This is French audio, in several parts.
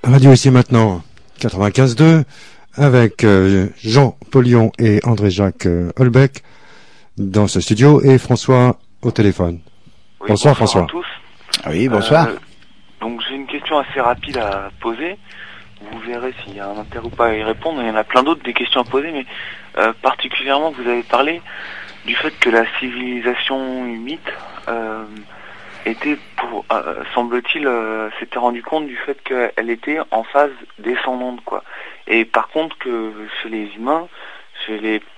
Radio ici maintenant, 95.2, avec Jean Polion et André-Jacques Holbeck dans ce studio et François au téléphone. Oui, bonsoir François. À tous. Oui, bonsoir. Donc j'ai une question assez rapide à poser. Vous verrez s'il y a un intérêt ou pas à y répondre. Il y en a plein d'autres des questions à poser, mais particulièrement vous avez parlé du fait que la civilisation humide était, semble-t-il, s'était rendu compte du fait qu'elle était en phase descendante, quoi. Et par contre que chez les humains, chez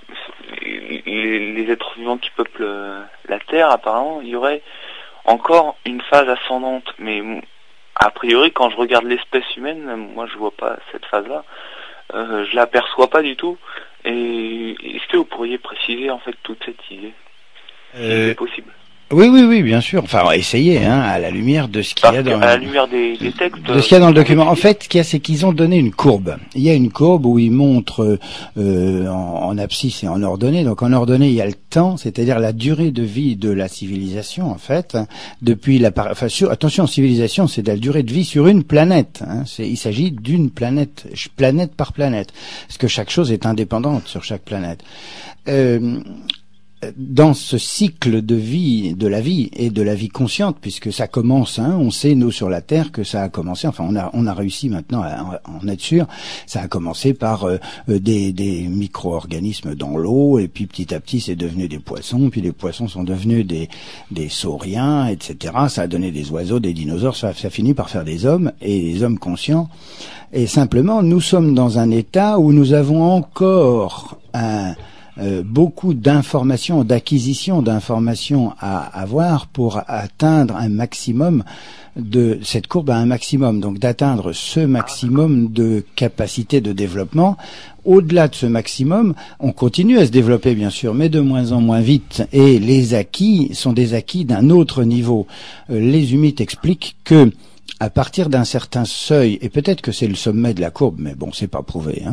les êtres vivants qui peuplent la Terre, apparemment, il y aurait encore une phase ascendante. Mais a priori, quand je regarde l'espèce humaine, moi je vois pas cette phase-là. Je l'aperçois pas du tout. Et est-ce que vous pourriez préciser en fait toute cette idée, si c'est possible? Oui, bien sûr. Enfin, on va essayer, à la lumière de ce qu'il y a dans... À la lumière des textes... De ce qu'il y a dans le document. En fait, ce qu'il y a, c'est qu'ils ont donné une courbe. Il y a une courbe où ils montrent en abscisse et en ordonnée. Donc, en ordonnée, il y a le temps, c'est-à-dire la durée de vie de la civilisation, en fait. Depuis attention, civilisation, c'est la durée de vie sur une planète. Il s'agit d'une planète par planète. Parce que chaque chose est indépendante sur chaque planète. Dans ce cycle de vie, de la vie et de la vie consciente, puisque ça commence, on sait nous sur la Terre que ça a commencé. Enfin, on a réussi maintenant à en être sûr. Ça a commencé par des micro-organismes dans l'eau, et puis petit à petit, c'est devenu des poissons. Puis les poissons sont devenus des sauriens, etc. Ça a donné des oiseaux, des dinosaures. Ça finit par faire des hommes et des hommes conscients. Et simplement, nous sommes dans un état où nous avons encore beaucoup d'informations, d'acquisition d'informations à avoir pour atteindre un maximum de cette courbe à un maximum, donc d'atteindre ce maximum de capacité de développement. Au-delà de ce maximum, on continue à se développer bien sûr, mais de moins en moins vite, et les acquis sont des acquis d'un autre niveau. Les humites expliquent que à partir d'un certain seuil, et peut-être que c'est le sommet de la courbe, mais bon, c'est pas prouvé,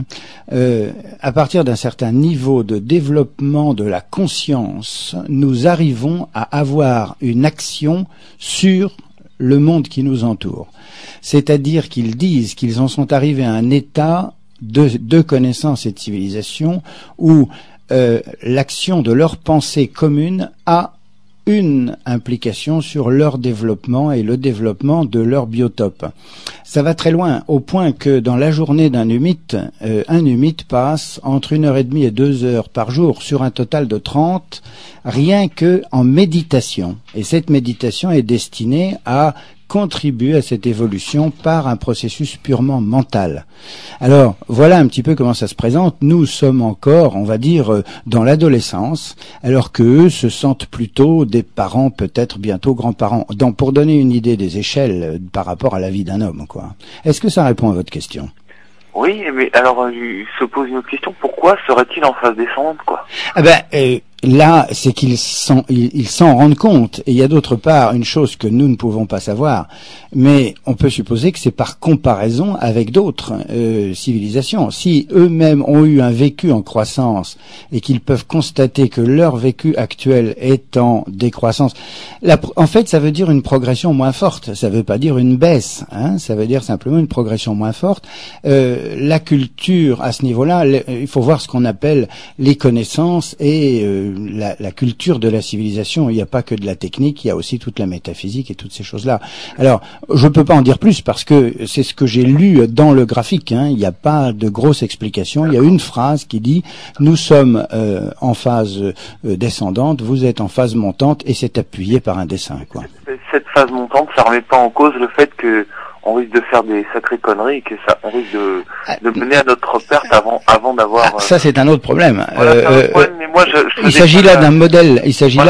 à partir d'un certain niveau de développement de la conscience, nous arrivons à avoir une action sur le monde qui nous entoure. C'est-à-dire qu'ils disent qu'ils en sont arrivés à un état de connaissance et de civilisation où l'action de leur pensée commune a une implication sur leur développement et le développement de leur biotope. Ça va très loin, au point que dans la journée d'un humite, un humite passe entre 1h30 et 2 heures par jour sur un total de 30, rien que en méditation. Et cette méditation est destinée à contribuer à cette évolution par un processus purement mental. Alors, voilà un petit peu comment ça se présente. Nous sommes encore, on va dire, dans l'adolescence, alors que eux se sentent plutôt des parents, peut-être bientôt grands-parents. Pour donner une idée des échelles par rapport à la vie d'un homme, quoi. Est-ce que ça répond à votre question? Oui, mais alors, il se pose une autre question. Pourquoi serait-il en phase descendante, quoi? Là, c'est qu'ils s'en rendent compte. Et il y a d'autre part une chose que nous ne pouvons pas savoir, mais on peut supposer que c'est par comparaison avec d'autres civilisations. Si eux-mêmes ont eu un vécu en croissance et qu'ils peuvent constater que leur vécu actuel est en décroissance, en fait, ça veut dire une progression moins forte. Ça veut pas dire une baisse. Ça veut dire simplement une progression moins forte. La culture, à ce niveau-là, il faut voir ce qu'on appelle les connaissances et la culture de la civilisation. Il n'y a pas que de la technique, il y a aussi toute la métaphysique et toutes ces choses-là. Alors, je peux pas en dire plus parce que c'est ce que j'ai lu dans le graphique. Il n'y a pas de grosse explication. Il y a une phrase qui dit « Nous sommes en phase descendante, vous êtes en phase montante » et c'est appuyé par un dessin, quoi. Cette phase montante, ça remet pas en cause le fait que on risque de faire des sacrées conneries et que on risque de mener à notre perte avant d'avoir... Ça, c'est un autre problème. Voilà, c'est un autre problème, mais moi, il s'agit là d'un modèle,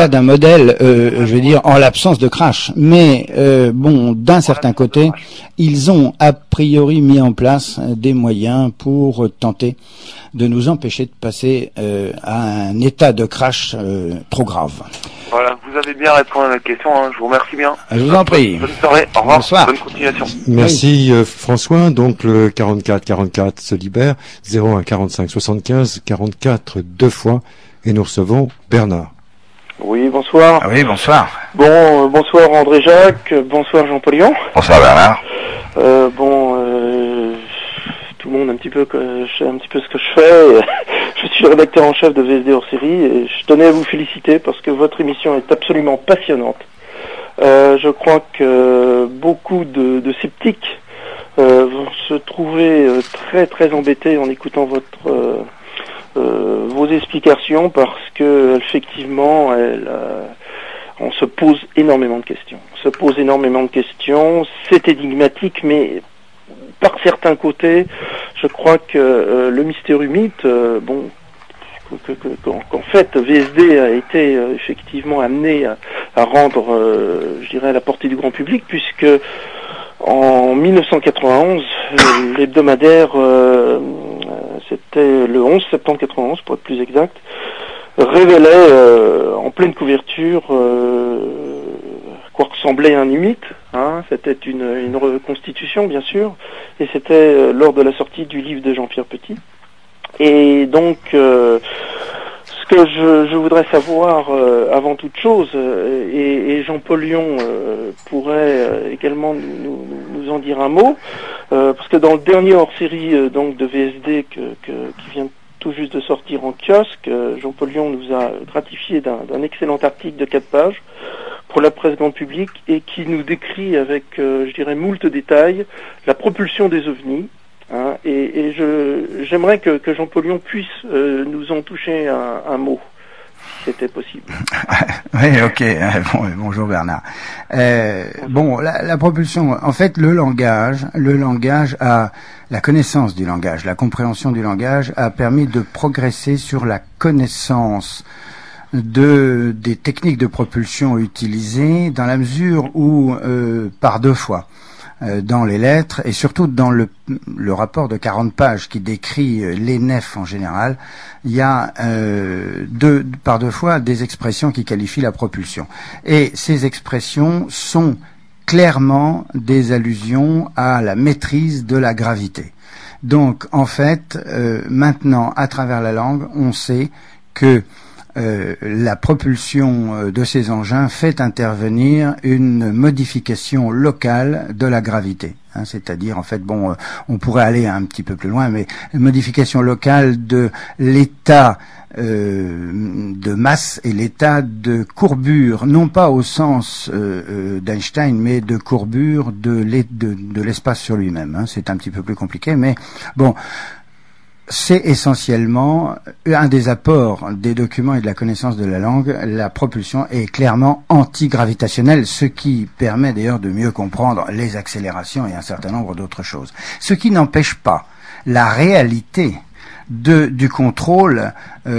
je veux dire, en l'absence de crash. Mais, d'un certain côté, ils ont a priori mis en place des moyens pour tenter de nous empêcher de passer à un état de crash trop grave. Voilà, vous avez bien répondu à la question, je vous remercie bien. Je vous en prie. Bonne soirée, au revoir. Bonsoir. Bonne continuation. Merci François. Donc le 44 se libère, 01 45 75 44 deux fois, et nous recevons Bernard. Oui, bonsoir. Ah oui, bonsoir. Bonsoir André Jacques, bonsoir Jean Polion. Bonsoir Bernard. petit peu ce que je fais. Je suis rédacteur en chef de VSD hors série et je tenais à vous féliciter parce que votre émission est absolument passionnante. Je crois que beaucoup de sceptiques vont se trouver très très embêtés en écoutant vos explications parce que effectivement on se pose énormément de questions. C'est énigmatique, mais par certains côtés, je crois que le mystère mythe, qu'en fait VSD a été effectivement amené à rendre, je dirais, à la portée du grand public, puisque en 1991, l'hebdomadaire, c'était le 11 septembre 91 pour être plus exact, révélait en pleine couverture quoi ressemblait un mythe. C'était une reconstitution bien sûr, et c'était lors de la sortie du livre de Jean-Pierre Petit. Et donc ce que je voudrais savoir avant toute chose, et Jean-Paul Lyon pourrait également nous en dire un mot, parce que dans le dernier hors-série donc de VSD qui vient tout juste de sortir en kiosque, Jean-Paul Lyon nous a gratifié d'un excellent article de 4 pages pour la presse grand public et qui nous décrit avec, je dirais, moult détails la propulsion des ovnis. Et j'aimerais que Jean-Paul Lyon puisse nous en toucher un mot, si c'était possible. Oui, ok. Bonjour Bernard. La propulsion, en fait, le langage la connaissance du langage, la compréhension du langage a permis de progresser sur la connaissance des techniques de propulsion utilisées, dans la mesure où, par 2 fois, dans les lettres et surtout dans le rapport de 40 pages qui décrit les nefs en général, il y a par 2 fois des expressions qui qualifient la propulsion. Et ces expressions sont clairement des allusions à la maîtrise de la gravité. Donc en fait, maintenant, à travers la langue, on sait que la propulsion de ces engins fait intervenir une modification locale de la gravité. C'est-à-dire, en fait, on pourrait aller un petit peu plus loin, mais une modification locale de l'état de masse et l'état de courbure, non pas au sens d'Einstein, mais de courbure de l'espace sur lui-même. C'est un petit peu plus compliqué, mais bon. C'est essentiellement un des apports des documents et de la connaissance de la langue. La propulsion est clairement antigravitationnelle, ce qui permet d'ailleurs de mieux comprendre les accélérations et un certain nombre d'autres choses. Ce qui n'empêche pas la réalité du contrôle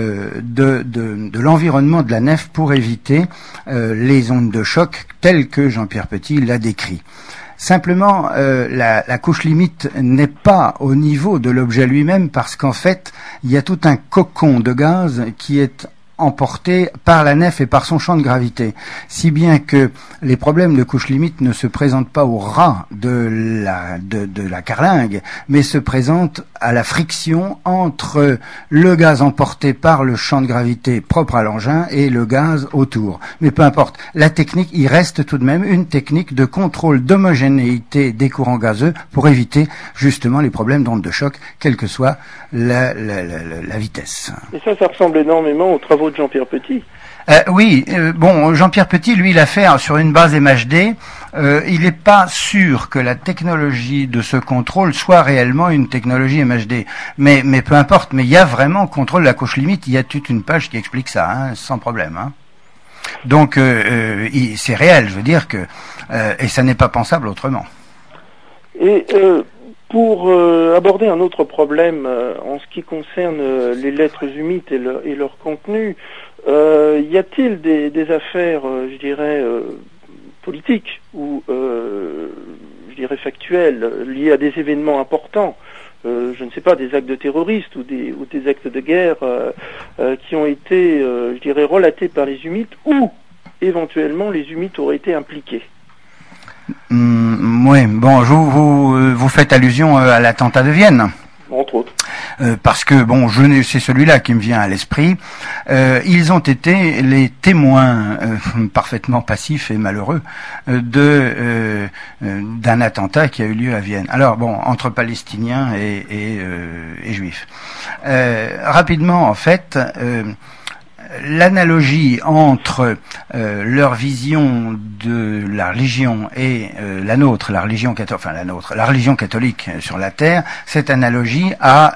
de l'environnement de la nef pour éviter les ondes de choc telles que Jean-Pierre Petit l'a décrit. Simplement, la couche limite n'est pas au niveau de l'objet lui-même parce qu'en fait, il y a tout un cocon de gaz qui est emporté par la nef et par son champ de gravité. Si bien que les problèmes de couche limite ne se présentent pas au ras de la carlingue, mais se présentent à la friction entre le gaz emporté par le champ de gravité propre à l'engin et le gaz autour. Mais peu importe, la technique, il reste tout de même une technique de contrôle d'homogénéité des courants gazeux pour éviter justement les problèmes d'onde de choc, quelle que soit la vitesse. Et ça ressemble énormément aux travaux de Jean-Pierre Petit. Jean-Pierre Petit, lui, il a fait sur une base MHD. Il n'est pas sûr que la technologie de ce contrôle soit réellement une technologie MHD. Mais peu importe, mais il y a vraiment contrôle de la couche limite. Il y a toute une page qui explique ça, sans problème. Donc, c'est réel, je veux dire que... et ça n'est pas pensable autrement. Et... pour aborder un autre problème en ce qui concerne les lettres humides et leur contenu, y a-t-il des affaires, je dirais, politiques ou, je dirais, factuelles liées à des événements importants, je ne sais pas, des actes de terroristes ou des actes de guerre qui ont été, je dirais, relatés par les humides ou éventuellement les humides auraient été impliqués? Oui, vous faites allusion à l'attentat de Vienne. Entre autres. parce que bon, c'est celui-là qui me vient à l'esprit. Ils ont été les témoins parfaitement passifs et malheureux d'un attentat qui a eu lieu à Vienne. Alors bon, entre Palestiniens et Juifs. Rapidement, en fait. L'analogie entre leur vision de la religion et la nôtre, la religion catholique sur la terre, cette analogie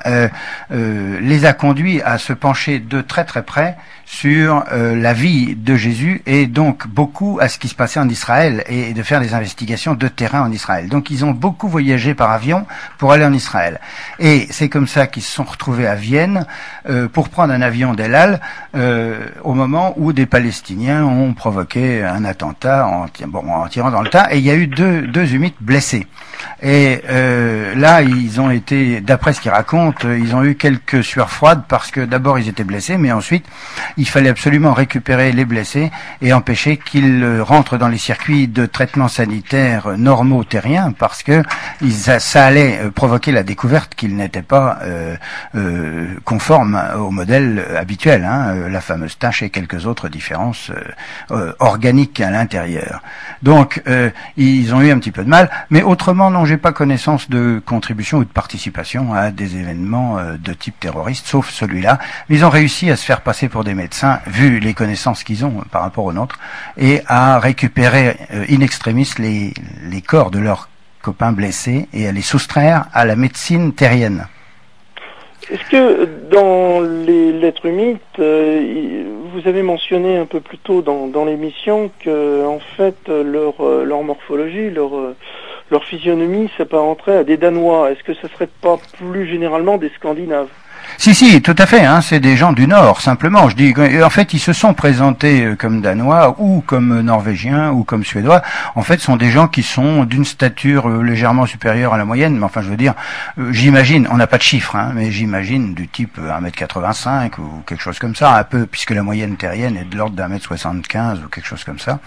les a conduits à se pencher de très très près sur la vie de Jésus et donc beaucoup à ce qui se passait en Israël et de faire des investigations de terrain en Israël. Donc ils ont beaucoup voyagé par avion pour aller en Israël. Et c'est comme ça qu'ils se sont retrouvés à Vienne pour prendre un avion d'El Al au moment où des Palestiniens ont provoqué un attentat en tirant dans le tas. Et il y a eu deux humites blessés. Et là, ils ont été, d'après ce qu'ils racontent, ils ont eu quelques sueurs froides parce que d'abord ils étaient blessés, mais ensuite il fallait absolument récupérer les blessés et empêcher qu'ils rentrent dans les circuits de traitement sanitaire normaux terriens parce que ça allait provoquer la découverte qu'ils n'étaient pas conformes au modèle habituel, la fameuse tache et quelques autres différences organiques à l'intérieur. Donc ils ont eu un petit peu de mal, mais autrement non, j'ai pas connaissance de contribution ou de participation à des événements de type terroriste, sauf celui-là. Mais ils ont réussi à se faire passer pour des médecins, vu les connaissances qu'ils ont par rapport aux nôtres, et à récupérer in extremis les corps de leurs copains blessés et à les soustraire à la médecine terrienne. Est-ce que dans les lettres humides, vous avez mentionné un peu plus tôt dans l'émission que en fait leur morphologie, leur physionomie s'apparenterait à des Danois. Est-ce que ce serait pas plus généralement des Scandinaves? Si, tout à fait, c'est des gens du Nord, simplement. Je dis, en fait, ils se sont présentés comme Danois, ou comme Norvégiens, ou comme Suédois. En fait, ce sont des gens qui sont d'une stature légèrement supérieure à la moyenne, mais enfin, je veux dire, j'imagine, on n'a pas de chiffres, mais j'imagine du type 1m85 ou quelque chose comme ça, un peu, puisque la moyenne terrienne est de l'ordre d'1m75 ou quelque chose comme ça.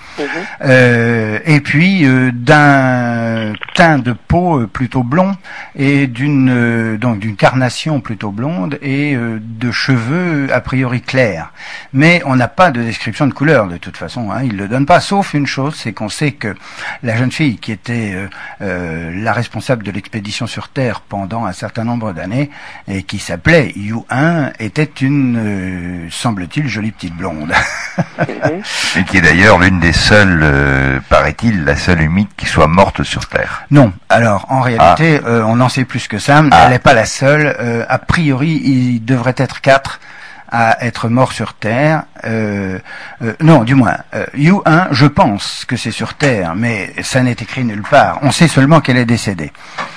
Et puis, d'un teint de peau plutôt blond, et d'une carnation plutôt blonde, et de cheveux a priori clairs. Mais on n'a pas de description de couleur de toute façon, ils le donnent pas, sauf une chose, c'est qu'on sait que la jeune fille qui était la responsable de l'expédition sur Terre pendant un certain nombre d'années, et qui s'appelait Yu-1, était une, semble-t-il, jolie petite blonde. Et qui est d'ailleurs l'une des seules, paraît-il, la seule humide qui soit morte sur Terre. Non, alors en réalité, on en sait plus que ça, elle n'est pas la seule. A priori, il devrait être 4 à être morts sur Terre. Non, du moins, Yu-1, je pense que c'est sur Terre, mais ça n'est écrit nulle part. On sait seulement qu'elle est décédée.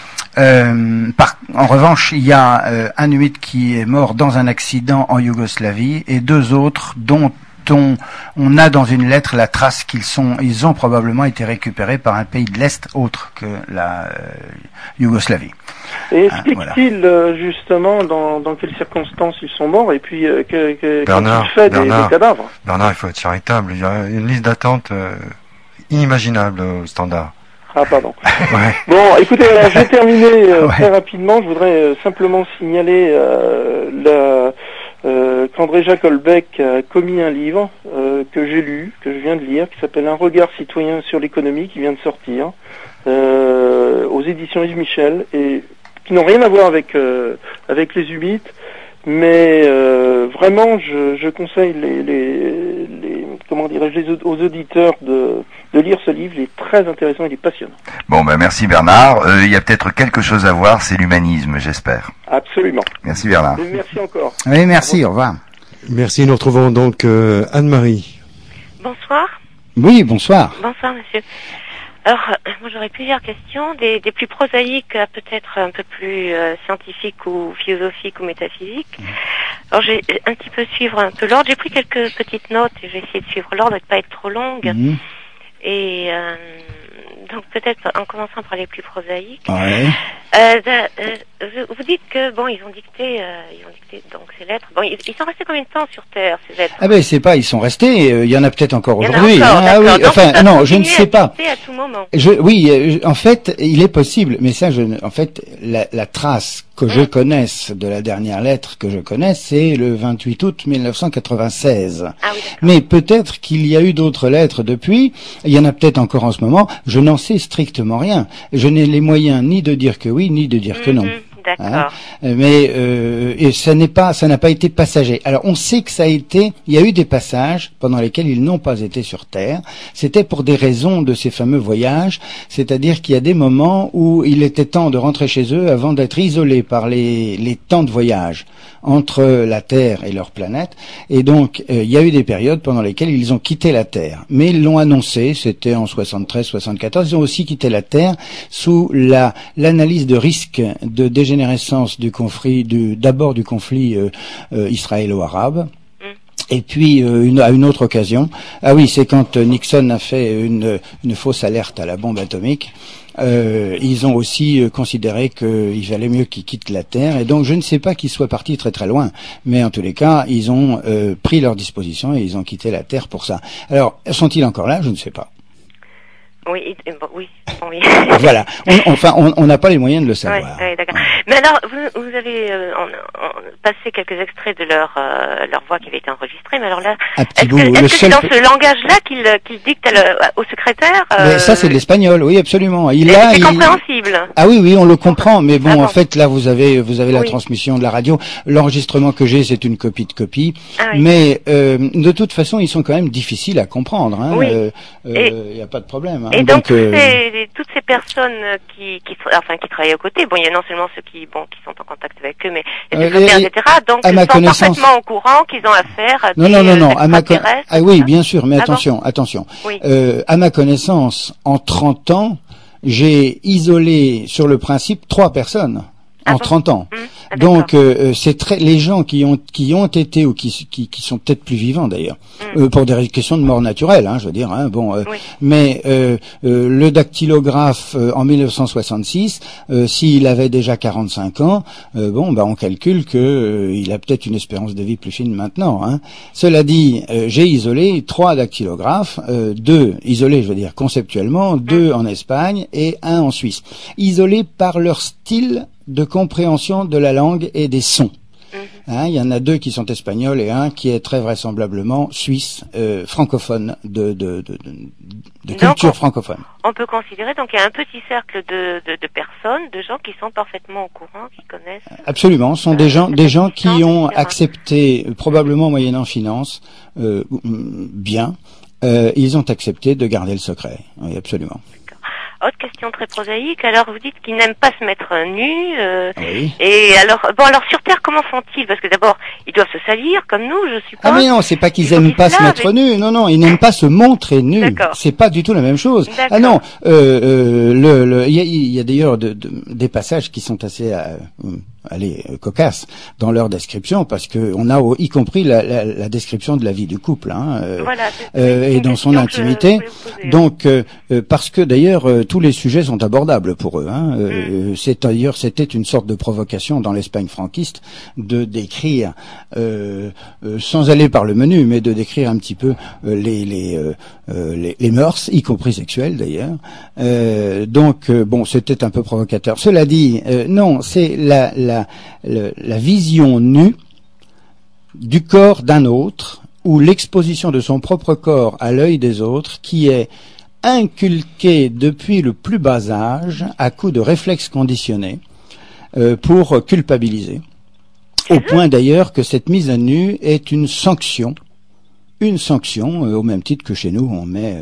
En revanche, il y a un humide qui est mort dans un accident en Yougoslavie et 2 autres dont on a dans une lettre la trace ils ont probablement été récupérés par un pays de l'Est autre que la Yougoslavie. Et explique-t-il justement dans quelles circonstances ils sont morts et puis Bernard, qu'est-il fait des cadavres? Bernard, il faut être charitable. Il y a une liste d'attente inimaginable au standard. Ah, pardon. Ouais. Bon, écoutez, alors, je vais terminer très rapidement. Je voudrais simplement signaler qu'André Jacques Holbeck a commis un livre que j'ai lu, que je viens de lire, qui s'appelle Un regard citoyen sur l'économie, qui vient de sortir aux éditions Yves Michel, et qui n'ont rien à voir avec les humides, mais vraiment je conseille aux auditeurs de lire ce livre. Il est très intéressant, il est passionnant. Bon, merci Bernard. Il y a peut-être quelque chose à voir, c'est l'humanisme, j'espère. Absolument. Merci Bernard. Et merci encore. Oui, merci, au revoir. Merci, nous retrouvons donc Anne-Marie. Bonsoir. Oui, bonsoir. Bonsoir, monsieur. Alors, moi j'aurais plusieurs questions, des plus prosaïques à peut-être un peu plus scientifiques ou philosophiques ou métaphysiques. Alors j'ai un petit peu suivre un peu l'ordre, j'ai pris quelques petites notes et j'ai essayé de suivre l'ordre et de pas être trop longue. Et donc peut-être en commençant par les plus prosaïques. Ouais. vous dites que bon, ils ont dicté donc ces lettres. Bon, ils sont restés combien de temps sur Terre, ces lettres? Ah ben c'est pas, ils sont restés. Il y en a peut-être encore Il y en a aujourd'hui. encore, Ah oui, d'accord. Donc, enfin non, je ne sais pas. À tout moment. En fait, il est possible, mais ça, en fait, la trace que je connaisse de la dernière lettre que je connaisse, c'est le 28 août 1996. Ah oui, d'accord. Mais peut-être qu'il y a eu d'autres lettres depuis. Il y en a peut-être encore en ce moment. Je n'en sais strictement rien. Je n'ai les moyens ni de dire que oui, ni de dire que non. D'accord. Hein, mais et ça n'a pas été passager. Alors on sait que il y a eu des passages pendant lesquels ils n'ont pas été sur Terre. C'était pour des raisons de ces fameux voyages, c'est-à-dire qu'il y a des moments où il était temps de rentrer chez eux avant d'être isolés par les temps de voyage entre la Terre et leur planète. Et donc il y a eu des périodes pendant lesquelles ils ont quitté la Terre. Mais ils l'ont annoncé, c'était en 73, 74. Ils ont aussi quitté la Terre sous l'analyse de risque de dégénérescence du conflit, d'abord du conflit israélo-arabe. Et puis à une autre occasion, c'est quand Nixon a fait une fausse alerte à la bombe atomique. Ils ont aussi considéré qu'il valait mieux qu'ils quittent la Terre, et donc je ne sais pas qu'ils soient partis très très loin, mais en tous les cas, ils ont pris leurs dispositions et ils ont quitté la Terre pour ça. Alors, sont-ils encore là? Je ne sais pas. Oui. Voilà. On n'a pas les moyens de le savoir. Oui, d'accord. Mais alors, vous avez passé quelques extraits de leur voix qui avait été enregistrée, mais alors là, est-ce que c'est dans ce langage-là qu'il dicte au secrétaire? Mais ça, c'est de l'espagnol, oui, absolument. C'est compréhensible. Ah oui, on le comprend, mais bon, en fait, là, vous avez la transmission de la radio. L'enregistrement que j'ai, c'est une copie de copie. Mais de toute façon, ils sont quand même difficiles à comprendre. Hein. Oui. Il n'y a pas de problème. Hein. Et donc toutes ces personnes qui travaillent aux côtés, bon, il y a non seulement ceux qui sont en contact avec eux, mais les secrétaires, etc. Donc ils sont parfaitement au courant qu'ils ont affaire à Non. Oui, bien sûr, mais attention. Oui. À ma connaissance, en 30 ans, j'ai isolé sur le principe 3 personnes. En 30 ans. Donc les gens qui ont été ou qui sont peut-être plus vivants d'ailleurs, pour des questions de mort naturelle, je veux dire, mais le dactylographe en 1966, s'il avait déjà 45 ans, on calcule que il a peut-être une espérance de vie plus fine maintenant. Hein. Cela dit, j'ai isolé 3 dactylographes, 2 isolés, je veux dire conceptuellement, 2 en Espagne et 1 en Suisse, isolés par leur style de compréhension de la langue et des sons. Il y en a 2 qui sont espagnols et 1 qui est très vraisemblablement suisse, francophone, de culture francophone. On peut considérer donc il y a un petit cercle de personnes, de gens qui sont parfaitement au courant, qui connaissent. Absolument, ce sont des gens qui ont accepté, probablement moyennant finance, bien, ils ont accepté de garder le secret. Oui, absolument. Autre question très prosaïque. Alors, vous dites qu'ils n'aiment pas se mettre nus. Oui. Et alors sur Terre, comment font-ils? Parce que d'abord, ils doivent se salir, comme nous, je suppose. Ah mais non, c'est pas qu'ils aiment pas se mettre nus. Non, ils n'aiment pas se montrer nus. D'accord. C'est pas du tout la même chose. D'accord. Ah non, il y a d'ailleurs des passages qui sont assez cocasses dans leur description, parce que on a y compris la description de la vie du couple, et dans son intimité. Donc parce que d'ailleurs tous les sujets sont abordables pour eux. C'était une sorte de provocation dans l'Espagne franquiste de décrire, sans aller par le menu, mais de décrire un petit peu les mœurs, y compris sexuelles d'ailleurs. C'était un peu provocateur. Cela dit, non, c'est la vision nue du corps d'un autre, ou l'exposition de son propre corps à l'œil des autres, qui est inculquée depuis le plus bas âge à coup de réflexes conditionnés pour culpabiliser. Au point d'ailleurs que cette mise à nu est une sanction, au même titre que chez nous on met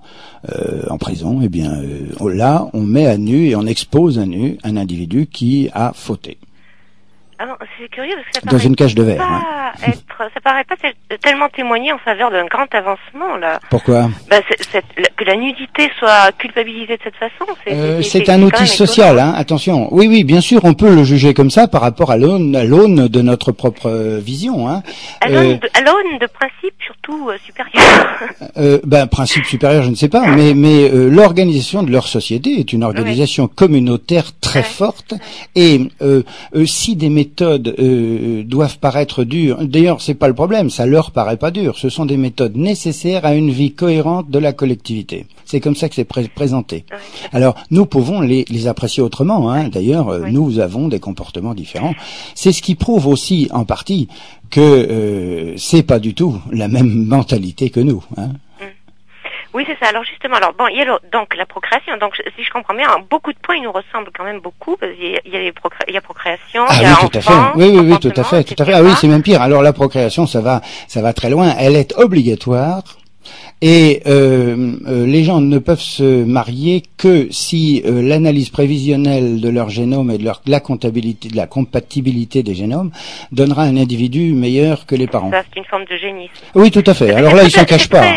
en prison, là on met à nu et on expose à nu un individu qui a fauté. Ah non, c'est curieux parce que ça Dans paraît une cage de verre. ça paraît pas tellement témoigner en faveur d'un grand avancement là. Pourquoi? Que la nudité soit culpabilisée de cette façon. C'est un outil social, hein, attention. Oui, bien sûr, on peut le juger comme ça par rapport à l'aune de notre propre vision. Hein. À l'aune de principes surtout supérieurs. Principe supérieur, je ne sais pas, mais l'organisation de leur société est une organisation communautaire très forte. Et si des méthodes doivent paraître dures, d'ailleurs c'est pas le problème, ça leur paraît pas dur, ce sont des méthodes nécessaires à une vie cohérente de la collectivité. C'est comme ça que c'est présenté. Alors nous pouvons les apprécier autrement, hein. D'ailleurs nous avons des comportements différents. C'est ce qui prouve aussi en partie que c'est pas du tout la même mentalité que nous, hein. Oui, c'est ça. Alors justement, il y a donc la procréation. Donc si je comprends bien, en beaucoup de points, il nous ressemble quand même beaucoup. Parce qu'il y a procréation, il y a tout à fait. Oui, tout à fait. Ah oui, c'est même pire. Alors la procréation, ça va très loin. Elle est obligatoire. Et les gens ne peuvent se marier que si l'analyse prévisionnelle de leur génome et de la compatibilité des génomes donnera un individu meilleur que les parents. Ça, c'est une forme de génisme. Oui, tout à fait. Alors là, ils s'en cachent pas.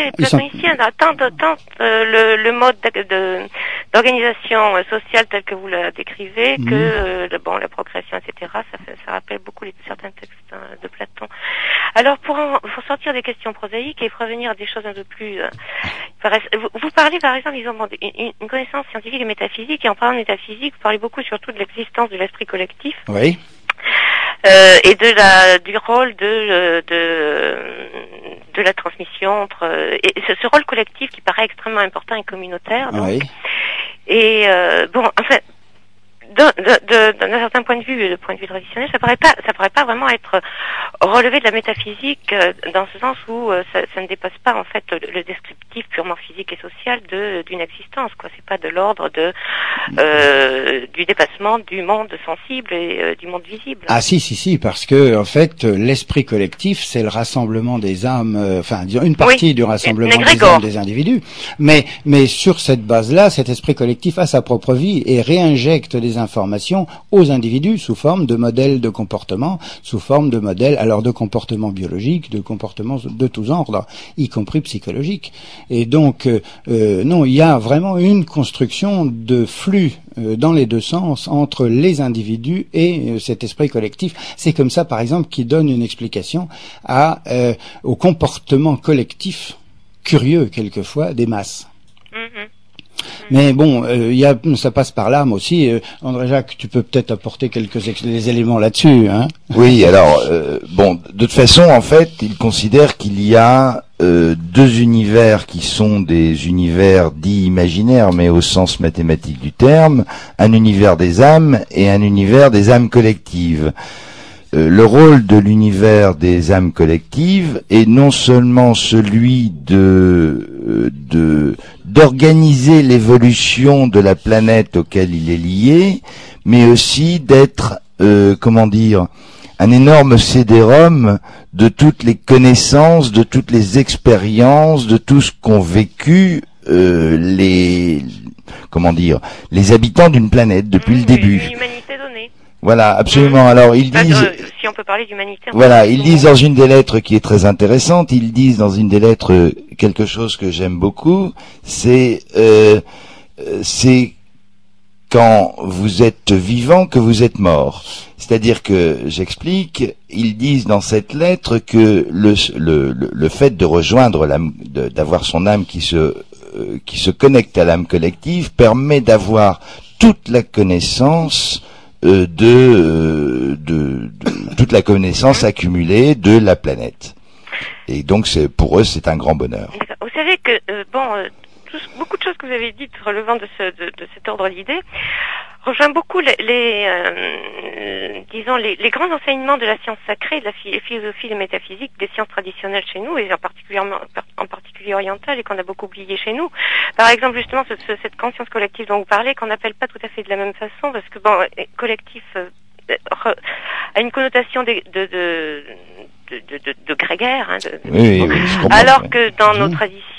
Le mode d'organisation sociale tel que vous la décrivez, que la procréation, etc. Ça rappelle beaucoup certains textes de Platon. Alors pour sortir des questions prosaïques et revenir à des choses un peu plus vous parlez par exemple une connaissance scientifique et métaphysique, et en parlant de métaphysique, vous parlez beaucoup surtout de l'existence de l'esprit collectif. Oui. Et du rôle de la transmission et ce rôle collectif qui paraît extrêmement important et communautaire. Donc. Oui. Et d'un certain point de vue traditionnel, ça paraît pas vraiment être relevé de la métaphysique dans ce sens où ça ne dépasse pas en fait le descriptif purement physique et social d'une existence, quoi. C'est pas de l'ordre du dépassement du monde sensible et du monde visible. Ah si, parce que en fait l'esprit collectif c'est le rassemblement des âmes, une partie du rassemblement des âmes des individus. Mais sur cette base-là, cet esprit collectif a sa propre vie et réinjecte des informations aux individus sous forme de modèles de comportement, sous forme de modèles de comportement biologique, de comportement de tous ordres, y compris psychologique. Et donc non, il y a vraiment une construction de flux dans les deux sens entre les individus et cet esprit collectif. C'est comme ça, par exemple, qui donne une explication au comportement collectif curieux quelquefois des masses. Mais bon, ça passe par l'âme aussi. André-Jacques, tu peux peut-être apporter des éléments là-dessus, hein? Oui, alors, de toute façon, en fait, il considère qu'il y a deux univers qui sont des univers dits imaginaires, mais au sens mathématique du terme, un univers des âmes et un univers des âmes collectives. Le rôle de l'univers des âmes collectives est non seulement celui d'organiser l'évolution de la planète auquel il est lié, mais aussi d'être, un énorme CD-ROM de toutes les connaissances, de toutes les expériences, de tout ce qu'ont vécu les habitants d'une planète depuis le début. L'humanité donnée. Voilà, absolument. Alors ils disent, si on peut parler d'humanité. Voilà, ils disent dans une des lettres qui est très intéressante, ils disent dans une des lettres quelque chose que j'aime beaucoup, c'est quand vous êtes vivant que vous êtes mort. C'est-à-dire que, j'explique, ils disent dans cette lettre que le fait de rejoindre l'âme, d'avoir son âme qui se connecte à l'âme collective permet d'avoir toute la connaissance de toute la connaissance accumulée de la planète. Et donc pour eux c'est un grand bonheur. Vous savez que beaucoup de choses que vous avez dites relevant de cet ordre d'idées rejoint beaucoup les grands enseignements de la science sacrée, de la philosophie, de métaphysique, des sciences traditionnelles chez nous, et en particulier orientales, et qu'on a beaucoup oublié chez nous. Par exemple, justement, cette conscience collective dont vous parlez, qu'on n'appelle pas tout à fait de la même façon, parce que collectif a une connotation de grégaire, oui, je comprends, alors que dans nos traditions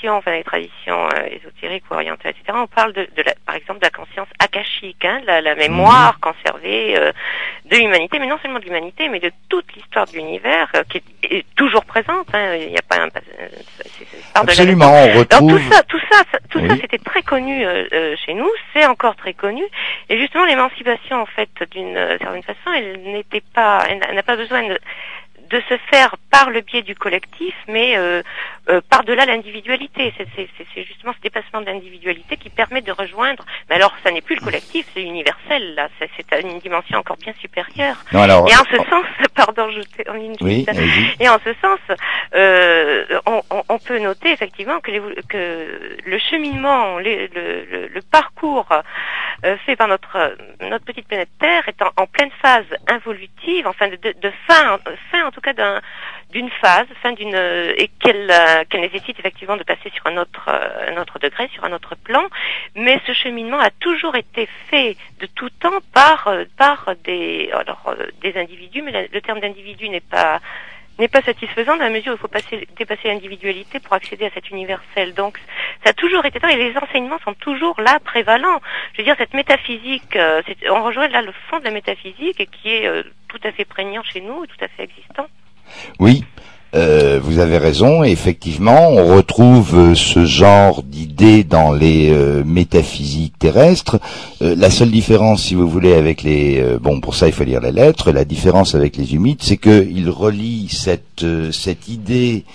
traditions, enfin les traditions ésotériques ou orientales, etc., on parle par exemple de la conscience akashique, la mémoire conservée de l'humanité, mais non seulement de l'humanité, mais de toute l'histoire de l'univers qui est toujours présente. Il n'y a pas Absolument, on retrouve. Donc tout ça, c'était très connu chez nous, c'est encore très connu, et justement l'émancipation, en fait, d'une certaine façon, elle n'a pas besoin de se faire par le biais du collectif, mais par-delà l'individualité. C'est justement ce dépassement de l'individualité qui permet de rejoindre. Mais alors, ça n'est plus le collectif, c'est universel, là. C'est à une dimension encore bien supérieure. Non, alors, et en ce sens, pardon, je termine juste. Et en ce sens, on peut noter effectivement que le cheminement, le parcours fait par notre petite planète Terre est en pleine phase involutive, enfin de fin en tout cas d'une phase, et qu'elle nécessite effectivement de passer sur un autre degré, sur un autre plan. Mais ce cheminement a toujours été fait de tout temps par des individus, mais le terme d'individu n'est pas satisfaisant dans la mesure où il faut dépasser l'individualité pour accéder à cet universel. Donc, ça a toujours été ça, et les enseignements sont toujours là, prévalents. Je veux dire, cette métaphysique, on rejoint là le fond de la métaphysique, et qui est tout à fait prégnant chez nous, et tout à fait existant. Oui, vous avez raison. Effectivement, on retrouve ce genre d'idées dans les métaphysiques terrestres. La seule différence, si vous voulez, avec les pour ça il faut lire les lettres. La différence avec les humides, c'est que ils relient cette idée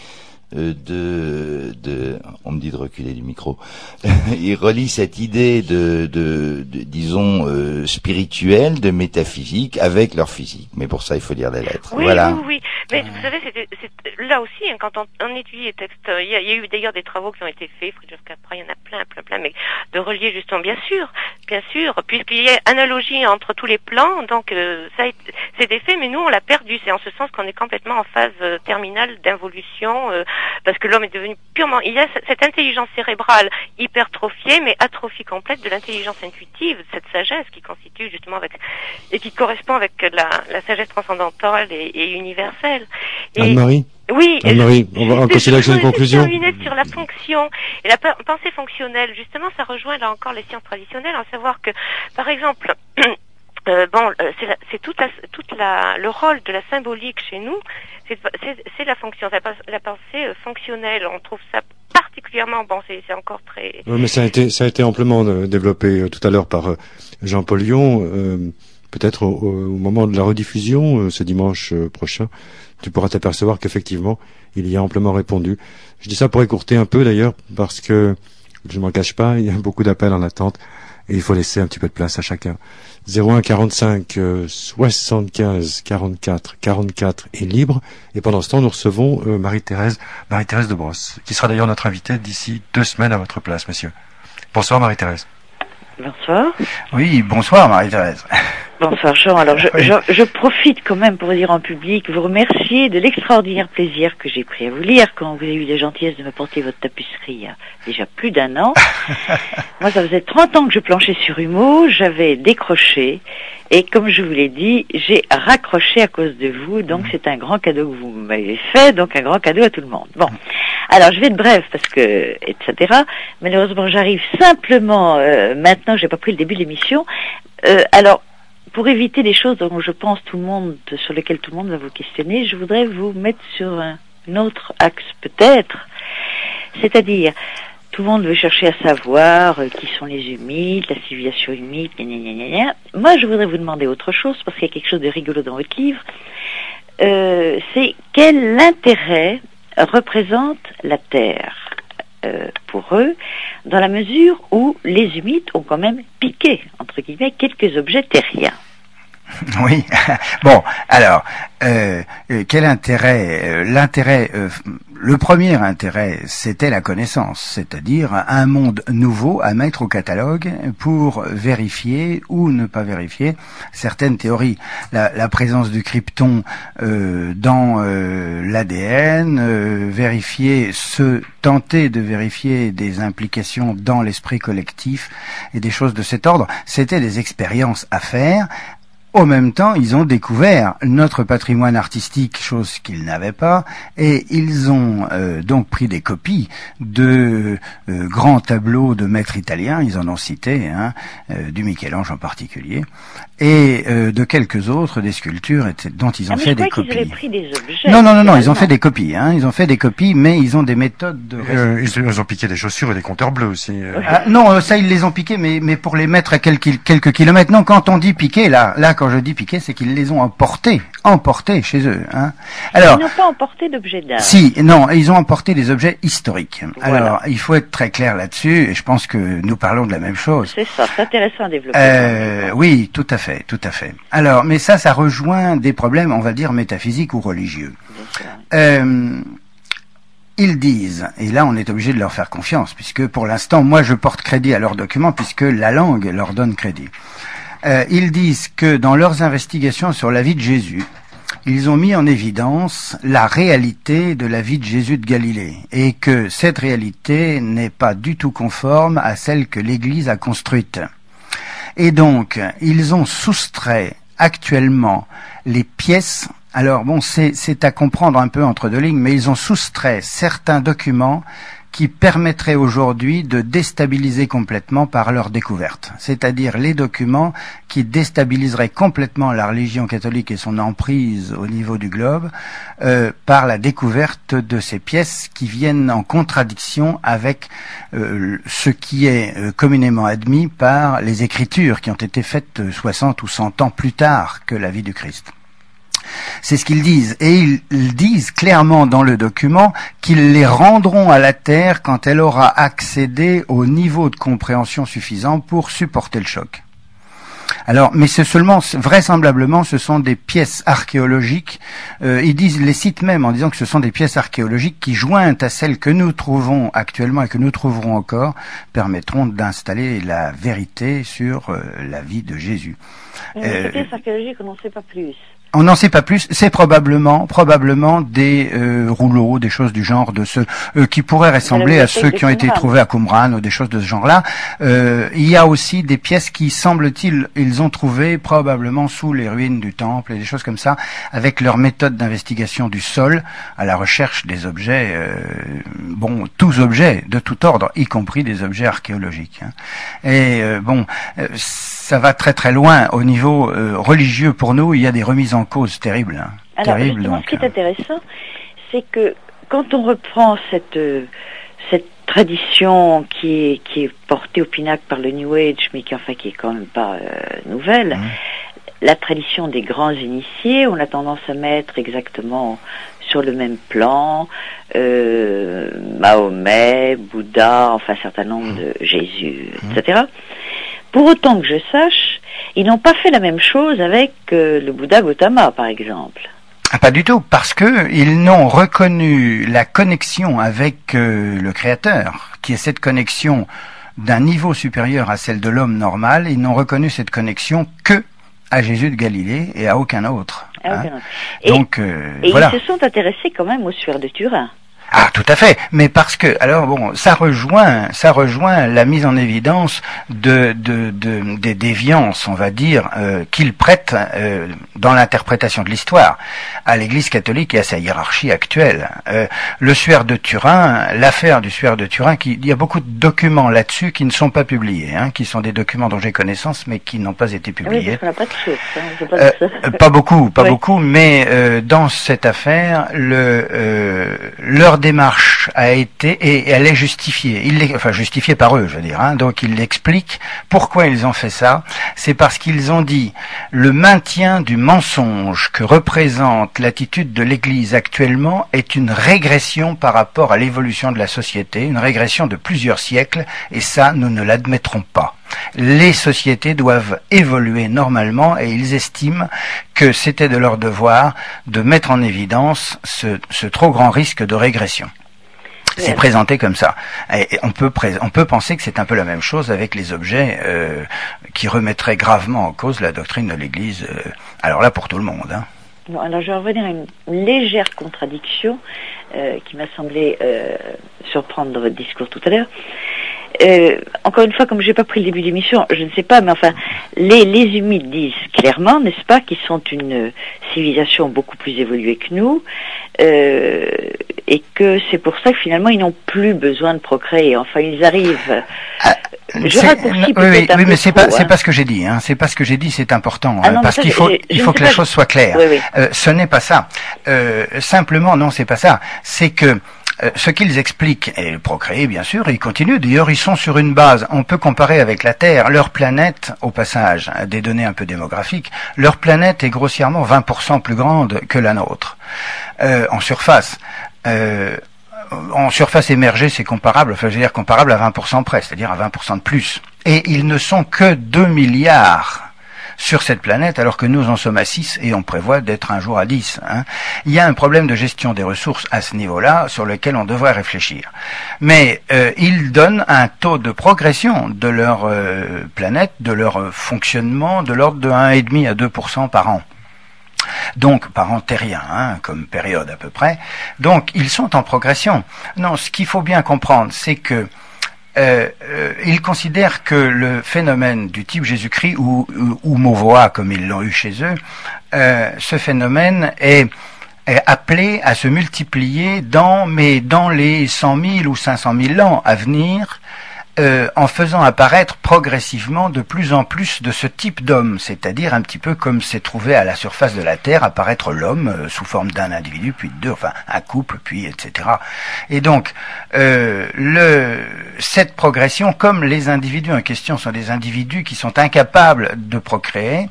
on me dit de reculer du micro. Il relie cette idée disons spirituelle, de métaphysique avec leur physique. Mais pour ça, il faut lire les lettres. Oui, voilà. Oui. Mais vous savez, c'est là aussi, quand on étudie les textes, il y a eu d'ailleurs des travaux qui ont été faits, Friedrich Capra, il y en a plein, mais de relier justement, bien sûr, puisqu'il y a analogie entre tous les plans, donc c'était fait, mais nous on l'a perdu. C'est en ce sens qu'on est complètement en phase terminale d'involution, parce que l'homme est devenu purement, il y a cette intelligence cérébrale hypertrophiée, mais atrophie complète de l'intelligence intuitive, cette sagesse qui constitue justement et qui correspond avec la sagesse transcendantale et universelle. Anne-Marie? Oui. Anne-Marie, on va considérer que c'est une conclusion. Terminer sur la fonction et la pensée fonctionnelle. Justement, ça rejoint là encore les sciences traditionnelles, à savoir que, par exemple, c'est le rôle de la symbolique chez nous, c'est la fonction, la pensée fonctionnelle. On trouve ça particulièrement, c'est encore très. Oui, mais ça a été amplement développé tout à l'heure par Jean-Paul Lyon. Peut-être au moment de la rediffusion, ce dimanche prochain, tu pourras t'apercevoir qu'effectivement, il y a amplement répondu. Je dis ça pour écourter un peu d'ailleurs, parce que, je m'en cache pas, il y a beaucoup d'appels en attente, et il faut laisser un petit peu de place à chacun. 01 45 75 44 44 est libre, et pendant ce temps, nous recevons Marie-Thérèse de Brosse, qui sera d'ailleurs notre invitée d'ici 2 semaines à votre place, monsieur. Bonsoir Marie-Thérèse. Bonsoir. Oui, bonsoir Marie-Thérèse. Bonsoir Jean. Alors je profite quand même pour dire en public, vous remercier de l'extraordinaire plaisir que j'ai pris à vous lire quand vous avez eu la gentillesse de me porter votre tapisserie il y a déjà plus d'1 an. Moi, ça faisait 30 ans que je planchais sur Humeau, j'avais décroché, et comme je vous l'ai dit, j'ai raccroché à cause de vous, donc c'est un grand cadeau que vous m'avez fait, donc un grand cadeau à tout le monde. Bon, alors je vais être brève parce que, etc. Malheureusement, j'arrive simplement, maintenant, j'ai pas pris le début de l'émission. Alors, pour éviter les choses dont je pense sur lesquelles tout le monde va vous questionner, je voudrais vous mettre sur un autre axe peut-être, c'est-à-dire tout le monde veut chercher à savoir qui sont les humides, la civilisation humide, Moi, je voudrais vous demander autre chose, parce qu'il y a quelque chose de rigolo dans votre livre. C'est quel intérêt représente la Terre pour eux, dans la mesure où les humides ont quand même piqué, entre guillemets, quelques objets terriens. Oui. Bon, alors, quel intérêt? L'intérêt, le premier intérêt, c'était la connaissance, c'est-à-dire un monde nouveau à mettre au catalogue pour vérifier ou ne pas vérifier certaines théories. La présence du krypton dans l'ADN, tenter de vérifier des implications dans l'esprit collectif et des choses de cet ordre, c'était des expériences à faire au même temps, ils ont découvert notre patrimoine artistique, chose qu'ils n'avaient pas, et ils ont donc pris des copies de grands tableaux de maîtres italiens, ils en ont cité, du Michel-Ange en particulier, et de quelques autres, des sculptures dont ils ont fait des copies. Ils avaient pris des objets. Non, ils ont fait des copies, ils ont fait des copies, mais ils ont des méthodes de... Ils ont piqué des chaussures et des compteurs bleus aussi. Non, ça ils les ont piqués, mais pour les mettre à quelques kilomètres. Non, quand on dit piquer, là, quand je dis piquer, c'est qu'ils les ont emportés chez eux. Alors, ils n'ont pas emporté d'objets d'art. Si, non, ils ont emporté des objets historiques. Voilà. Alors, il faut être très clair là-dessus, et je pense que nous parlons de la même chose. C'est ça, c'est intéressant à développer. Oui, tout à fait. Alors, mais ça rejoint des problèmes, on va dire, métaphysiques ou religieux. Ils disent, et là on est obligé de leur faire confiance, puisque pour l'instant, moi je porte crédit à leurs documents, puisque la langue leur donne crédit. Ils disent que dans leurs investigations sur la vie de Jésus, ils ont mis en évidence la réalité de la vie de Jésus de Galilée, et que cette réalité n'est pas du tout conforme à celle que l'Église a construite. Et donc, ils ont soustrait actuellement les pièces. Alors bon, c'est à comprendre un peu entre deux lignes, mais ils ont soustrait certains documents qui permettraient aujourd'hui de déstabiliser complètement par leur découverte. C'est-à-dire les documents qui déstabiliseraient complètement la religion catholique et son emprise au niveau du globe par la découverte de ces pièces qui viennent en contradiction avec ce qui est communément admis par les Écritures qui ont été faites 60 ou 100 ans plus tard que la vie du Christ. C'est ce qu'ils disent. Et ils disent clairement dans le document qu'ils les rendront à la Terre quand elle aura accédé au niveau de compréhension suffisant pour supporter le choc. Alors, mais c'est seulement, vraisemblablement, ce sont des pièces archéologiques. Ils les citent même en disant que ce sont des pièces archéologiques qui, jointes à celles que nous trouvons actuellement et que nous trouverons encore, permettront d'installer la vérité sur la vie de Jésus. Ces pièces archéologiques, on n'en sait pas plus. On n'en sait pas plus. C'est probablement des rouleaux, des choses du genre de ceux qui pourraient ressembler à ceux qui ont été trouvés à Qumran ou des choses de ce genre-là. Il y a aussi des pièces qui, semble-t-il, ils ont trouvées probablement sous les ruines du temple et des choses comme ça, avec leur méthode d'investigation du sol à la recherche des objets, tous objets de tout ordre, y compris des objets archéologiques. Et ça va très très loin au niveau religieux pour nous. Il y a des remises en cause terribles. Alors, justement, ce qui est intéressant, c'est que quand on reprend cette tradition qui est portée au pinacle par le New Age, mais qui est quand même pas nouvelle, la tradition des grands initiés, on a tendance à mettre exactement sur le même plan Mahomet, Bouddha, enfin un certain nombre de Jésus, etc. Pour autant que je sache, ils n'ont pas fait la même chose avec le Bouddha Gautama, par exemple. Pas du tout, parce que ils n'ont reconnu la connexion avec le Créateur, qui est cette connexion d'un niveau supérieur à celle de l'homme normal. Ils n'ont reconnu cette connexion que à Jésus de Galilée et à aucun autre. Et voilà. Ils se sont intéressés quand même aux sphères de Turin. Ah, tout à fait. Mais parce que, ça rejoint la mise en évidence des déviances, on va dire, qu'ils prêtent dans l'interprétation de l'histoire à l'Église catholique et à sa hiérarchie actuelle. Le suaire de Turin, l'affaire du suaire de Turin, il y a beaucoup de documents là-dessus qui ne sont pas publiés, qui sont des documents dont j'ai connaissance, mais qui n'ont pas été publiés. Oui, parce qu'on n'a pas de source. Pas beaucoup, mais dans cette affaire, leur démarche a été, et elle est justifiée, justifiée par eux, je veux dire, donc ils l'expliquent pourquoi ils ont fait ça. C'est parce qu'ils ont dit le maintien du mensonge que représente l'attitude de l'Église actuellement est une régression par rapport à l'évolution de la société, une régression de plusieurs siècles, et ça, nous ne l'admettrons pas. Les sociétés doivent évoluer normalement et ils estiment que c'était de leur devoir de mettre en évidence ce trop grand risque de régression. C'est présenté comme ça. Et on peut penser que c'est un peu la même chose avec les objets qui remettraient gravement en cause la doctrine de l'Église. Alors là, pour tout le monde. Bon, alors je vais revenir à une légère contradiction qui m'a semblé surprendre dans votre discours tout à l'heure. encore une fois, comme j'ai pas pris le début d'émission, je ne sais pas, mais enfin, les Humides disent clairement, n'est-ce pas, qu'ils sont une civilisation beaucoup plus évoluée que nous, et que c'est pour ça que finalement ils n'ont plus besoin de procréer. Enfin, ils arrivent. Je raccourcis peut-être oui, mais c'est pas hein. ce que j'ai dit. Hein. C'est pas ce que j'ai dit. C'est important non, parce qu'il faut que la chose soit claire. Oui. Ce n'est pas ça. Simplement, non, c'est pas ça. C'est que ce qu'ils expliquent, et procréer bien sûr, ils continuent. D'ailleurs, ils sont sur une base. On peut comparer avec la Terre. Leur planète, au passage, des données un peu démographiques, leur planète est grossièrement 20% plus grande que la nôtre en surface. En surface émergée, c'est comparable, enfin, je veux dire comparable à 20% près, c'est-à-dire à 20% de plus. Et ils ne sont que 2 milliards sur cette planète, alors que nous en sommes à 6 et on prévoit d'être un jour à 10. Hein. Il y a un problème de gestion des ressources à ce niveau-là sur lequel on devrait réfléchir. Mais ils donnent un taux de progression de leur planète, de leur fonctionnement, de l'ordre de 1,5 à 2% par an. Donc, par an terrien, hein, comme période à peu près. Donc, ils sont en progression. Non, ce qu'il faut bien comprendre, c'est que ils considèrent que le phénomène du type Jésus-Christ ou Mauvois, comme ils l'ont eu chez eux, ce phénomène est appelé à se multiplier dans les 100 000 ou 500 000 ans à venir, en faisant apparaître progressivement de plus en plus de ce type d'homme, c'est-à-dire un petit peu comme s'est trouvé à la surface de la Terre apparaître l'homme sous forme d'un individu, puis de deux, enfin un couple, puis etc. Et donc cette progression, comme les individus en question sont des individus qui sont incapables de procréer,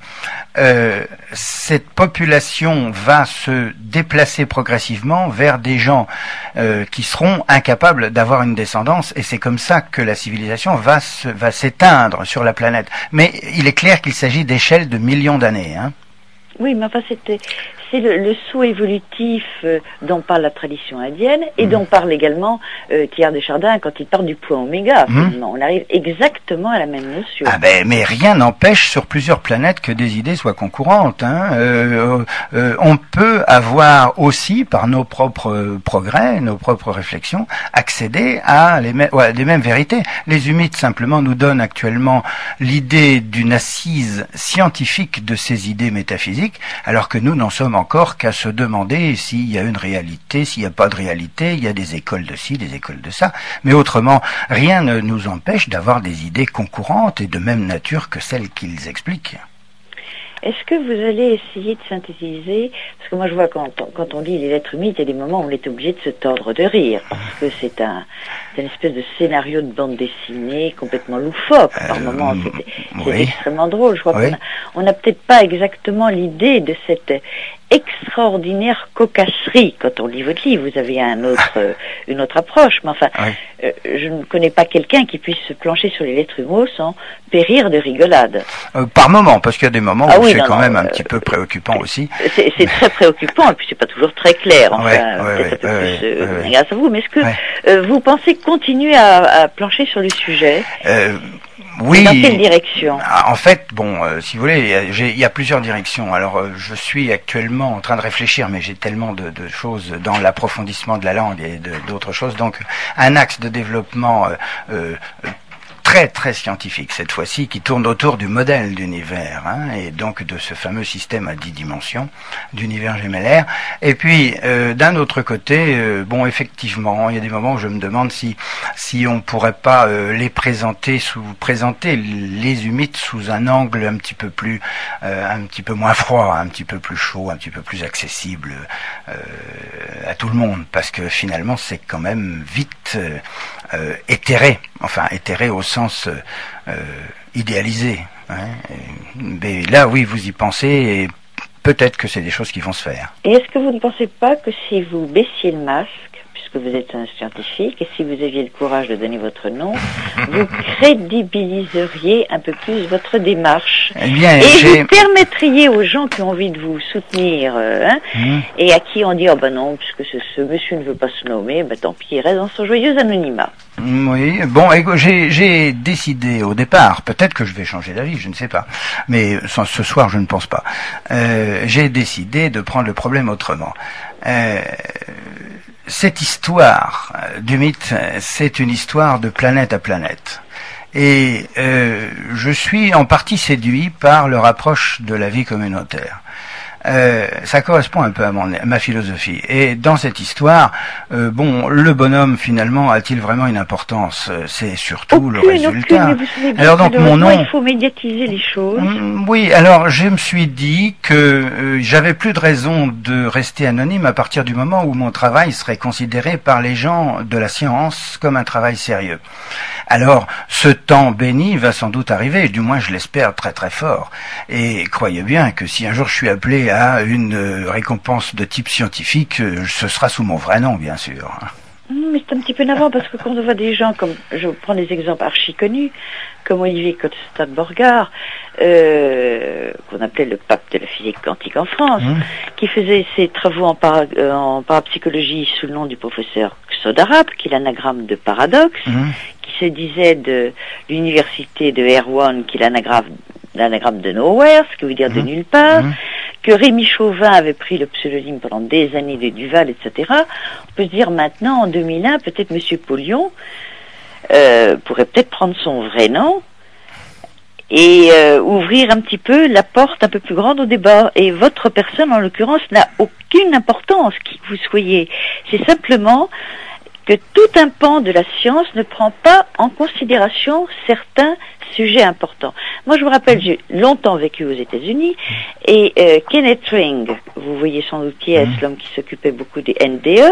cette population va se déplacer progressivement vers des gens qui seront incapables d'avoir une descendance, et c'est comme ça que la civilisation va s'éteindre sur la planète. Mais il est clair qu'il s'agit d'échelles de millions d'années. Hein. Oui, mais enfin c'est le saut évolutif dont parle la tradition indienne et dont parle également Teilhard de Chardin quand il parle du point oméga. Finalement, on arrive exactement à la même notion. Ah ben, mais rien n'empêche sur plusieurs planètes que des idées soient concurrentes. Hein. On peut avoir aussi, par nos propres progrès, nos propres réflexions, accéder à les mêmes vérités. Les Humides simplement nous donnent actuellement l'idée d'une assise scientifique de ces idées métaphysiques, alors que nous n'en sommes encore qu'à se demander s'il y a une réalité, s'il n'y a pas de réalité, il y a des écoles de ci, des écoles de ça, mais autrement, rien ne nous empêche d'avoir des idées concurrentes et de même nature que celles qu'ils expliquent. Est-ce que vous allez essayer de synthétiser, parce que moi je vois quand on lit les lettres humides, il y a des moments où on est obligé de se tordre de rire, parce que c'est une espèce de scénario de bande dessinée complètement loufoque, par moments c'est extrêmement drôle, je crois qu'on n'a peut-être pas exactement l'idée de cette extraordinaire cocasserie. Quand on lit votre livre, vous avez une autre approche, mais enfin, je ne connais pas quelqu'un qui puisse se plancher sur les lettres humo sans périr de rigolade. Par moment, parce qu'il y a des moments où c'est quand même un petit peu préoccupant aussi. C'est très préoccupant, et puis c'est pas toujours très clair, enfin, peut-être un peu plus grâce à vous, mais est-ce que vous pensez continuer à plancher sur le sujet Oui. Dans quelle direction? En fait, si vous voulez, il y a plusieurs directions. Alors, je suis actuellement en train de réfléchir, mais j'ai tellement de choses dans l'approfondissement de la langue et d'autres choses. Donc, un axe de développement très très scientifique cette fois-ci, qui tourne autour du modèle d'univers, hein, et donc de ce fameux système à 10 dimensions d'univers gémellaire. Et puis d'un autre côté, effectivement, il y a des moments où je me demande si on pourrait pas présenter les Humides sous un angle un petit peu moins froid, un petit peu plus chaud, un petit peu plus accessible à tout le monde, parce que finalement c'est quand même vite éthéré au sens idéalisé. Hein. Mais là, oui, vous y pensez, et peut-être que c'est des choses qui vont se faire. Et est-ce que vous ne pensez pas que si vous baissiez le masque, puisque vous êtes un scientifique, et si vous aviez le courage de donner votre nom, vous crédibiliseriez un peu plus votre démarche, et vous permettriez aux gens qui ont envie de vous soutenir, et à qui on dit non, puisque ce monsieur ne veut pas se nommer, tant pis, il reste dans son joyeux anonymat. Oui, j'ai décidé au départ, peut-être que je vais changer d'avis, je ne sais pas, mais ce soir je ne pense pas. J'ai décidé de prendre le problème autrement. cette histoire du mythe, c'est une histoire de planète à planète. Et je suis en partie séduit par leur approche de la vie communautaire. Ça correspond un peu à ma philosophie. Et dans cette histoire, le bonhomme finalement a-t-il vraiment une importance? C'est surtout le résultat. Alors donc mon nom, il faut médiatiser les choses. Oui, alors je me suis dit que j'avais plus de raison de rester anonyme à partir du moment où mon travail serait considéré par les gens de la science comme un travail sérieux. Alors, ce temps béni va sans doute arriver, du moins je l'espère très très fort. Et croyez bien que si un jour je suis appelé à une récompense de type scientifique, ce sera sous mon vrai nom, bien sûr. Mais c'est un petit peu navrant parce que quand on voit des gens comme, je prends des exemples archi connus, comme Olivier Cottestad-Borgard, qu'on appelait le pape de la physique quantique en France, qui faisait ses travaux en parapsychologie sous le nom du professeur Xodarab, qui est l'anagramme de paradoxe, qui se disait de l'université de Erwan, qui est l'anagramme de Nowhere, ce qui veut dire de nulle part, que Rémi Chauvin avait pris le pseudonyme pendant des années de Duval, etc. On peut se dire maintenant, en 2001, peut-être Monsieur Polion pourrait peut-être prendre son vrai nom et ouvrir un petit peu la porte un peu plus grande au débat. Et votre personne, en l'occurrence, n'a aucune importance, qui que vous soyez. C'est simplement que tout un pan de la science ne prend pas en considération certains sujets importants. Moi, je vous rappelle, j'ai longtemps vécu aux États-Unis, et Kenneth Ring, vous voyez sans doute qui est l'homme qui s'occupait beaucoup des NDE,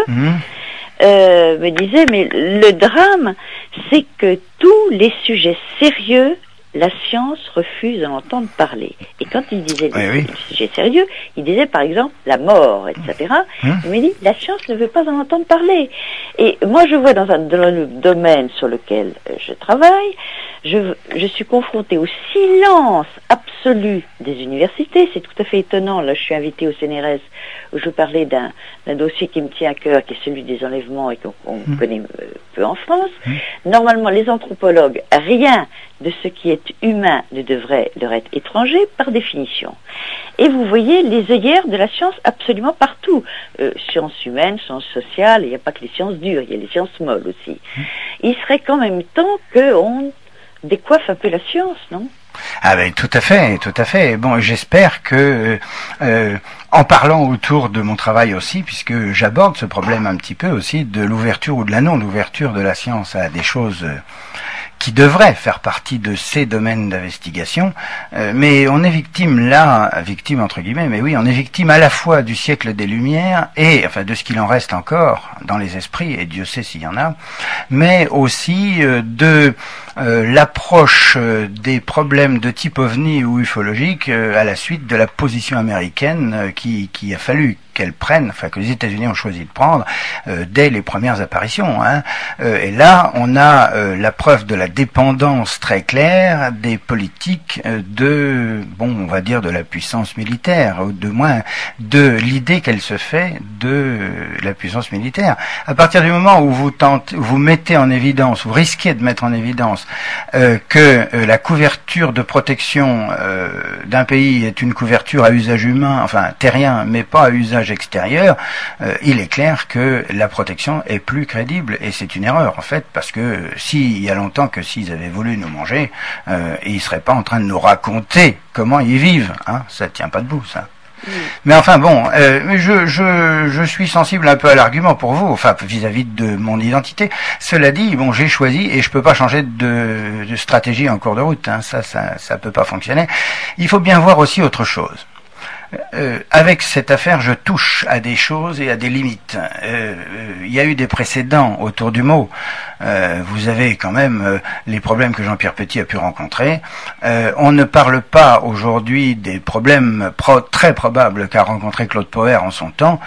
me disait, mais le drame, c'est que tous les sujets sérieux, la science refuse d'en entendre parler. Et quand il disait des sujets sérieux, il disait par exemple la mort, etc. Il me dit, la science ne veut pas en entendre parler. Et moi je vois dans le domaine sur lequel je travaille, je suis confrontée au silence absolu des universités. C'est tout à fait étonnant. Là, je suis invitée au CNRS où je parlais d'un dossier qui me tient à cœur, qui est celui des enlèvements et qu'on connaît peu en France. Normalement, les anthropologues, rien de ce qui est humain ne devrait leur être étranger par définition. Et vous voyez les œillères de la science absolument partout. Sciences humaines, sciences sociales, il n'y a pas que les sciences dures, il y a les sciences molles aussi. Il serait quand même temps qu'on décoiffe un peu la science, non ? Ah ben tout à fait, tout à fait. Bon, j'espère que en parlant autour de mon travail aussi, puisque j'aborde ce problème un petit peu aussi de l'ouverture ou de la non-ouverture de la science à des choses qui devraient faire partie de ces domaines d'investigation, mais on est victime entre guillemets, mais oui, on est victime à la fois du siècle des Lumières et, enfin, de ce qu'il en reste encore dans les esprits, et Dieu sait s'il y en a, mais aussi de l'approche des problèmes de type ovni ou ufologique à la suite de la position américaine qui a fallu qu'elle prenne, enfin que les États-Unis ont choisi de prendre dès les premières apparitions. Et là, on a la preuve de la dépendance très claire des politiques on va dire de la puissance militaire, ou de moins de l'idée qu'elle se fait de la puissance militaire. À partir du moment où vous mettez en évidence, vous risquez de mettre en évidence que la couverture de protection d'un pays est une couverture à usage humain, enfin terrien, mais pas à usage extérieur, il est clair que la protection est plus crédible, et c'est une erreur en fait, parce que il y a longtemps que s'ils avaient voulu nous manger, ils seraient pas en train de nous raconter comment ils vivent, ça tient pas debout ça. Mais enfin bon, je suis sensible un peu à l'argument pour vous, enfin vis-à-vis de mon identité. Cela dit, bon, j'ai choisi et je peux pas changer de stratégie en cours de route, ça peut pas fonctionner. Il faut bien voir aussi autre chose. Avec cette affaire, je touche à des choses et à des limites. Il y a eu des précédents autour du mot. Vous avez quand même les problèmes que Jean-Pierre Petit a pu rencontrer. On ne parle pas aujourd'hui des problèmes très probables qu'a rencontré Claude Poher en son temps.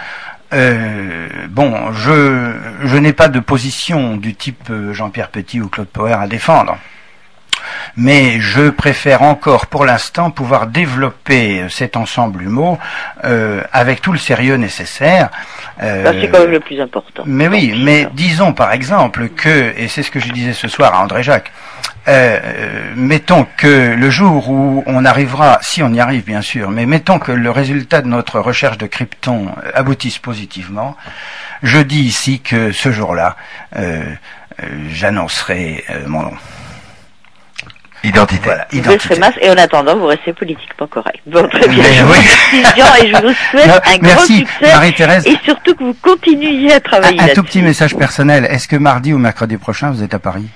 Je n'ai pas de position du type Jean-Pierre Petit ou Claude Poher à défendre. Mais je préfère encore pour l'instant pouvoir développer cet ensemble humo avec tout le sérieux nécessaire. C'est quand même le plus important. Mais oui, mais disons par exemple que, et c'est ce que je disais ce soir à André Jacques, mettons que le jour où on arrivera, si on y arrive bien sûr, mais mettons que le résultat de notre recherche de krypton aboutisse positivement, Je dis ici que ce jour-là, j'annoncerai mon nom. Identité. Voilà, Vous identité. serez masque, et en attendant, vous restez politiquement correct. Bon, très bien. Mais Je vous oui. remercie, Jean, et je vous souhaite un grand Merci, succès. Marie-Thérèse. Et surtout que vous continuiez à travailler Un tout là-dessus. petit message personnel. Est-ce que mardi ou mercredi prochain, vous êtes à Paris?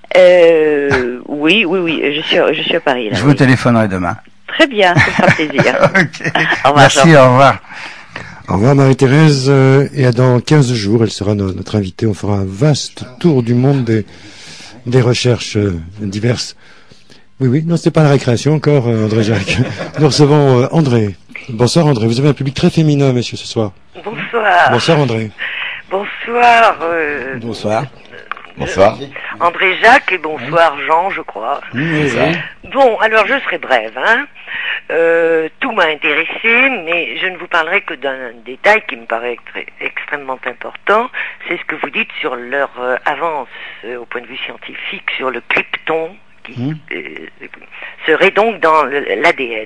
Oui, je suis à Paris, là. Je vous téléphonerai demain. Très bien, ça me fera plaisir. Ok. Au revoir, Merci, Jean. au revoir. Au revoir Marie-Thérèse, et dans 15 jours, elle sera notre invitée. On fera un vaste tour du monde des recherches diverses. Oui, non, c'est pas la récréation encore, André Jacques. Nous recevons André. Bonsoir André, vous avez un public très féminin, messieurs, ce soir. Bonsoir. Bonsoir André. Bonsoir. Bonsoir. Bonsoir. André Jacques et bonsoir Jean, je crois. Oui. Bon, alors je serai brève, hein. Tout m'a intéressé, mais je ne vous parlerai que d'un détail qui me paraît extrêmement important. C'est ce que vous dites sur leur avance au point de vue scientifique sur le krypton qui serait donc dans l'ADN.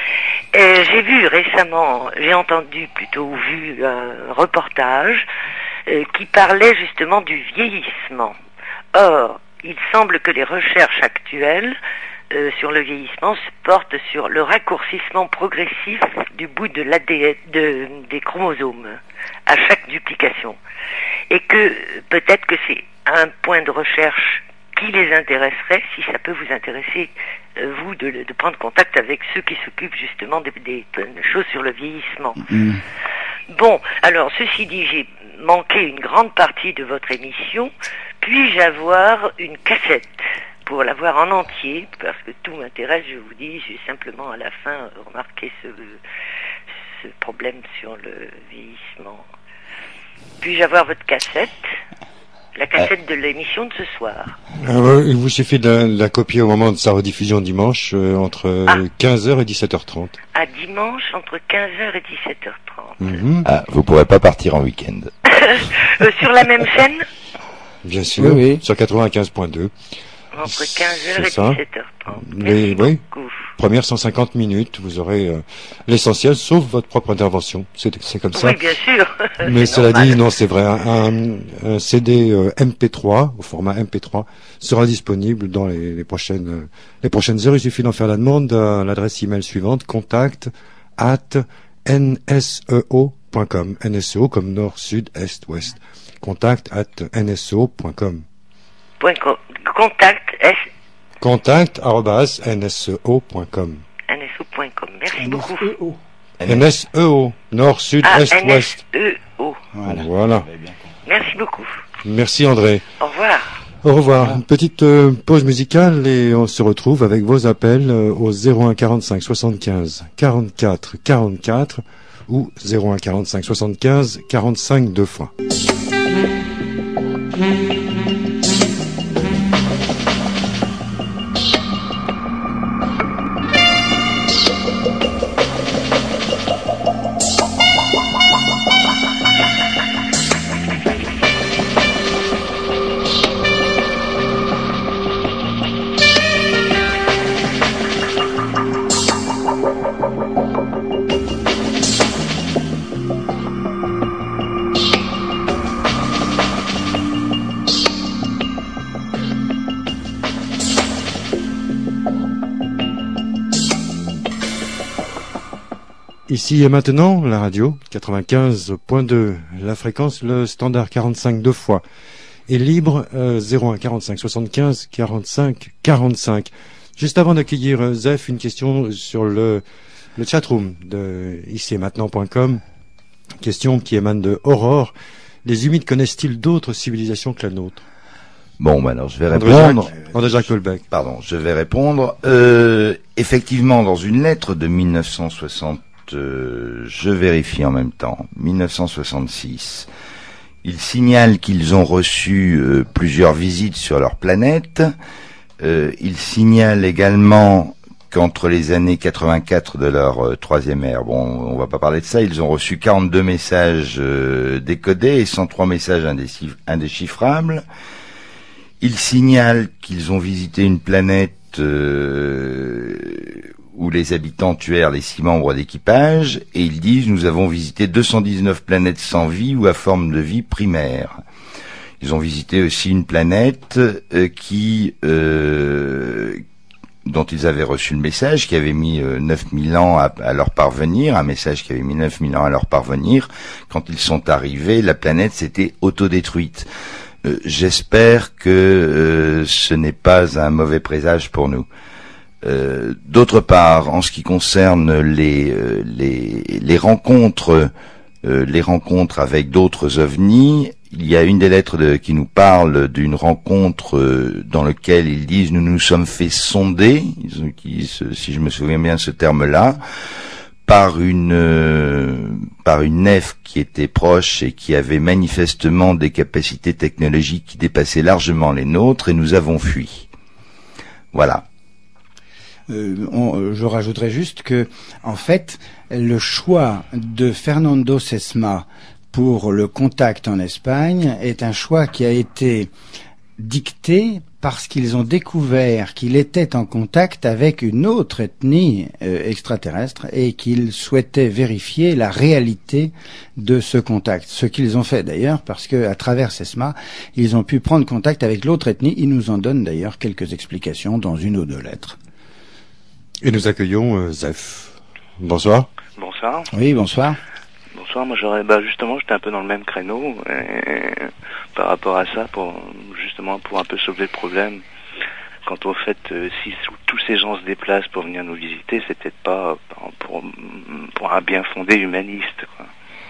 J'ai entendu plutôt vu un reportage qui parlait justement du vieillissement. Or, il semble que les recherches actuelles sur le vieillissement se portent sur le raccourcissement progressif du bout de l'ADN des chromosomes à chaque duplication. Et que peut-être que c'est un point de recherche qui les intéresserait, si ça peut vous intéresser, vous, de prendre contact avec ceux qui s'occupent justement des choses sur le vieillissement. Bon, alors, ceci dit, j'ai manqué une grande partie de votre émission. Puis-je avoir une cassette pour l'avoir en entier, parce que tout m'intéresse, je vous dis, j'ai simplement à la fin remarqué ce problème sur le vieillissement. Puis-je avoir votre cassette? La cassette de l'émission de ce soir. Il vous suffit de la copier au moment de sa rediffusion dimanche, entre 15h et 17h30. À dimanche, entre 15h et 17h30. Ah, vous pourrez pas partir en week-end. Sur la même chaîne? Bien sûr, Oui. sur 95.2. Entre 15h et C'est ça. 17h30. Mais Merci oui, beaucoup. première 150 minutes, vous aurez l'essentiel, sauf votre propre intervention. C'est comme ça. Oui, bien sûr. Mais C'est cela normal. dit, non, c'est vrai, un CD MP3, au format MP3, sera disponible dans les prochaines heures. Il suffit d'en faire la demande à l'adresse email suivante, contact@nseo.com. NSEO comme nord, sud, est, ouest. contact@nseo.com. contact@nseo.com. NSO.com. Merci beaucoup. NSEO, nord, sud, est, ouest. NSEO. Voilà. Merci beaucoup. Merci André. Au revoir. Au revoir. Une petite pause musicale et on se retrouve avec vos appels au 01 45 75 44 44 ou 01 45 75 45 deux fois. Ici et maintenant, la radio 95.2, la fréquence, le standard 45 deux fois, est libre 01 45 75 45 45. Juste avant d'accueillir Zef, une question sur le chatroom de ici et maintenant.com, question qui émane de Aurore. Les Humides connaissent-ils d'autres civilisations que la nôtre? Bon, ben alors je vais répondre. André Jacques Colbeck. Pardon, je vais répondre. Effectivement, dans une lettre de 1960, je vérifie en même temps, 1966, ils signalent qu'ils ont reçu plusieurs visites sur leur planète. Ils signalent également qu'entre les années 84 de leur troisième ère, bon, on va pas parler de ça, ils ont reçu 42 messages décodés et 103 messages indéchiffrables. Ils signalent qu'ils ont visité une planète où les habitants tuèrent les 6 membres d'équipage, et ils disent « Nous avons visité 219 planètes sans vie ou à forme de vie primaire ». Ils ont visité aussi une planète dont ils avaient reçu le message, qui avait mis 9000 ans à leur parvenir, un message qui avait mis 9000 ans à leur parvenir. Quand ils sont arrivés, la planète s'était autodétruite. J'espère que ce n'est pas un mauvais présage pour nous. D'autre part, en ce qui concerne les rencontres avec d'autres ovnis, il y a une des lettres qui nous parle d'une rencontre dans laquelle ils disent « Nous nous sommes fait sonder », si je me souviens bien ce terme-là, par une nef qui était proche et qui avait manifestement des capacités technologiques qui dépassaient largement les nôtres, et nous avons fui. Voilà. Je rajouterais juste que, en fait, le choix de Fernando Sesma pour le contact en Espagne est un choix qui a été dicté parce qu'ils ont découvert qu'il était en contact avec une autre ethnie extraterrestre et qu'ils souhaitaient vérifier la réalité de ce contact. Ce qu'ils ont fait d'ailleurs, parce que à travers Sesma, ils ont pu prendre contact avec l'autre ethnie. Ils nous en donnent d'ailleurs quelques explications dans une ou deux lettres. Et nous accueillons Zef. Bonsoir. Bonsoir. Oui, bonsoir. Bonsoir, moi justement j'étais un peu dans le même créneau par rapport à ça pour un peu soulever le problème. Quant au fait, si tous ces gens se déplacent pour venir nous visiter, c'est peut-être pas pour un bien fondé humaniste, quoi.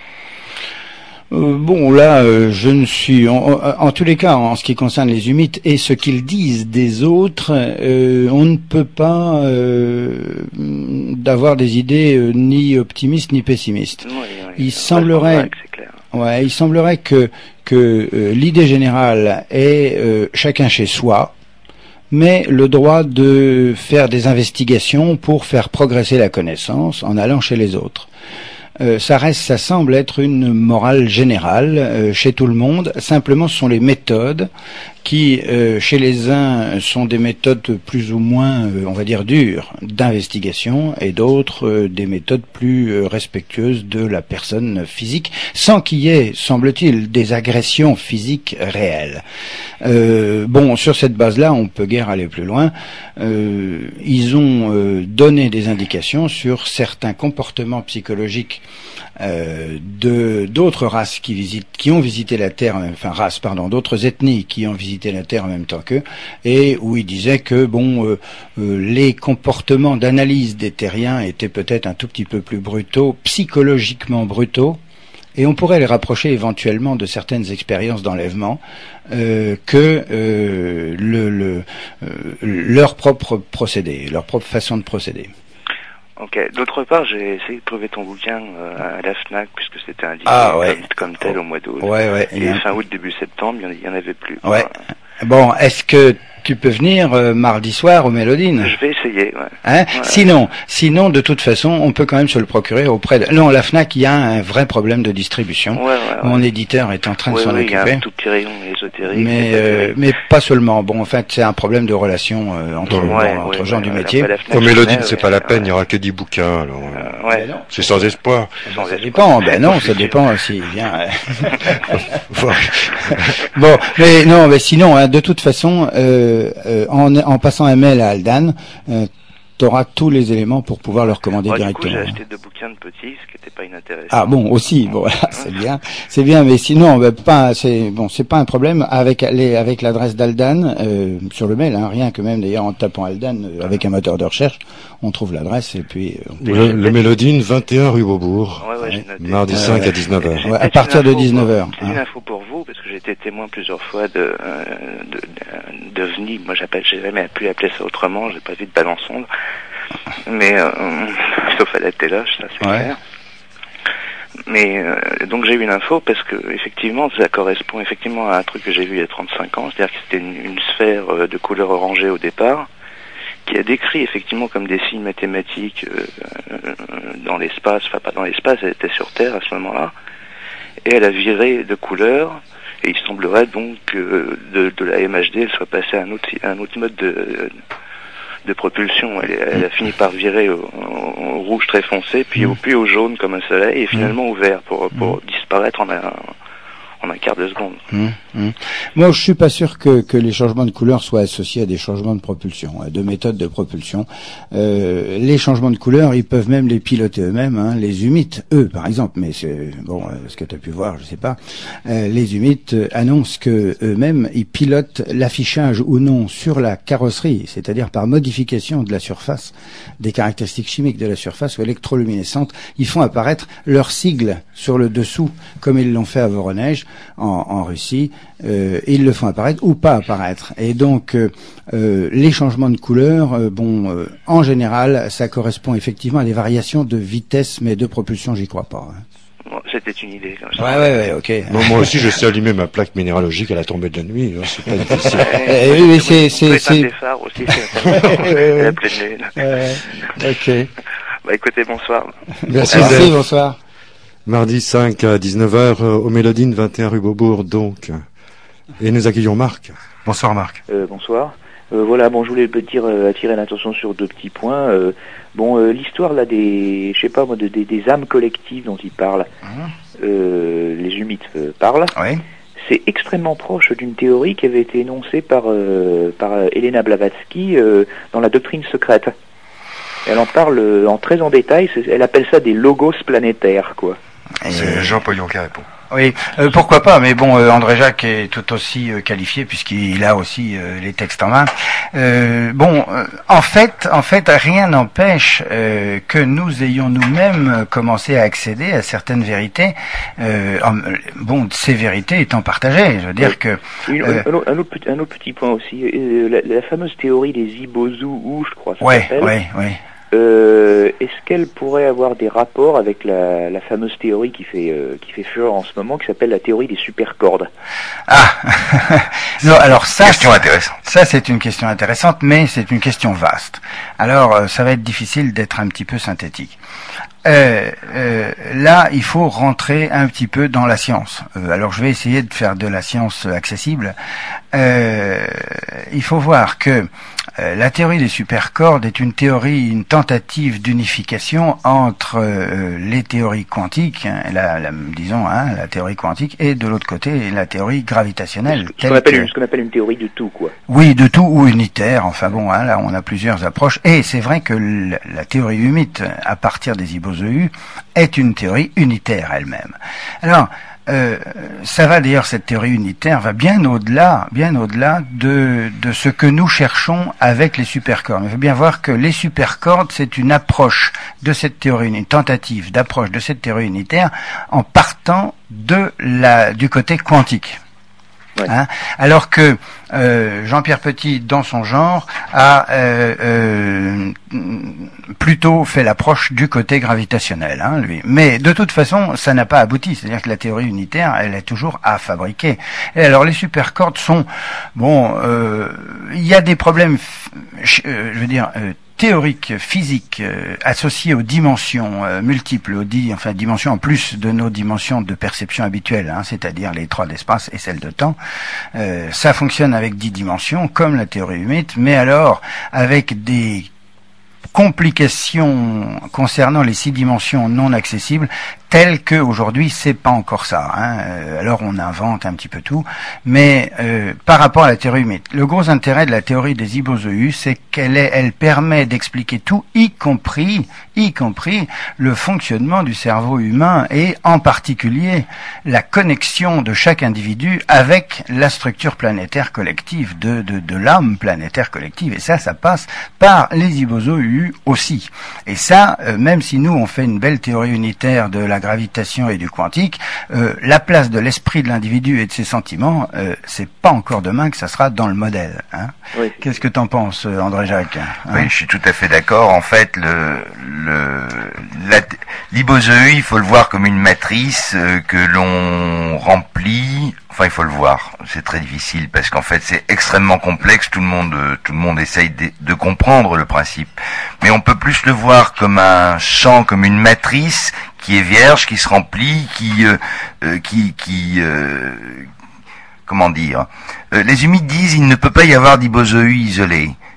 Bon, là, je ne suis... En tous les cas, en ce qui concerne les humites et ce qu'ils disent des autres, on ne peut pas d'avoir des idées ni optimistes ni pessimistes. Oui, il semblerait que l'idée générale est chacun chez soi, mais le droit de faire des investigations pour faire progresser la connaissance en allant chez les autres. Ça semble être une morale générale chez tout le monde. Simplement, ce sont les méthodes qui, chez les uns, sont des méthodes plus ou moins, on va dire, dures d'investigation, et d'autres, des méthodes plus respectueuses de la personne physique, sans qu'il y ait, semble-t-il, des agressions physiques réelles. Bon, sur cette base-là, on peut guère aller plus loin. Ils ont donné des indications sur certains comportements psychologiques d'autres races qui ont visité la Terre, d'autres ethnies qui ont visité la Terre en même temps qu'eux, et où ils disaient que les comportements d'analyse des terriens étaient peut-être un tout petit peu plus brutaux, psychologiquement brutaux, et on pourrait les rapprocher éventuellement de certaines expériences d'enlèvement leur propre procédé, leur propre façon de procéder. Ok. D'autre part, j'ai essayé de trouver ton bouquin à la FNAC, puisque c'était indiqué comme tel au mois d'août. Ouais. Et fin août, début septembre, il y en avait plus. Ouais. Bon, est-ce que tu peux venir mardi soir au Mélodine? Je vais essayer, ouais. Hein? Ouais. Sinon, de toute façon, on peut quand même se le procurer auprès de... Non, la FNAC, il y a un vrai problème de distribution. Ouais. Mon éditeur est en train de s'en occuper. Il y a un tout petit rayon ésotérique. Mais pas seulement. Bon, en fait, c'est un problème de relation entre gens du métier. Au Mélodine, c'est pas la peine, il y aura que 10 bouquins, alors. C'est sans espoir. Ça dépend. Ça dépend s'il vient. Bon, mais sinon, de toute façon, en passant un mail à Aldan, tu auras tous les éléments pour pouvoir le recommander directement. Du coup, j'ai acheté 2 bouquins de petits, ce qui n'était pas inintéressant. Ah bon, aussi, bon, voilà, c'est bien, mais sinon, c'est pas un problème avec l'adresse d'Aldan sur le mail, rien que même d'ailleurs en tapant Aldan avec un moteur de recherche, on trouve l'adresse et puis. Le Mélodine, 21 rue Beaubourg. J'ai noté. Mardi 5 à 19h. À partir de 19h. C'est une info pour vous, parce que j'ai été témoin plusieurs fois d'OVNI. Moi, j'ai jamais pu appeler ça autrement, j'ai pas vu de balançonde. Mais sauf à la téloche, ça c'est clair. Mais donc j'ai eu une info parce que effectivement ça correspond effectivement à un truc que j'ai vu il y a 35 ans, c'est-à-dire que c'était une sphère de couleur orangée au départ, qui a décrit effectivement comme des signes mathématiques dans l'espace, enfin pas dans l'espace, elle était sur Terre à ce moment-là, et elle a viré de couleur, et il semblerait donc que de la MHD elle soit passée à un autre mode de propulsion. Elle a fini par virer au rouge très foncé, puis au jaune comme un soleil, et finalement au vert pour disparaître en un quart de seconde. Moi, je suis pas sûr que les changements de couleur soient associés à des changements de propulsion, de méthodes de propulsion. Les changements de couleur, ils peuvent même les piloter eux-mêmes, hein. Les humites, eux, par exemple, mais c'est bon, ce que tu as pu voir, je sais pas. Les humites annoncent que eux-mêmes, ils pilotent l'affichage ou non sur la carrosserie, c'est-à-dire par modification de la surface, des caractéristiques chimiques de la surface ou électroluminescentes, ils font apparaître leur sigle sur le dessous, comme ils l'ont fait à Voronezh en Russie. Ils le font apparaître ou pas apparaître. Et donc, les changements de couleur, en général, ça correspond effectivement à des variations de vitesse, mais de propulsion, j'y crois pas. Hein. Bon, c'était une idée. Comme ça. Ouais, ok. Bon, moi aussi, je sais allumer ma plaque minéralogique à la tombée de la nuit. Hein, c'est pas difficile. Oui, c'est. Des phares aussi. C'est la pleine lune. Ok. Bah, écoutez, bonsoir. Merci, bonsoir. Mardi 5 à 19h au Mélodine, 21 rue Beaubourg, donc. Et nous accueillons Marc. Bonsoir Marc. Bonsoir. Voilà, bon, je voulais attirer l'attention sur deux petits points. L'histoire là des âmes collectives dont il parle, les humites parlent. Oui. C'est extrêmement proche d'une théorie qui avait été énoncée par Elena Blavatsky dans la doctrine secrète. Elle en parle très en détail. Elle appelle ça des logos planétaires, quoi. C'est Jean-Paul qui répond. Oui, pourquoi pas, mais bon, André Jacques est tout aussi qualifié puisqu'il a aussi les textes en main. En fait, rien n'empêche que nous ayons nous-mêmes commencé à accéder à certaines vérités. Ces vérités étant partagées, je veux dire que un autre petit point aussi, la fameuse théorie des Ibozu, je crois. Oui. Est-ce qu'elle pourrait avoir des rapports avec la fameuse théorie qui fait fureur en ce moment, qui s'appelle la théorie des supercordes? Non, alors ça, question intéressante. Ça, c'est une question intéressante, mais c'est une question vaste. Alors, ça va être difficile d'être un petit peu synthétique. Là, il faut rentrer un petit peu dans la science. Alors, je vais essayer de faire de la science accessible. Il faut voir que la théorie des supercordes est une tentative d'unification entre les théories quantiques, la théorie quantique, et de l'autre côté la théorie gravitationnelle. Ce qu'on appelle une théorie de tout, quoi. Oui, de tout ou unitaire. Enfin bon, là on a plusieurs approches. Et c'est vrai que la théorie humite, à partir des Ibozu, est une théorie unitaire elle-même. Alors, ça va d'ailleurs, cette théorie unitaire va bien au-delà de ce que nous cherchons avec les supercordes. Il faut bien voir que les supercordes, c'est une approche de cette théorie, une tentative d'approche de cette théorie unitaire en partant du côté quantique. Ouais. Hein, alors que Jean-Pierre Petit, dans son genre, a plutôt fait l'approche du côté gravitationnel, lui. Mais de toute façon, ça n'a pas abouti. C'est-à-dire que la théorie unitaire, elle est toujours à fabriquer. Et alors, les supercordes sont il y a des problèmes, théoriques, physiques, associées aux dimensions multiples, dimensions en plus de nos dimensions de perception habituelles, c'est-à-dire les 3 d'espace et celles de temps. Ça fonctionne avec 10 dimensions, comme la théorie humite, mais alors avec des complications concernant les 6 dimensions non accessibles, telles que aujourd'hui c'est pas encore ça. Alors on invente un petit peu tout, mais par rapport à la théorie humite, le gros intérêt de la théorie des Ibozu, c'est elle permet d'expliquer tout, y compris le fonctionnement du cerveau humain et en particulier la connexion de chaque individu avec la structure planétaire collective de l'âme planétaire collective. Et ça passe par les Ibozu aussi. Et ça, même si nous on fait une belle théorie unitaire de la gravitation et du quantique, la place de l'esprit de l'individu et de ses sentiments, c'est pas encore demain que ça sera dans le modèle. Oui. Qu'est-ce que t'en penses, André Jacques? Oui, je suis tout à fait d'accord. En fait, l'Ibozu, il faut le voir comme une matrice que l'on remplit. Enfin, il faut le voir. C'est très difficile parce qu'en fait, c'est extrêmement complexe. Tout le monde essaye de comprendre le principe. Mais on peut plus le voir comme un champ, comme une matrice qui est vierge, qui se remplit, comment dire. Les humides disent il ne peut pas y avoir d'Ibozu isolé.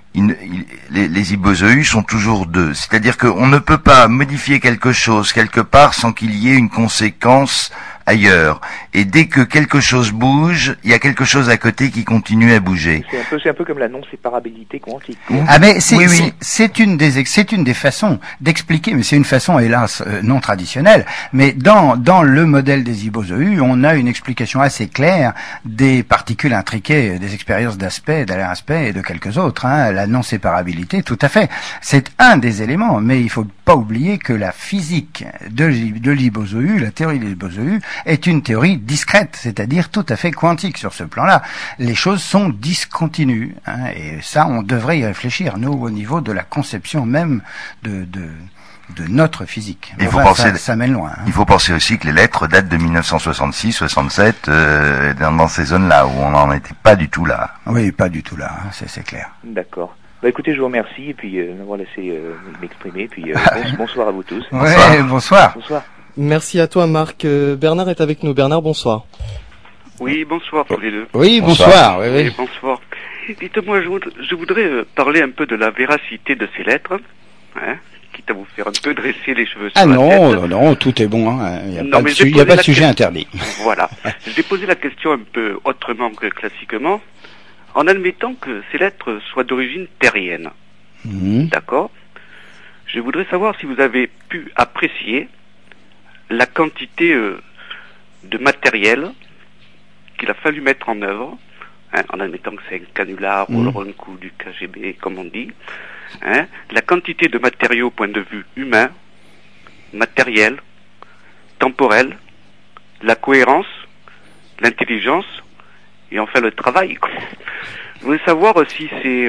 les hypozoïs sont toujours deux. C'est-à-dire qu'on ne peut pas modifier quelque chose quelque part sans qu'il y ait une conséquence ailleurs. Et dès que quelque chose bouge, il y a quelque chose à côté qui continue à bouger. C'est un peu comme la non-séparabilité quantique. Ah mais c'est une des façons d'expliquer, mais c'est une façon hélas non traditionnelle. Mais dans le modèle des hypozoïs, on a une explication assez claire des particules intriquées, des expériences d'aspect, d'Alain Aspect et de quelques autres. La non-séparabilité, tout à fait. C'est un des éléments, mais il faut pas oublier que la physique de l'hypozoïs, la théorie des hypozoïs, est une théorie discrète, c'est-à-dire tout à fait quantique sur ce plan-là. Les choses sont discontinues, et ça, on devrait y réfléchir, nous, au niveau de la conception même de notre physique. Il faut penser, ça mène loin. Il faut penser aussi que les lettres datent de 1966-67, dans ces zones-là, où on n'en était pas du tout là. Oui, pas du tout là, c'est clair. D'accord. Écoutez, je vous remercie, et puis m'avoir laissé m'exprimer, puis bonsoir à vous tous. Ouais, bonsoir. Bonsoir. Merci à toi, Marc. Bernard est avec nous. Bernard, bonsoir. Oui, bonsoir tous les deux. Oui, bonsoir. Oui. Bonsoir. Dites-moi, je voudrais parler un peu de la véracité de ces lettres, quitte à vous faire un peu dresser les cheveux sur la tête. Non, tout est bon. Il n'y a pas de sujet interdit. Voilà. Je vais poser la question un peu autrement que classiquement, en admettant que ces lettres soient d'origine terrienne. D'accord. Je voudrais savoir si vous avez pu apprécier la quantité de matériel qu'il a fallu mettre en œuvre, en admettant que c'est un canular ou un coup du KGB, comme on dit, la quantité de matériaux au point de vue humain, matériel, temporel, la cohérence, l'intelligence, et enfin le travail. Je voulais savoir si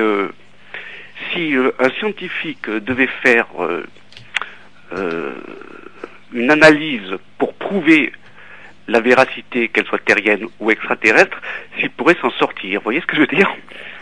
un scientifique devait faire une analyse pour prouver la véracité, qu'elle soit terrienne ou extraterrestre, s'il pourrait s'en sortir. Vous voyez ce que je veux dire ?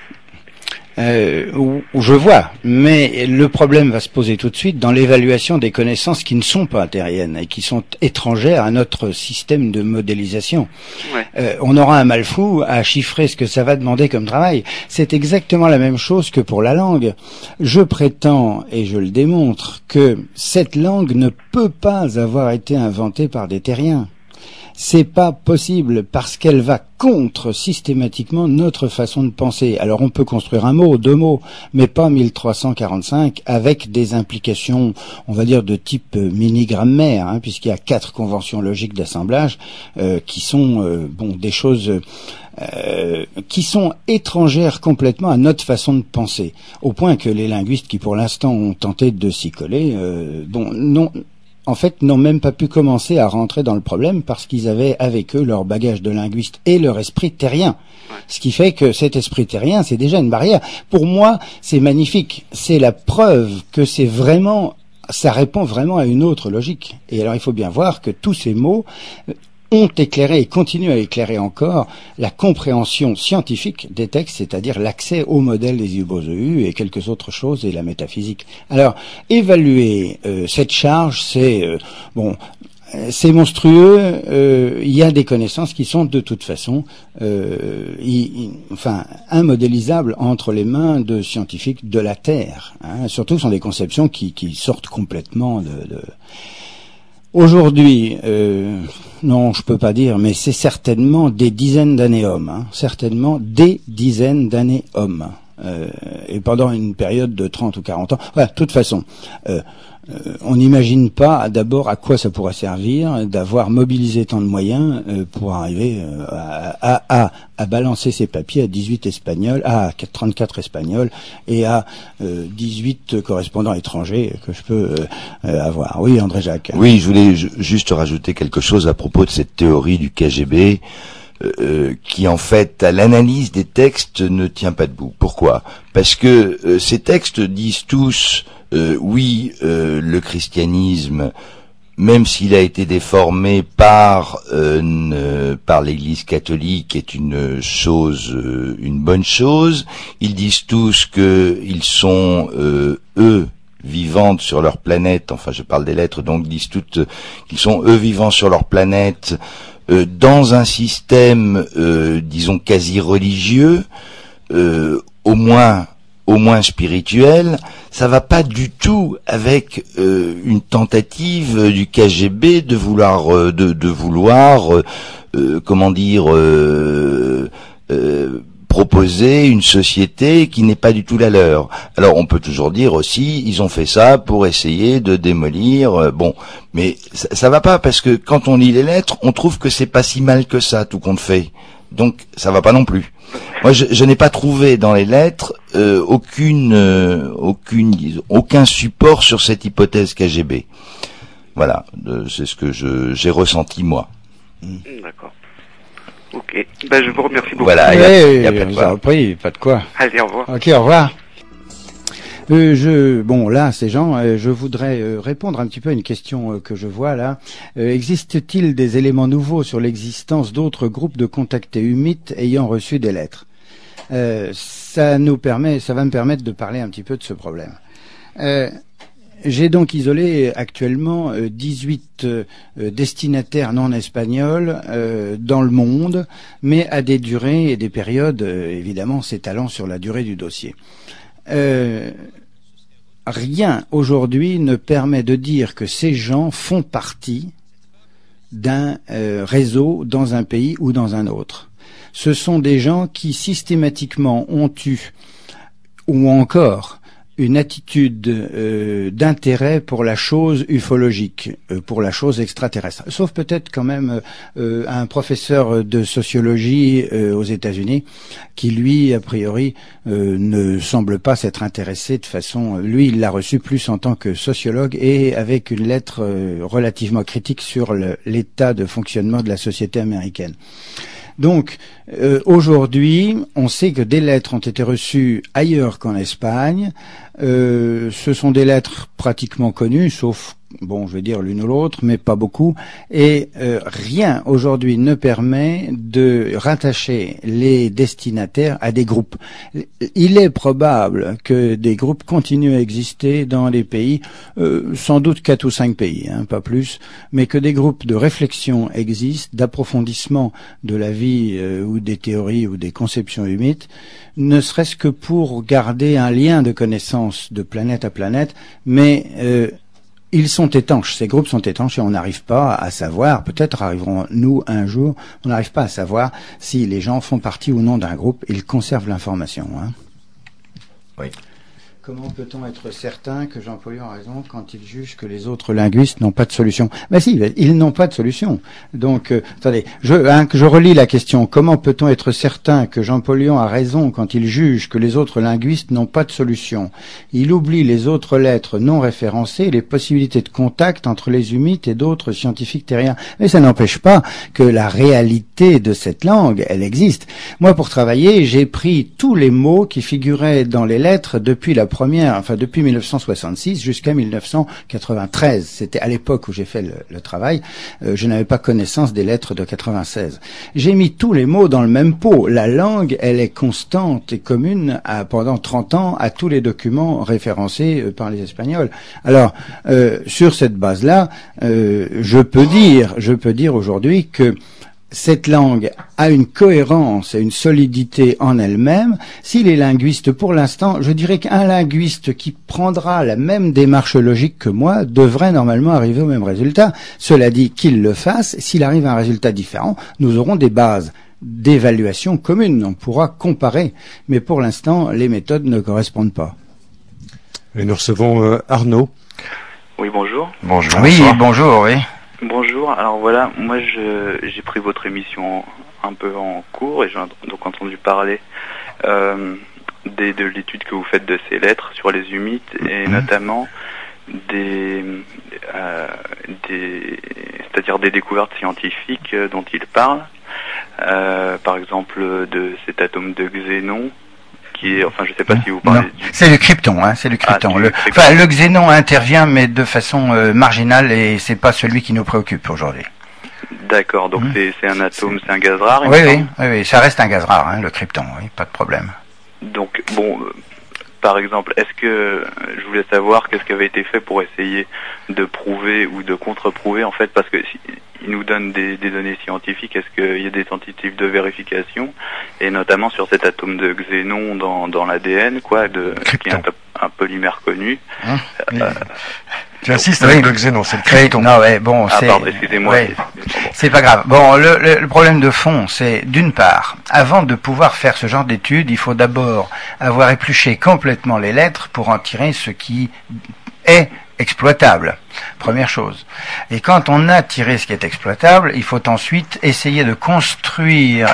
Je vois, mais le problème va se poser tout de suite dans l'évaluation des connaissances qui ne sont pas terriennes et qui sont étrangères à notre système de modélisation. Ouais. On aura un mal fou à chiffrer ce que ça va demander comme travail. C'est exactement la même chose que pour la langue. Je prétends, et je le démontre, que cette langue ne peut pas avoir été inventée par des terriens. C'est pas possible parce qu'elle va contre systématiquement notre façon de penser. Alors on peut construire un mot, deux mots, mais pas 1345 avec des implications, on va dire de type mini-grammaire, puisqu'il y a 4 conventions logiques d'assemblage qui sont des choses qui sont étrangères complètement à notre façon de penser, au point que les linguistes qui pour l'instant ont tenté de s'y coller, en fait, n'ont même pas pu commencer à rentrer dans le problème parce qu'ils avaient avec eux leur bagage de linguiste et leur esprit terrien. Ce qui fait que cet esprit terrien, c'est déjà une barrière. Pour moi, c'est magnifique. C'est la preuve que ça répond vraiment à une autre logique. Et alors, il faut bien voir que tous ces mots ont éclairé et continuent à éclairer encore la compréhension scientifique des textes, c'est-à-dire l'accès au modèle des hypozoïs et quelques autres choses et la métaphysique. Alors, évaluer cette charge, c'est monstrueux. Il y a des connaissances qui sont de toute façon immodélisables entre les mains de scientifiques de la Terre. Surtout, ce sont des conceptions qui sortent complètement de... Aujourd'hui, non, je peux pas dire, mais c'est certainement des dizaines d'années hommes, certainement des dizaines d'années hommes, et pendant une période de 30 ou 40 ans. Voilà, de toute façon, on n'imagine pas d'abord à quoi ça pourrait servir d'avoir mobilisé tant de moyens pour arriver à balancer ces papiers à 18 espagnols, à 34 espagnols et à 18 correspondants étrangers que je peux avoir. Oui, André Jacques. Oui, je voulais juste rajouter quelque chose à propos de cette théorie du KGB. Qui en fait à l'analyse des textes ne tient pas debout. Pourquoi ? Parce que ces textes disent tous le christianisme, même s'il a été déformé par l'Église catholique, est une bonne chose. Ils disent tous que ils sont eux vivantes sur leur planète. Enfin, je parle des lettres, donc disent toutes qu'ils sont eux vivants sur leur planète. Dans un système, disons, quasi religieux, au moins au moins spirituelle, ça va pas du tout avec une tentative du KGB de vouloir proposer une société qui n'est pas du tout la leur. Alors on peut toujours dire aussi, ils ont fait ça pour essayer de démolir, mais ça va pas, parce que quand on lit les lettres, on trouve que c'est pas si mal que ça, tout compte fait. Donc ça va pas non plus. Moi je n'ai pas trouvé dans les lettres aucun support sur cette hypothèse KGB. Voilà, c'est ce que j'ai ressenti moi. D'accord. Ok, je vous remercie beaucoup. Voilà, il y a pas de quoi. Pas de quoi. Allez, au revoir. Ok, au revoir. Là, ces gens, je voudrais répondre un petit peu à une question que je vois là. Existe-t-il des éléments nouveaux sur l'existence d'autres groupes de contactés humites ayant reçu des lettres? Ça va me permettre de parler un petit peu de ce problème. J'ai donc isolé actuellement 18 destinataires non espagnols dans le monde, mais à des durées et des périodes évidemment s'étalant sur la durée du dossier. Rien aujourd'hui ne permet de dire que ces gens font partie d'un réseau dans un pays ou dans un autre. Ce sont des gens qui systématiquement ont eu, ou encore, une attitude d'intérêt pour la chose ufologique, pour la chose extraterrestre. Sauf peut-être quand même un professeur de sociologie aux États-Unis qui, lui, a priori, ne semble pas s'être intéressé de façon... Lui, il l'a reçu plus en tant que sociologue et avec une lettre relativement critique sur l'état de fonctionnement de la société américaine. Donc, aujourd'hui, on sait que des lettres ont été reçues ailleurs qu'en Espagne. Ce sont des lettres pratiquement connues, sauf, je vais dire l'une ou l'autre, mais pas beaucoup. Et rien aujourd'hui ne permet de rattacher les destinataires à des groupes. Il est probable que des groupes continuent à exister dans les pays, sans doute 4 ou 5 pays, pas plus, mais que des groupes de réflexion existent, d'approfondissement de la vie ou des théories ou des conceptions humites, ne serait-ce que pour garder un lien de connaissance de planète à planète, mais ils sont étanches, ces groupes sont étanches et on n'arrive pas à savoir, peut-être arriverons-nous un jour, on n'arrive pas à savoir si les gens font partie ou non d'un groupe, ils conservent l'information. Oui. Comment peut-on être certain que Jean-Paul a raison quand il juge que les autres linguistes n'ont pas de solution? Si, ils n'ont pas de solution. Donc, attendez, je relis la question. Comment peut-on être certain que Jean-Paul a raison quand il juge que les autres linguistes n'ont pas de solution? Il oublie les autres lettres non référencées et les possibilités de contact entre les humites et d'autres scientifiques terriens. Mais ça n'empêche pas que la réalité de cette langue, elle existe. Moi, pour travailler, j'ai pris tous les mots qui figuraient dans les lettres depuis depuis 1966 jusqu'à 1993. C'était à l'époque où j'ai fait le travail. Je n'avais pas connaissance des lettres de 96. J'ai mis tous les mots dans le même pot. La langue, elle est constante et commune pendant 30 ans à tous les documents référencés par les Espagnols. Alors, sur cette base-là, je peux dire aujourd'hui que cette langue a une cohérence et une solidité en elle-même. Si les linguistes, pour l'instant, je dirais qu'un linguiste qui prendra la même démarche logique que moi devrait normalement arriver au même résultat. Cela dit, qu'il le fasse. S'il arrive à un résultat différent, nous aurons des bases d'évaluation communes. On pourra comparer. Mais pour l'instant, les méthodes ne correspondent pas. Et nous recevons Arnaud. Oui, bonjour. Bonjour. Oui, bonjour, oui. Bonjour, alors voilà, moi j'ai pris votre émission un peu en cours et j'ai donc entendu parler de l'étude que vous faites de ces lettres sur les humites et notamment c'est-à-dire des découvertes scientifiques dont il parle, par exemple de cet atome de xénon. Je sais pas si vous parlez c'est le krypton, c'est le krypton. Le xénon intervient, mais de façon marginale, et c'est pas celui qui nous préoccupe aujourd'hui. D'accord, donc c'est un atome, c'est un gaz rare. Oui, ça reste un gaz rare, le krypton, oui, pas de problème. Donc par exemple, est-ce que je voulais savoir qu'est-ce qui avait été fait pour essayer de prouver ou de contre-prouver, en fait, parce que il nous donne des données scientifiques, est-ce qu'il y a des tentatives de vérification, et notamment sur cet atome de xénon dans l'ADN, qui est un polymère connu. Tu insistes avec le xénon, c'est le krypton. Non, ouais, bon, pardon, excusez-moi. Ouais, c'est pas grave. Bon, le problème de fond, c'est d'une part, avant de pouvoir faire ce genre d'études, il faut d'abord avoir épluché complètement les lettres pour en tirer ce qui est exploitable. Première chose. Et quand on a tiré ce qui est exploitable, il faut ensuite essayer de construire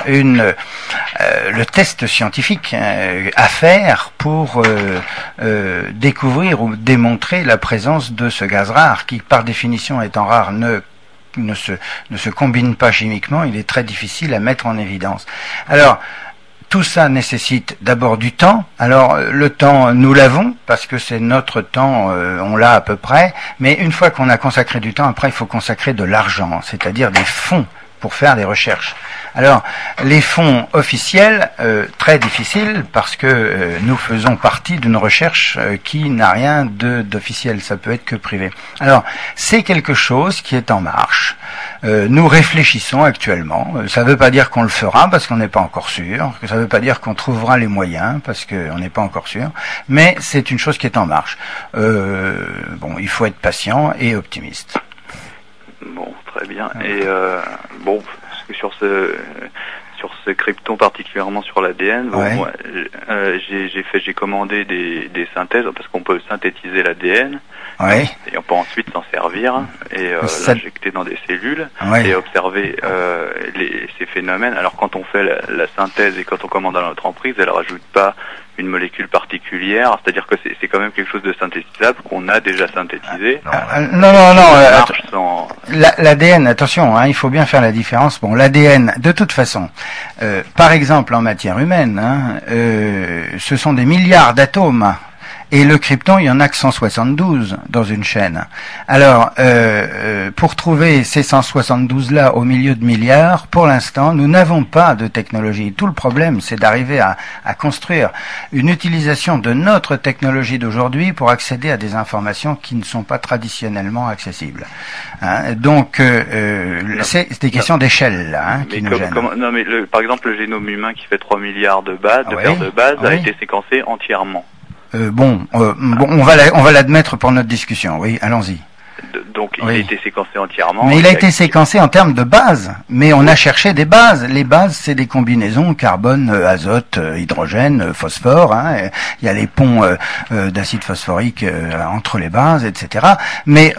le test scientifique à faire pour découvrir ou démontrer la présence de ce gaz rare qui, par définition étant rare, ne se combine pas chimiquement. Il est très difficile à mettre en évidence. Alors, tout ça nécessite d'abord du temps. Alors le temps, nous l'avons, parce que c'est notre temps, on l'a à peu près, mais une fois qu'on a consacré du temps, après il faut consacrer de l'argent, c'est-à-dire des fonds pour faire des recherches. Alors, les fonds officiels, très difficiles, parce que nous faisons partie d'une recherche qui n'a rien d'officiel, ça peut être que privé. Alors, c'est quelque chose qui est en marche. Nous réfléchissons actuellement. Ça ne veut pas dire qu'on le fera, parce qu'on n'est pas encore sûr. Ça ne veut pas dire qu'on trouvera les moyens, parce qu'on n'est pas encore sûr. Mais c'est une chose qui est en marche. Bon, il faut être patient et optimiste. Bon, très bien. Et bon, sur ce krypton, particulièrement sur l'ADN, bon, moi, j'ai commandé des synthèses, parce qu'on peut synthétiser l'ADN, et on peut ensuite s'en servir et l'injecter dans des cellules et observer ces phénomènes. Alors quand on fait la synthèse et quand on commande à notre entreprise, elle rajoute pas une molécule particulière, c'est-à-dire que c'est quand même quelque chose de synthétisable qu'on a déjà synthétisé. Non. L'ADN, attention, il faut bien faire la différence. Bon, l'ADN, de toute façon, par exemple en matière humaine, ce sont des milliards d'atomes. Et le krypton, il y en a que 172 dans une chaîne. Alors, pour trouver ces 172-là au milieu de milliards, pour l'instant, nous n'avons pas de technologie. Tout le problème, c'est d'arriver à construire une utilisation de notre technologie d'aujourd'hui pour accéder à des informations qui ne sont pas traditionnellement accessibles. Donc, c'est des questions d'échelle là, qui nous gênent. Non, mais par exemple, le génome humain qui fait 3 milliards de bases, paires de bases, a été séquencé entièrement. On va l'admettre pour notre discussion. Oui, allons-y. Donc il a été séquencé entièrement. Mais il a été séquencé en termes de bases. Mais on a cherché des bases. Les bases, c'est des combinaisons carbone, azote, hydrogène, phosphore. Il y a les ponts d'acide phosphorique entre les bases, etc. Mais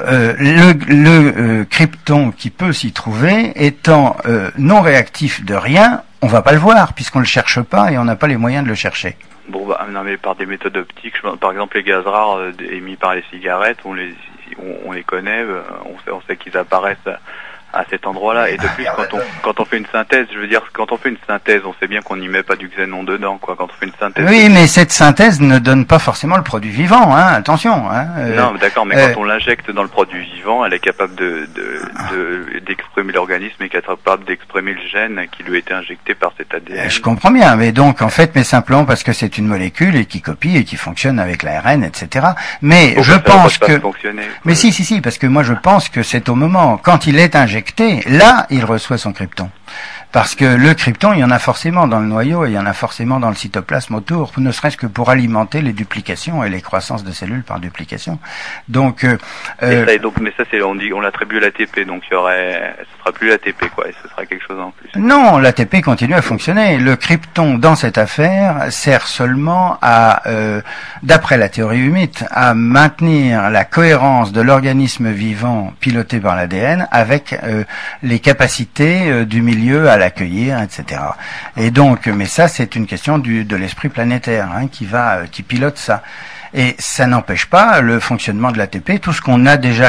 le krypton qui peut s'y trouver, étant non réactif de rien, on va pas le voir puisqu'on le cherche pas et on n'a pas les moyens de le chercher. Bon, non, mais par des méthodes optiques, par exemple les gaz rares émis par les cigarettes, on les connaît, on sait qu'ils apparaissent à cet endroit-là. Et de plus, quand on fait une synthèse, je veux dire, quand on fait une synthèse, on sait bien qu'on n'y met pas du xénon dedans, quoi. Quand on fait une synthèse. Oui, mais cette synthèse ne donne pas forcément le produit vivant, attention. Non, d'accord, mais quand on l'injecte dans le produit vivant, elle est capable d'exprimer l'organisme et capable d'exprimer le gène qui lui a été injecté par cet ADN. Je comprends bien, mais donc, en fait, mais simplement parce que c'est une molécule et qui copie et qui fonctionne avec l'ARN, etc. Mais je pense que, mais si, parce que moi je pense que c'est au moment, quand il est injecté, là, il reçoit son krypton. Parce que le krypton, il y en a forcément dans le noyau et il y en a forcément dans le cytoplasme autour, ne serait-ce que pour alimenter les duplications et les croissances de cellules par duplication. Donc, mais ça, on l'attribue à l'ATP, donc ce sera plus l'ATP, quoi, et ce sera quelque chose en plus. Non, l'ATP continue à fonctionner. Le krypton, dans cette affaire, sert seulement à, d'après la théorie humide, à maintenir la cohérence de l'organisme vivant piloté par l'ADN avec les capacités du milieu à l'accueillir, etc. Et donc, mais ça, c'est une question de l'esprit planétaire qui pilote ça. Et ça n'empêche pas le fonctionnement de l'ATP, tout ce qu'on a déjà,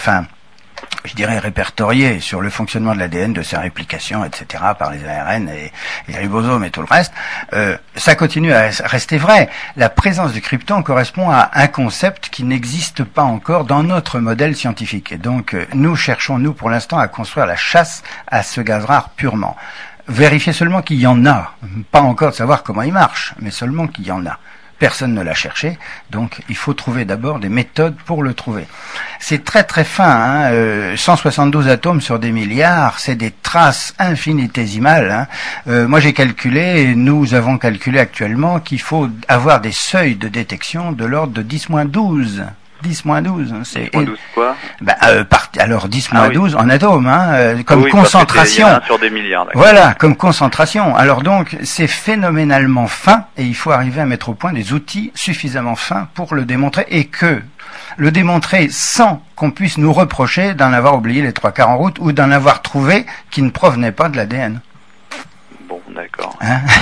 je dirais répertorié sur le fonctionnement de l'ADN, de sa réplication, etc., par les ARN et les ribosomes et tout le reste, ça continue à rester vrai. La présence du krypton correspond à un concept qui n'existe pas encore dans notre modèle scientifique. Et donc, nous cherchons, pour l'instant, à construire la chasse à ce gaz rare purement. Vérifier seulement qu'il y en a. Pas encore de savoir comment il marche, mais seulement qu'il y en a. Personne ne l'a cherché, donc il faut trouver d'abord des méthodes pour le trouver. C'est très très fin, 172 atomes sur des milliards, c'est des traces infinitésimales. Moi j'ai calculé, nous avons calculé actuellement qu'il faut avoir des seuils de détection de l'ordre de 10-12. 10-12, c'est 10-12 quoi alors 10-12 en atomes, comme concentration. Il y en a sur des milliards. Voilà, comme concentration. Alors donc, c'est phénoménalement fin et il faut arriver à mettre au point des outils suffisamment fins pour le démontrer et que le démontrer sans qu'on puisse nous reprocher d'en avoir oublié les 3/4 en route ou d'en avoir trouvé qui ne provenait pas de l'ADN. Bon, d'accord.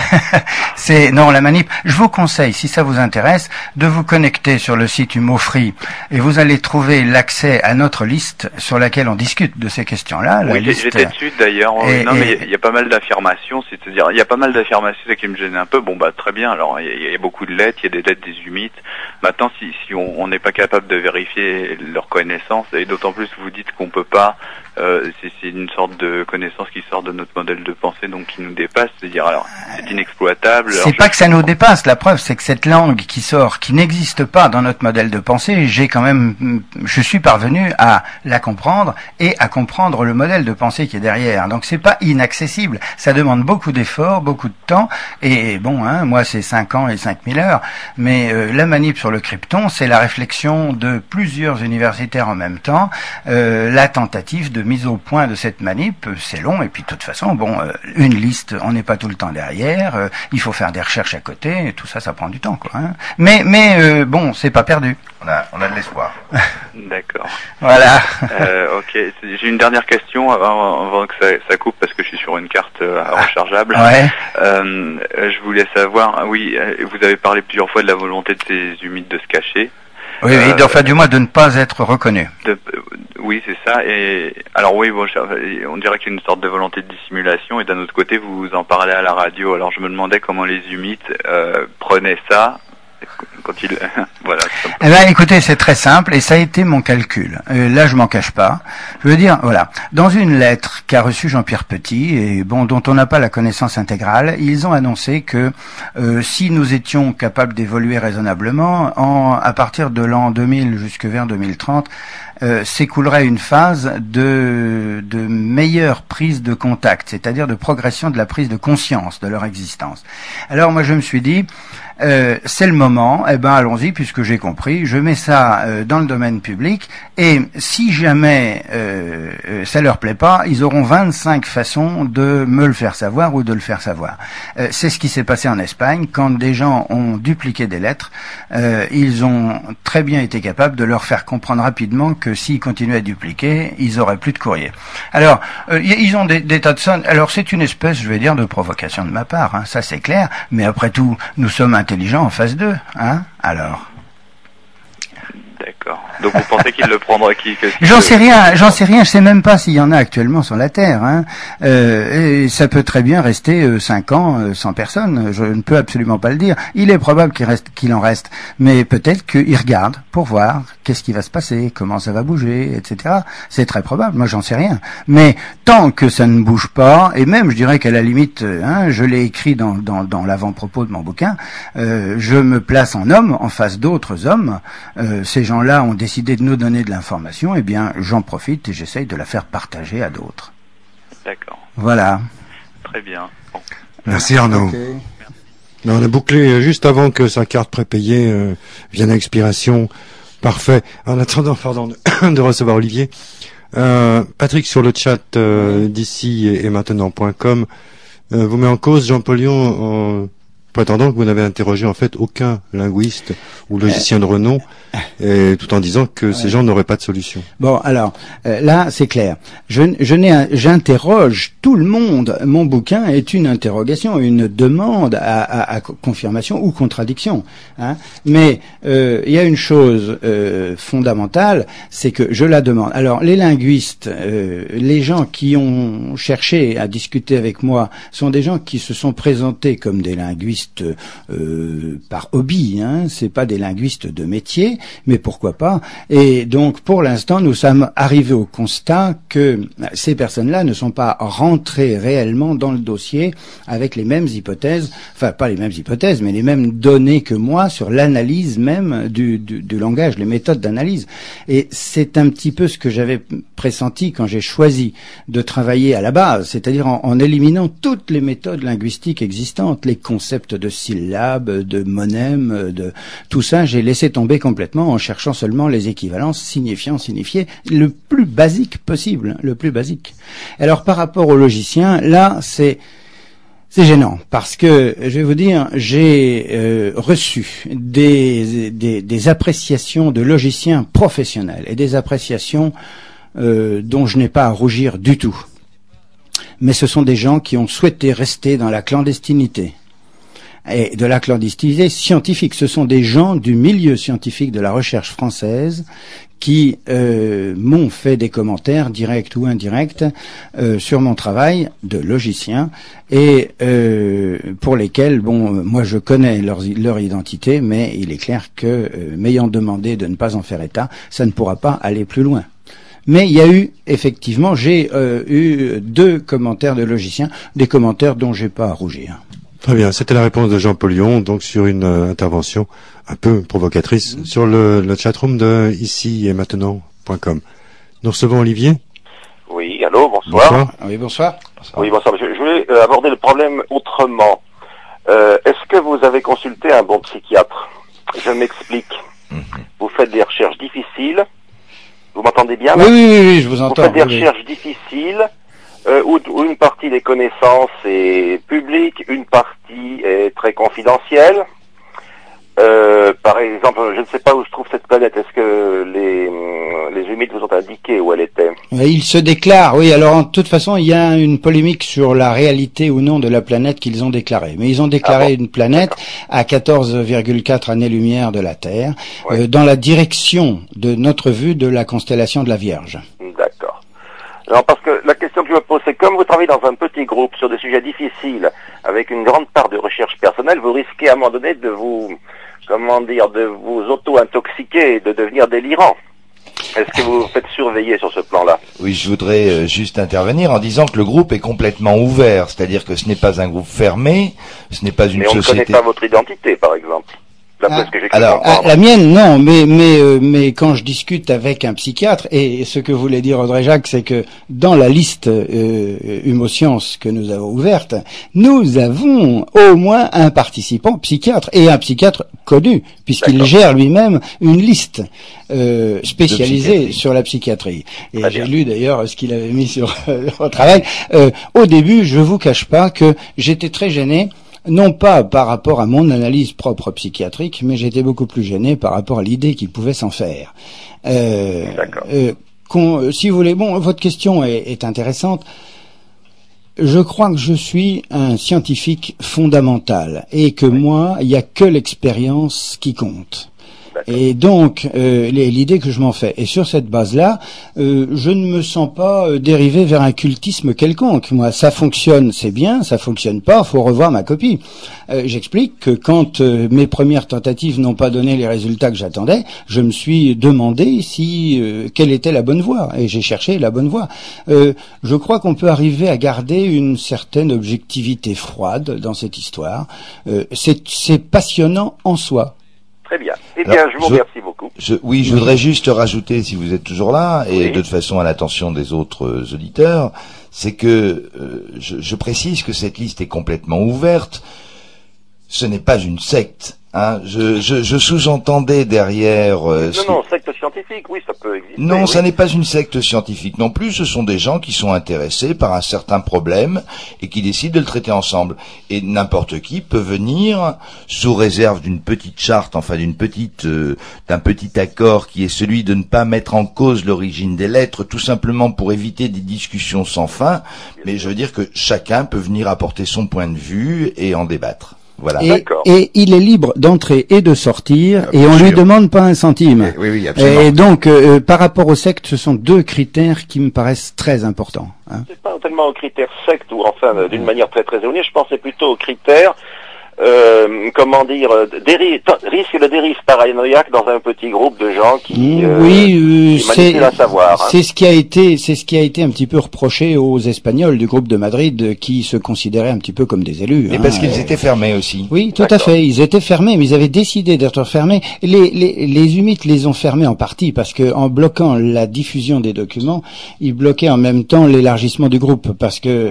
C'est non la manip. Je vous conseille, si ça vous intéresse, de vous connecter sur le site Humofree et vous allez trouver l'accès à notre liste sur laquelle on discute de ces questions-là. Oui, j'étais dessus d'ailleurs. Non, mais il y a pas mal d'affirmations, c'est-à-dire il y a pas mal d'affirmations, c'est qui me gêne un peu. Bon, bah très bien. Alors il y a beaucoup de lettres, il y a des lettres des humites. Maintenant, si on n'est pas capable de vérifier leur connaissance, et d'autant plus vous dites qu'on peut pas, c'est une sorte de connaissance qui sort de notre modèle de pensée, donc qui nous dépasse. C'est-à-dire, alors, c'est inexploitable. C'est pas que ça nous dépasse. La preuve, c'est que cette langue qui sort, qui n'existe pas dans notre modèle de pensée, je suis parvenu à la comprendre et à comprendre le modèle de pensée qui est derrière. Donc c'est pas inaccessible. Ça demande beaucoup d'efforts, beaucoup de temps. Et bon, moi c'est 5 ans et 5000 heures. Mais la manip sur le krypton, c'est la réflexion de plusieurs universitaires en même temps. La tentative de mise au point de cette manip, c'est long. Et puis de toute façon, une liste, on n'est pas tout le temps derrière. Il faut faire des recherches à côté. Et tout ça, ça prend du temps, quoi. Mais bon, c'est pas perdu. On a de l'espoir. D'accord. Voilà. Ok. J'ai une dernière question avant que ça coupe parce que je suis sur une carte rechargeable. Ouais. Je voulais savoir. Oui, vous avez parlé plusieurs fois de la volonté de ces humides de se cacher. Oui, enfin du moins de ne pas être reconnu. Oui, c'est ça. Et alors oui, on dirait qu'il y a une sorte de volonté de dissimulation. Et d'un autre côté, vous en parlez à la radio. Alors je me demandais comment les humides prenaient ça. Quand voilà. Eh ben, écoutez, c'est très simple et ça a été mon calcul. Là, je m'en cache pas. Je veux dire, voilà, dans une lettre qu'a reçue Jean-Pierre Petit et dont on n'a pas la connaissance intégrale, ils ont annoncé que si nous étions capables d'évoluer raisonnablement, à partir de l'an 2000 jusque vers 2030, s'écoulerait une phase de meilleure prise de contact, c'est-à-dire de progression de la prise de conscience de leur existence. Alors moi, je me suis dit, c'est le moment, allons-y, puisque j'ai compris, je mets ça dans le domaine public, et si jamais ça leur plaît pas, ils auront 25 façons de me le faire savoir ou de le faire savoir. C'est ce qui s'est passé en Espagne, quand des gens ont dupliqué des lettres, ils ont très bien été capables de leur faire comprendre rapidement que s'ils continuaient à dupliquer, ils auraient plus de courrier. Alors, ils ont des tas de sonnes. Alors, c'est une espèce, je vais dire, de provocation de ma part, ça c'est clair, mais après tout, nous sommes intelligents en phase 2, alors. D'accord. Donc vous pensez qu'il le prendra J'en sais rien, je sais même pas s'il y en a actuellement sur la Terre, et ça peut très bien rester 5 ans sans personne, je ne peux absolument pas le dire. Il est probable qu'il en reste, mais peut-être qu'il regarde pour voir qu'est-ce qui va se passer, comment ça va bouger, etc. C'est très probable, moi j'en sais rien. Mais tant que ça ne bouge pas, et même je dirais qu'à la limite, je l'ai écrit dans l'avant-propos de mon bouquin, je me place en homme en face d'autres hommes, ces gens-là ont décidé de nous donner de l'information, eh bien j'en profite et j'essaye de la faire partager à d'autres. D'accord. Voilà. Très bien. Bon. Merci Arnaud. Okay. On a bouclé juste avant que sa carte prépayée vienne à expiration. Parfait. En attendant, de recevoir Olivier. Patrick sur le chat d'ici et maintenant.com vous met en cause Jean-Paul Lyon en prétendant que vous n'avez interrogé en fait aucun linguiste ou logicien de renom, et tout en disant que ces gens n'auraient pas de solution. Bon, alors là, c'est clair. J'interroge tout le monde. Mon bouquin est une interrogation, une demande à confirmation ou contradiction. Mais il y a une chose fondamentale, c'est que je la demande. Alors, les linguistes, les gens qui ont cherché à discuter avec moi, sont des gens qui se sont présentés comme des linguistes linguistes par hobby, hein, c'est pas des linguistes de métier, mais pourquoi pas. Et donc pour l'instant, nous sommes arrivés au constat que ces personnes-là ne sont pas rentrées réellement dans le dossier avec les mêmes hypothèses, enfin pas les mêmes hypothèses, mais les mêmes données que moi sur l'analyse même du langage, les méthodes d'analyse. Et c'est un petit peu ce que j'avais pressenti quand j'ai choisi de travailler à la base, c'est-à-dire en éliminant toutes les méthodes linguistiques existantes, les concepts de syllabes, de monèmes, de tout ça, j'ai laissé tomber complètement en cherchant seulement les équivalences signifiant, signifié, le plus basique possible, le plus basique. Alors par rapport au logicien, là c'est gênant parce que je vais vous dire, j'ai reçu des appréciations de logiciens professionnels et des appréciations dont je n'ai pas à rougir du tout. Mais ce sont des gens qui ont souhaité rester dans la clandestinité. Et de la clandestinité scientifique. Ce sont des gens du milieu scientifique de la recherche française qui m'ont fait des commentaires, directs ou indirects, sur mon travail de logicien et pour lesquels, bon, moi je connais leur identité, mais il est clair que, m'ayant demandé de ne pas en faire état, ça ne pourra pas aller plus loin. Mais il y a eu, effectivement, j'ai eu 2 commentaires de logiciens, des commentaires dont j'ai pas à rougir. Très bien, c'était la réponse de Jean Pollion, donc sur une intervention un peu provocatrice sur le chatroom de ici et maintenant.com. Nous recevons Olivier. Oui, allô, bonsoir. Oui, bonsoir. Oui, bonsoir. Je voulais aborder le problème autrement. Est-ce que vous avez consulté un bon psychiatre? Je m'explique. Vous faites des recherches difficiles. Vous m'entendez bien là? Oui, je vous entends. Vous faites des recherches difficiles. Où une partie des connaissances est publique, une partie est très confidentielle. Par exemple, je ne sais pas où se trouve cette planète. Est-ce que les humides vous ont indiqué où elle était? Il se déclare, oui. Alors, de toute façon, il y a une polémique sur la réalité ou non de la planète qu'ils ont déclarée. Mais ils ont déclaré une planète à 14,4 années-lumière de la Terre, dans la direction de notre vue de la constellation de la Vierge. D'accord. Alors, parce que la question que je me pose, c'est comme vous travaillez dans un petit groupe sur des sujets difficiles, avec une grande part de recherche personnelle, vous risquez à un moment donné de vous auto-intoxiquer et de devenir délirant. Est-ce que vous vous faites surveiller sur ce plan-là? Oui, je voudrais juste intervenir en disant que le groupe est complètement ouvert, c'est-à-dire que ce n'est pas un groupe fermé, ce n'est pas une société... Mais on ne connaît pas votre identité, par exemple. La mienne, non, mais quand je discute avec un psychiatre, et ce que voulait dire Audrey Jacques, c'est que dans la liste Humosciences que nous avons ouverte, nous avons au moins un participant psychiatre, et un psychiatre connu, puisqu'il gère lui-même une liste spécialisée sur la psychiatrie. Et j'ai lu d'ailleurs ce qu'il avait mis sur au travail. Au début, je vous cache pas que j'étais très gêné, non pas par rapport à mon analyse propre psychiatrique, mais j'étais beaucoup plus gêné par rapport à l'idée qu'il pouvait s'en faire. Si vous voulez, bon, votre question est intéressante. Je crois que je suis un scientifique fondamental et que moi, il n'y a que l'expérience qui compte. Et donc, l'idée que je m'en fais. Et sur cette base-là, je ne me sens pas dérivé vers un cultisme quelconque. Moi, ça fonctionne, c'est bien, ça fonctionne pas, faut revoir ma copie. J'explique que quand mes premières tentatives n'ont pas donné les résultats que j'attendais, je me suis demandé quelle était la bonne voie. Et j'ai cherché la bonne voie. Je crois qu'on peut arriver à garder une certaine objectivité froide dans cette histoire. C'est passionnant en soi. Très bien. Eh bien, je vous remercie beaucoup. Je voudrais juste rajouter, si vous êtes toujours là, et de toute façon à l'attention des autres auditeurs, c'est que je précise que cette liste est complètement ouverte. Ce n'est pas une secte. Hein, je sous-entendais derrière... Non, secte scientifique, oui, ça peut exister. Non, ça n'est pas une secte scientifique non plus, ce sont des gens qui sont intéressés par un certain problème et qui décident de le traiter ensemble. Et n'importe qui peut venir, sous réserve d'une petite charte, enfin d'un petit accord qui est celui de ne pas mettre en cause l'origine des lettres, tout simplement pour éviter des discussions sans fin, mais je veux dire que chacun peut venir apporter son point de vue et en débattre. Voilà. Et il est libre d'entrer et de sortir, et on lui demande pas un centime. Oui, absolument. Et donc, par rapport aux sectes, ce sont 2 critères qui me paraissent très importants. Hein. C'est pas tellement aux critères sectes ou enfin d'une manière très très éloignée. Je pensais plutôt aux critères risque de dérive paranoïaque dans un petit groupe de gens qui manipulent un savoir. C'est ce qui a été un petit peu reproché aux Espagnols du groupe de Madrid qui se considéraient un petit peu comme des élus. Et parce qu'ils étaient fermés aussi. Oui, tout à fait. Ils étaient fermés, mais ils avaient décidé d'être fermés. Les humites les ont fermés en partie parce que en bloquant la diffusion des documents, ils bloquaient en même temps l'élargissement du groupe parce que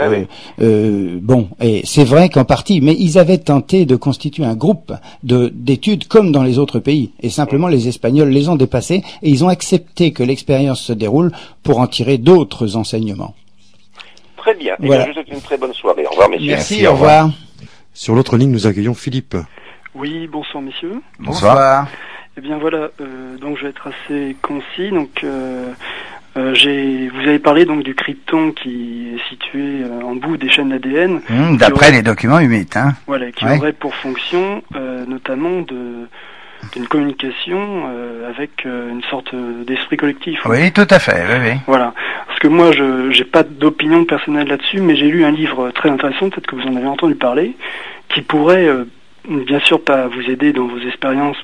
et c'est vrai qu'en partie, mais ils avaient tenté de constituer un groupe d'études comme dans les autres pays et simplement les Espagnols les ont dépassés et ils ont accepté que l'expérience se déroule pour en tirer d'autres enseignements. Très bien. Voilà. Et je vous souhaite une très bonne soirée. Au revoir, messieurs. Merci, au revoir. Sur l'autre ligne, nous accueillons Philippe. Oui, bonsoir messieurs. Bonsoir. Eh bien voilà, donc je vais être assez concis. Donc vous avez parlé donc du krypton qui est situé en bout des chaînes ADN. D'après les documents humides, hein. Voilà, qui aurait pour fonction notamment d'une communication avec une sorte d'esprit collectif. Oui, tout à fait. Oui. Voilà. Parce que moi, je j'ai pas d'opinion personnelle là-dessus, mais j'ai lu un livre très intéressant, peut-être que vous en avez entendu parler, qui pourrait bien sûr pas vous aider dans vos expériences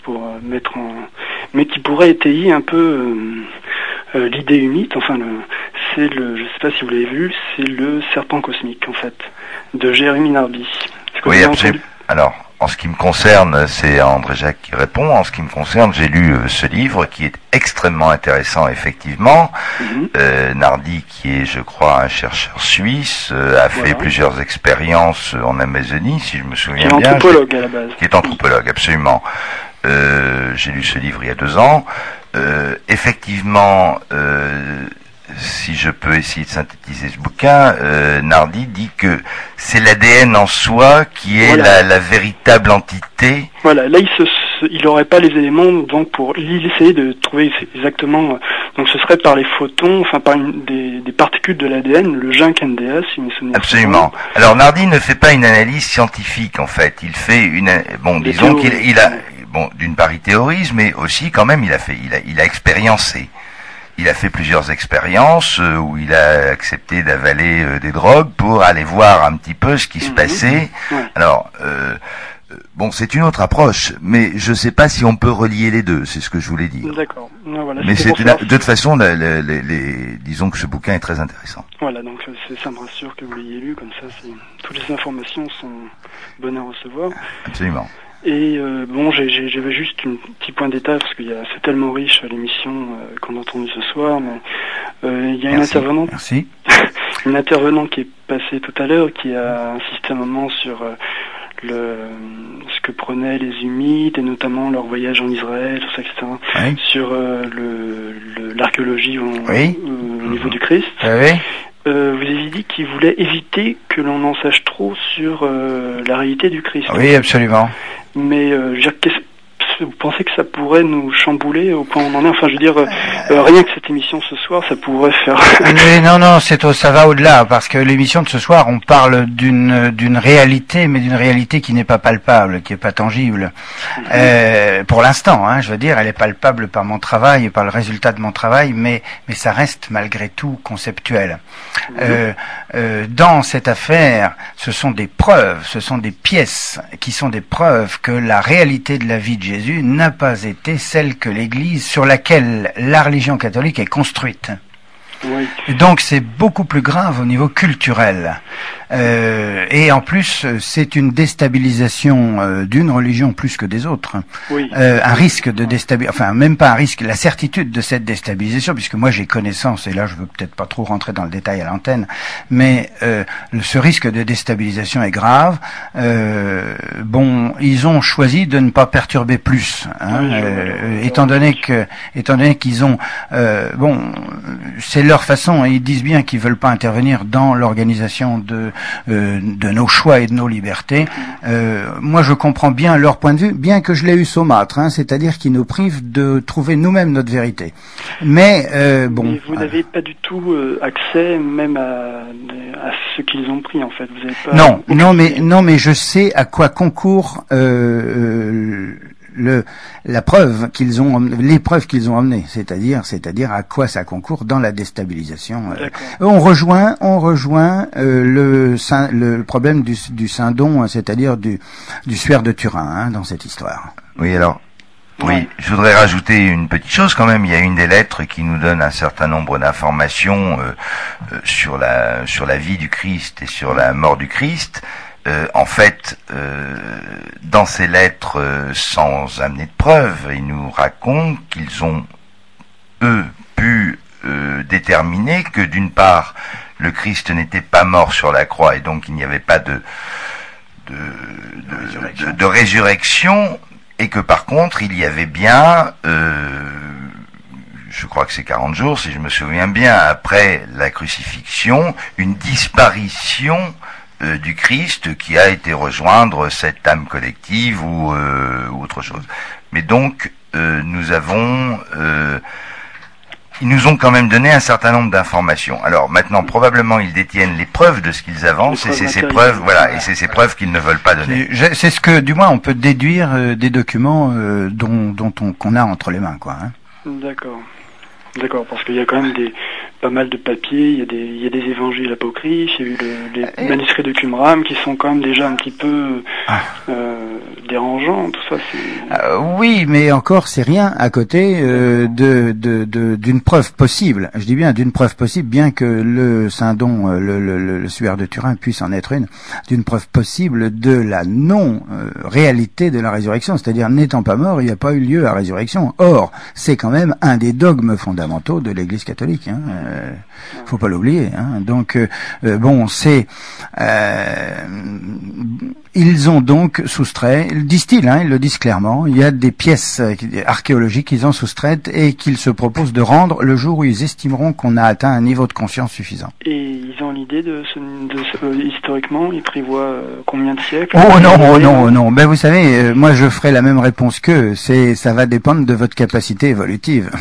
mais qui pourrait étayer un peu l'idée humide. Enfin, je sais pas si vous l'avez vu, c'est le serpent cosmique en fait de Jérémy Narby. Oui, absolument. Alors, en ce qui me concerne, c'est André Jacques qui répond. En ce qui me concerne, j'ai lu ce livre qui est extrêmement intéressant, effectivement. Nardi, qui est, je crois, un chercheur suisse, a fait plusieurs expériences en Amazonie, si je me souviens bien. Qui est anthropologue à la base. Qui est anthropologue, absolument. J'ai lu ce livre il y a 2 ans. Effectivement, si je peux essayer de synthétiser ce bouquin, Nardi dit que c'est l'ADN en soi qui est la véritable entité. Voilà, là il n'aurait pas les éléments donc pour essayer de trouver exactement. Donc ce serait par les photons, enfin par des particules de l'ADN, le zinc NDA, si mes souvenirs. Absolument. Alors Nardi ne fait pas une analyse scientifique en fait. Il fait disons qu'il a d'une part il théorise, mais aussi quand même il a expériencé. Il a fait plusieurs expériences où il a accepté d'avaler des drogues pour aller voir un petit peu ce qui se passait. Alors, c'est une autre approche, mais je ne sais pas si on peut relier les deux, c'est ce que je voulais dire. D'accord. Voilà, mais de toute façon, disons que ce bouquin est très intéressant. Voilà, donc ça me rassure que vous l'ayez lu, comme ça toutes les informations sont bonnes à recevoir. Absolument. Et j'avais juste un petit point d'état parce que c'est tellement riche l'émission qu'on a entendue ce soir, mais il y a une intervenante, une intervenante qui est passée tout à l'heure, qui a insisté un moment sur ce que prenaient les humides et notamment leur voyage en Israël, tout ça, etc. Sur l'archéologie au niveau du Christ. Vous avez dit qu'il voulait éviter que l'on en sache trop sur la réalité du Christ. Oui, absolument. Mais vous pensez que ça pourrait nous chambouler au point où on en est? Enfin, je veux dire, rien que cette émission ce soir, ça pourrait faire... Mais non, ça va au-delà, parce que l'émission de ce soir, on parle d'une réalité, mais d'une réalité qui n'est pas palpable, qui est pas tangible. Pour l'instant, je veux dire, elle est palpable par mon travail, par le résultat de mon travail, mais ça reste malgré tout conceptuel. Dans cette affaire, ce sont des preuves, ce sont des pièces qui sont des preuves que la réalité de la vie de Jésus n'a pas été celle que l'Église, sur laquelle la religion catholique est construite. Donc c'est beaucoup plus grave au niveau culturel. Et en plus, c'est une déstabilisation d'une religion plus que des autres. Un risque de déstabilisation, enfin même pas un risque, la certitude de cette déstabilisation, puisque moi j'ai connaissance, et là je veux peut-être pas trop rentrer dans le détail à l'antenne, mais ce risque de déstabilisation est grave. Ils ont choisi de ne pas perturber plus, étant donné qu'ils ont, c'est leur façon, et ils disent bien qu'ils veulent pas intervenir dans l'organisation de nos choix et de nos libertés. Moi, je comprends bien leur point de vue, bien que je l'ai eu saumâtre, c'est-à-dire qu'ils nous privent de trouver nous-mêmes notre vérité. Mais Mais vous n'avez pas du tout accès même à ce qu'ils ont pris, en fait. Vous avez pas... Non, mais je sais à quoi concourt la preuve qu'ils ont, les preuves qu'ils ont amenées, c'est-à-dire à quoi ça concourt dans la déstabilisation. On rejoint le problème du Saint-Don, c'est-à-dire du suaire de Turin, dans cette histoire. Oui, alors. Oui, je voudrais rajouter une petite chose quand même. Il y a une des lettres qui nous donne un certain nombre d'informations sur la vie du Christ et sur la mort du Christ. En fait, dans ces lettres, sans amener de preuves, ils nous racontent qu'ils ont, eux, pu déterminer que d'une part, le Christ n'était pas mort sur la croix et donc il n'y avait pas de résurrection. Et que par contre, il y avait bien, je crois que c'est 40 jours, si je me souviens bien, après la crucifixion, une disparition du Christ qui a été rejoindre cette âme collective ou autre chose. Mais donc, ils nous ont quand même donné un certain nombre d'informations. Alors maintenant, probablement, ils détiennent les preuves de ce qu'ils avancent, et c'est ces preuves, et c'est ces preuves qu'ils ne veulent pas donner. C'est ce que, du moins, on peut déduire des documents qu'on a entre les mains, quoi. D'accord, parce qu'il y a quand même pas mal de papiers, il y a des évangiles apocryphes, il y a eu les manuscrits de Qumran qui sont quand même déjà un petit peu dérangeants, tout ça. Oui, mais encore c'est rien à côté d'une preuve possible. Je dis bien d'une preuve possible, bien que le Saint-Don, le suaire de Turin puisse en être d'une preuve possible de la non-réalité de la résurrection. C'est-à-dire, n'étant pas mort, il n'y a pas eu lieu à résurrection. Or, c'est quand même un des dogmes fondamentaux de l'Église catholique. Faut pas l'oublier. Donc, ils ont donc soustrait, disent-ils, ils le disent clairement, il y a des pièces archéologiques qu'ils ont soustraites et qu'ils se proposent de rendre le jour où ils estimeront qu'on a atteint un niveau de conscience suffisant. Et ils ont l'idée historiquement, ils prévoient combien de siècles? Non. Ben vous savez, moi je ferai la même réponse qu'eux. Ça va dépendre de votre capacité évolutive.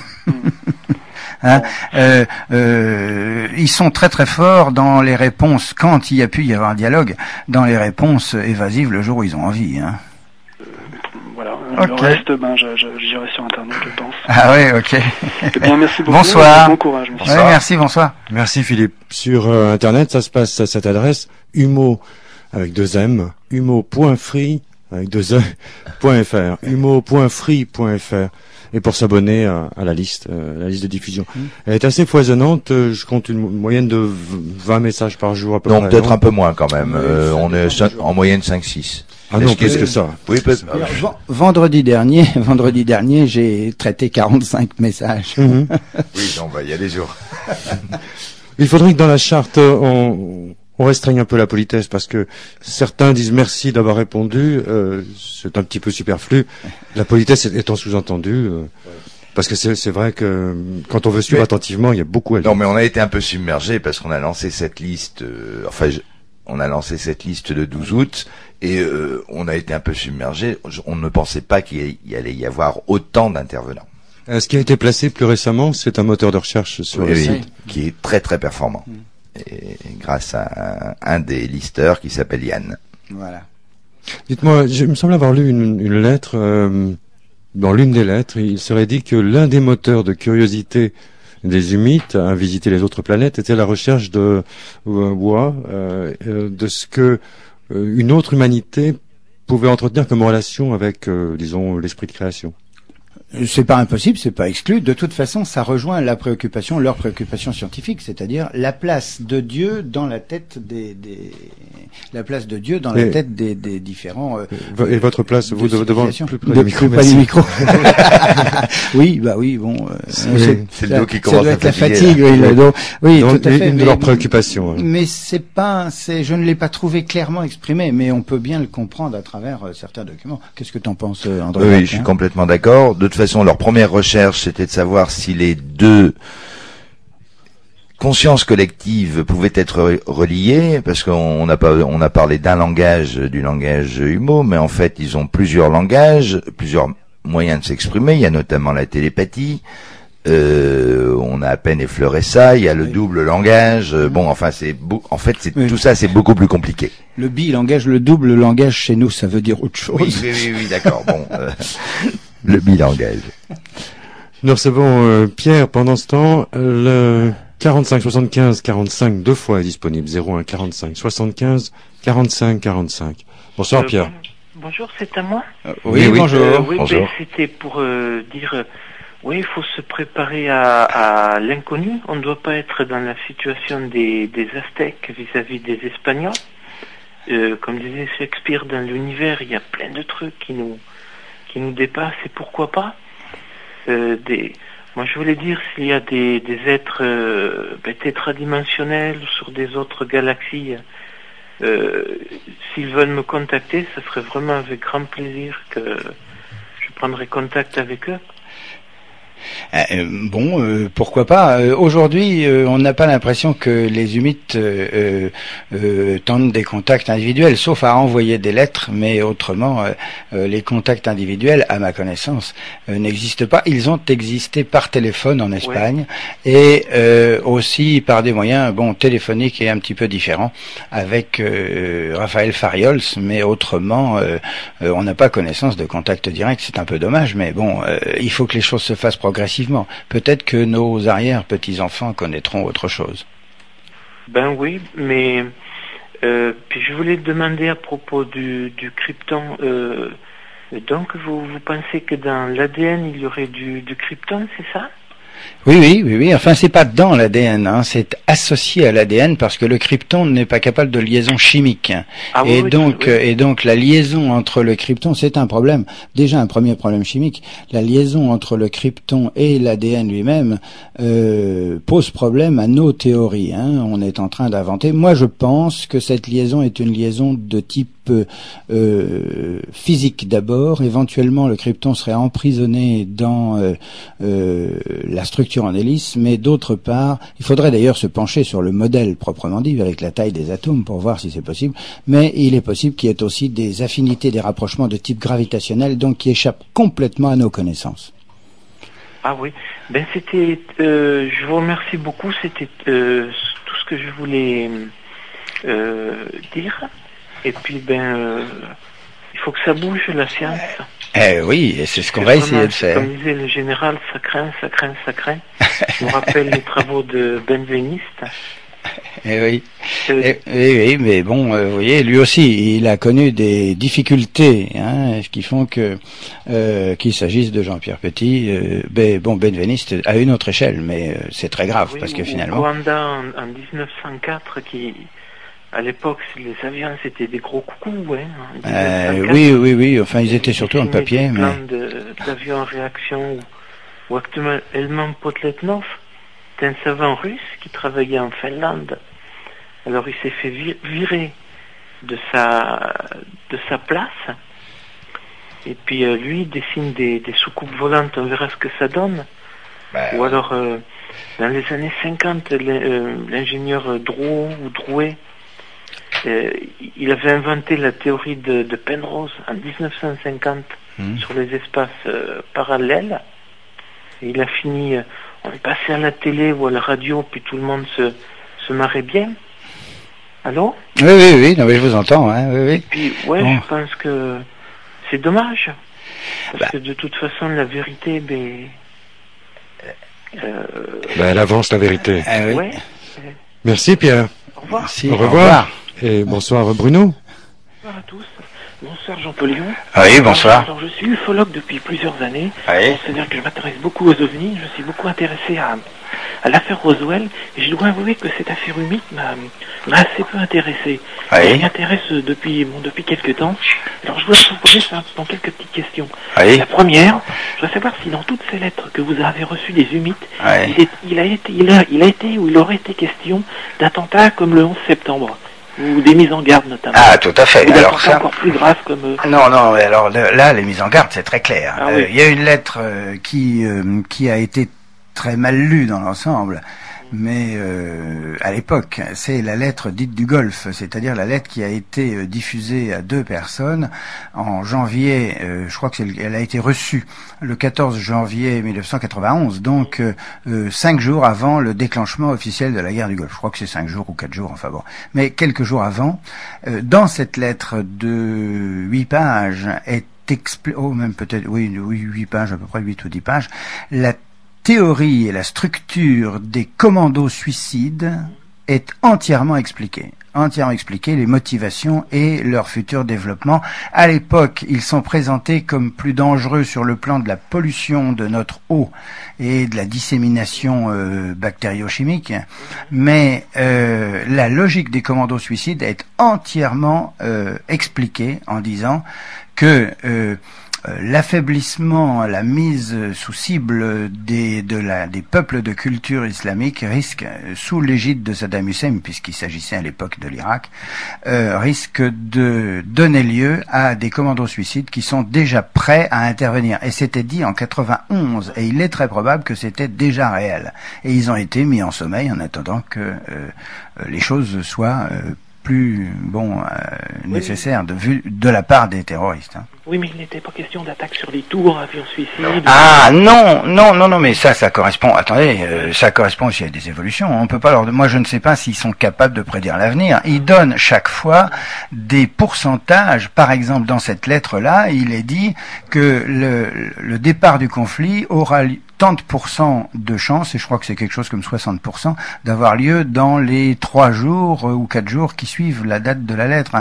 Ils sont très très forts dans les réponses, quand il y a pu y avoir un dialogue, dans les réponses évasives le jour où ils ont envie. Voilà, le reste, j'irai sur Internet, je pense. Ah ouais, ok. Eh bien, merci beaucoup. Bonsoir. Bon courage. Bonsoir. Ouais, merci, bonsoir. Merci Philippe. Sur Internet, ça se passe à cette adresse, humo, avec 2 M, humo.free, avec 2 E.fr, humo.free.fr. Et pour s'abonner à la liste de diffusion. Elle est assez foisonnante, je compte une moyenne de 20 messages par jour à peu près. Non, peut-être un peu moins quand même, on est en moyenne 5-6. Ah non, plus que ça. Oui, vendredi dernier, j'ai traité 45 messages. Oui, il y a des jours. Il faudrait que dans la charte, on restreigne un peu la politesse parce que certains disent merci d'avoir répondu, c'est un petit peu superflu. La politesse étant sous-entendue, parce que c'est vrai que quand on veut suivre attentivement, il y a beaucoup à dire. Non, mais on a été un peu submergé parce qu'on a lancé cette liste, on a lancé cette liste le 12 août et on a été un peu submergé. On ne pensait pas qu'il allait y avoir autant d'intervenants. Ce qui a été placé plus récemment, c'est un moteur de recherche sur le site qui est très très performant. Et grâce à un des listeurs qui s'appelle Yann. Voilà. Dites-moi, il me semble avoir lu une lettre, dans l'une des lettres, il serait dit que l'un des moteurs de curiosité des Humites à visiter les autres planètes était la recherche de ce que une autre humanité pouvait entretenir comme relation avec, disons, l'esprit de création. C'est pas impossible, c'est pas exclu. De toute façon, ça rejoint leur préoccupation scientifique, c'est-à-dire la place de Dieu dans la tête des différents. Et votre place, vous devant plus près du micro. Oui, bon. C'est le dos qui commence à la fatigue. Oui, donc, tout à fait. Une de leurs préoccupations. Mais je ne l'ai pas trouvé clairement exprimé, mais on peut bien le comprendre à travers certains documents. Qu'est-ce que t'en penses, André? Oui, je suis complètement d'accord. De toute façon, leur première recherche, c'était de savoir si les deux consciences collectives pouvaient être reliées, parce qu'on a parlé d'un langage, du langage humo, mais en fait, ils ont plusieurs langages, plusieurs moyens de s'exprimer. Il y a notamment la télépathie. on a à peine effleuré ça. Il y a le double langage. Bon, enfin, tout ça, c'est beaucoup plus compliqué. Le bilangage, le double langage chez nous, ça veut dire autre chose. Oui, d'accord. Bon, le bilangage. Nous recevons Pierre pendant ce temps. Le 45 75 45 deux fois est disponible. 01 45 75 45 45. Bonsoir Pierre. Bonjour, c'est à moi. Oui, bonjour. Bonjour. Ben, c'était pour dire. Oui, il faut se préparer à l'inconnu. On ne doit pas être dans la situation des Aztèques vis-à-vis des Espagnols. Comme disait Shakespeare, dans l'univers, il y a plein de trucs qui nous dépassent. Et pourquoi pas moi, je voulais dire, s'il y a des êtres tétradimensionnels sur des autres galaxies, s'ils veulent me contacter, ce serait vraiment avec grand plaisir que je prendrai contact avec eux. Pourquoi pas. Aujourd'hui, on n'a pas l'impression que les humites tentent des contacts individuels, sauf à envoyer des lettres, mais autrement, les contacts individuels, à ma connaissance, n'existent pas. Ils ont existé par téléphone en Espagne, et aussi par des moyens téléphoniques et un petit peu différents, avec Raphaël Fariols, mais autrement, on n'a pas connaissance de contact direct. C'est un peu dommage, mais il faut que les choses se fassent progressivement. Peut-être que nos arrière-petits-enfants connaîtront autre chose. Ben oui, mais puis je voulais demander à propos du krypton. Donc vous pensez que dans l'ADN il y aurait du krypton, c'est ça ? Oui. Enfin, c'est pas dans l'ADN, c'est associé à l'ADN parce que le krypton n'est pas capable de liaison chimique. Et donc la liaison entre le krypton, c'est un problème. Déjà un premier problème chimique. La liaison entre le krypton et l'ADN lui-même pose problème à nos théories. On est en train d'inventer. Moi, je pense que cette liaison est une liaison de type physique d'abord. Éventuellement, le krypton serait emprisonné dans la structure en hélice, mais d'autre part, il faudrait d'ailleurs se pencher sur le modèle proprement dit, avec la taille des atomes, pour voir si c'est possible, mais il est possible qu'il y ait aussi des affinités, des rapprochements de type gravitationnel, donc qui échappent complètement à nos connaissances. Ah oui, c'était, je vous remercie beaucoup, c'était tout ce que je voulais dire. Et puis, il faut que ça bouge, la science. Oui, et c'est ce qu'on va essayer de faire. Comme disait le général, ça craint. Je me rappelle les travaux de Benveniste. Oui, mais vous voyez, lui aussi, il a connu des difficultés, qui font que, qu'il s'agisse de Jean-Pierre Petit, Benveniste à une autre échelle, mais c'est très grave, parce que finalement... Rwanda en 1904, à l'époque, les avions, c'était des gros coucous, oui. Enfin, ils étaient surtout en papier, mais... d'avions en réaction, ou actuellement Potletnov, c'est un savant russe qui travaillait en Finlande. Alors, il s'est fait virer de sa place. Et puis, lui, il dessine des soucoupes volantes, on verra ce que ça donne. Ou alors, dans les années 50, l'ingénieur Drouet, il avait inventé la théorie de Penrose en 1950 sur les espaces parallèles. Et il a fini, on est passé à la télé ou à la radio, puis tout le monde se marrait bien. Allô ? Oui, non, mais je vous entends. Oui. Et puis, je pense que c'est dommage. Parce que de toute façon, la vérité, elle avance la vérité. Oui. Merci Pierre. Au revoir. Merci. Au revoir. Et bonsoir Bruno. Bonsoir à tous. Bonsoir Jean Polion. Oui, bonsoir. Alors, je suis ufologue depuis plusieurs années. Oui. C'est-à-dire que je m'intéresse beaucoup aux ovnis. Je suis beaucoup intéressé à l'affaire Roswell. Et je dois avouer que cette affaire humide m'a assez peu intéressé. Oui. Elle m'intéresse depuis quelques temps. Alors je voudrais vous poser dans quelques petites questions. Oui. La première, je voudrais savoir si dans toutes ces lettres que vous avez reçues des humites, il a été ou il aurait été question d'attentats comme le 11 septembre. Ou des mises en garde notamment. Ah, tout à fait. Ou alors ça encore plus grave comme... Non, alors là, les mises en garde, c'est très clair. Oui. Il y a une lettre qui a été très mal lue dans l'ensemble, mais à l'époque, c'est la lettre dite du Golfe, c'est-à-dire la lettre qui a été diffusée à 2 personnes en janvier, je crois que elle a été reçue le 14 janvier 1991, donc 5 jours avant le déclenchement officiel de la guerre du Golfe. Je crois que c'est 5 jours ou 4 jours, enfin bon. Mais quelques jours avant, dans cette lettre de 8 pages est même peut-être, oui, 8 pages, à peu près 8 ou 10 pages, la théorie et la structure des commandos suicides est entièrement expliquée, les motivations et leur futur développement. À l'époque, ils sont présentés comme plus dangereux sur le plan de la pollution de notre eau et de la dissémination bactériochimique, mais la logique des commandos suicides est entièrement expliquée en disant que l'affaiblissement, la mise sous cible des peuples de culture islamique risque, sous l'égide de Saddam Hussein, puisqu'il s'agissait à l'époque de l'Irak, risque de donner lieu à des commandos suicides qui sont déjà prêts à intervenir. Et c'était dit en 91, et il est très probable que c'était déjà réel. Et ils ont été mis en sommeil en attendant que les choses soient plus nécessaire de la part des terroristes. Hein. Oui, mais il n'était pas question d'attaque sur les tours, avions suicides. Ah non, mais ça correspond. Attendez, ça correspond aussi à des évolutions. On peut pas moi, je ne sais pas s'ils sont capables de prédire l'avenir. Ils donnent chaque fois des pourcentages. Par exemple, dans cette lettre-là, il est dit que le départ du conflit aura tant de pourcents de chances, et je crois que c'est quelque chose comme 60%, d'avoir lieu dans les 3 jours ou 4 jours qui suivent la date de la lettre.